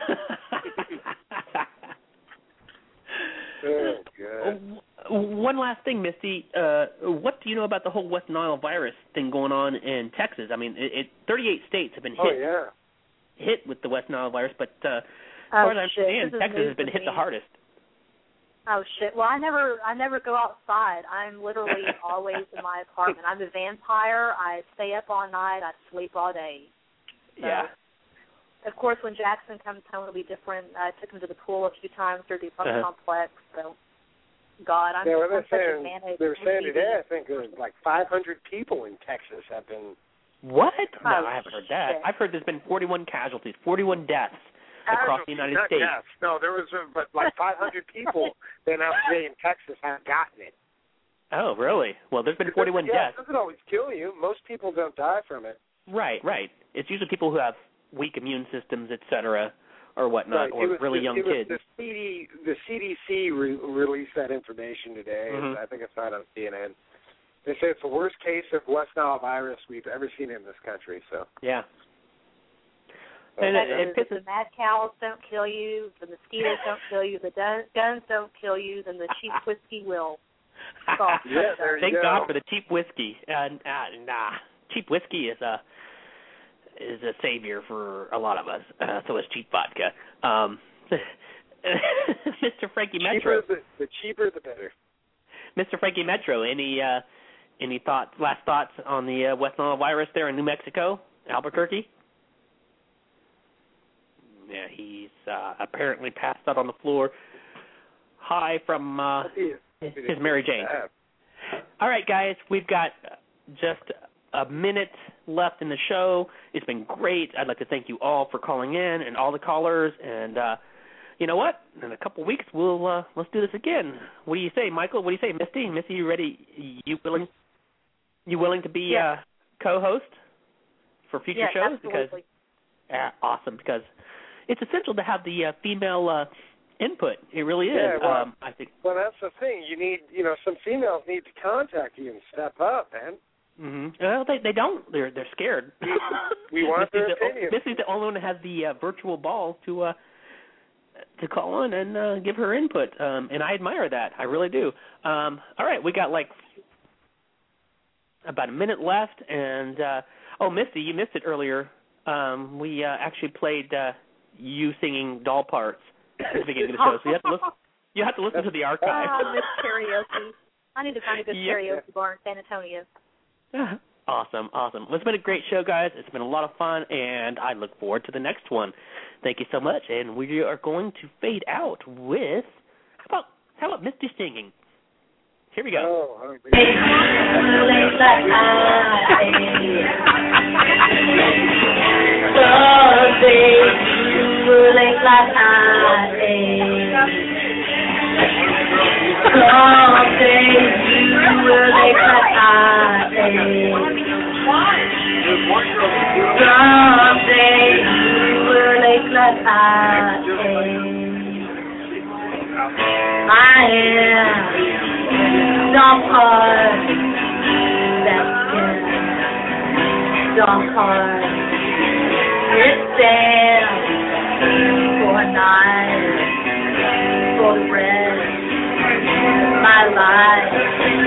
Speaker 4: Oh, good.
Speaker 3: One last thing, Misty. What do you know about the whole West Nile virus thing going on in Texas? I mean, 38 states have been hit with the West Nile virus, but as far as I understand, Texas has been hit the hardest.
Speaker 8: Oh shit! Well, I never go outside. I'm literally always in my apartment. I'm a vampire. I stay up all night. I sleep all day. So,
Speaker 3: yeah.
Speaker 8: Of course, when Jackson comes home, it'll be different. I took him to the pool a few times through the apartment complex. So, God, I'm such a manic.
Speaker 4: They were saying today, I think there's like 500 people in Texas have been.
Speaker 3: What? No, I haven't heard that. I've heard there's been 41 casualties, 41 deaths across the United States.
Speaker 4: Deaths. No, there was, but like 500 people been out today in Texas haven't gotten it.
Speaker 3: Oh, really? Well, there's been 41 deaths.
Speaker 4: It doesn't always kill you. Most people don't die from it.
Speaker 3: Right. It's usually people who have weak immune systems, et cetera, or whatnot, or really young kids.
Speaker 4: The CDC released that information today.
Speaker 3: Mm-hmm.
Speaker 4: I think it's not on CNN. They say it's the worst case of West Nile virus we've ever seen in this country. So
Speaker 3: yeah.
Speaker 8: And the mad cows don't kill you, the mosquitoes don't kill you, the guns don't kill you, then the cheap whiskey will.
Speaker 3: Thank God for the cheap whiskey. Cheap whiskey is a savior for a lot of us. So is cheap vodka. Mr. Frankie Metro.
Speaker 4: The cheaper, the better.
Speaker 3: Mr. Frankie Metro, any last thoughts on the West Nile virus there in New Mexico, Albuquerque? Yeah, he's apparently passed out on the floor. Hi from his Mary Jane. All right, guys, we've got just a minute left in the show. It's been great. I'd like to thank you all for calling in and all the callers. And you know what? In a couple of weeks, let's do this again. What do you say, Michael? What do you say, Misty? Misty, you ready? You willing to be co-host for future shows?
Speaker 8: Absolutely.
Speaker 3: Because awesome. Because it's essential to have the female input. It really is.
Speaker 4: Yeah, well,
Speaker 3: I think.
Speaker 4: Well, that's the thing. You need, some females need to contact you and step up, man.
Speaker 3: Mm-hmm. Well, they don't. They're scared.
Speaker 4: We want their opinion.
Speaker 3: Misty's the only one that has the virtual balls to call in and give her input, and I admire that. I really do. All right, we got like about a minute left, and Misty, you missed it earlier. We actually played you singing doll parts at the beginning of the show, so you have to listen to the archive.
Speaker 8: I miss karaoke. I need to find a good karaoke bar in San Antonio.
Speaker 3: Awesome. Well, it's been a great show, guys. It's been a lot of fun, and I look forward to the next one. Thank you so much, and we are going to fade out with how about Misty singing? Here we go.
Speaker 2: Oh, I am dumb heart, that skin, dumb heart, it stands for a night, for the rest of my life.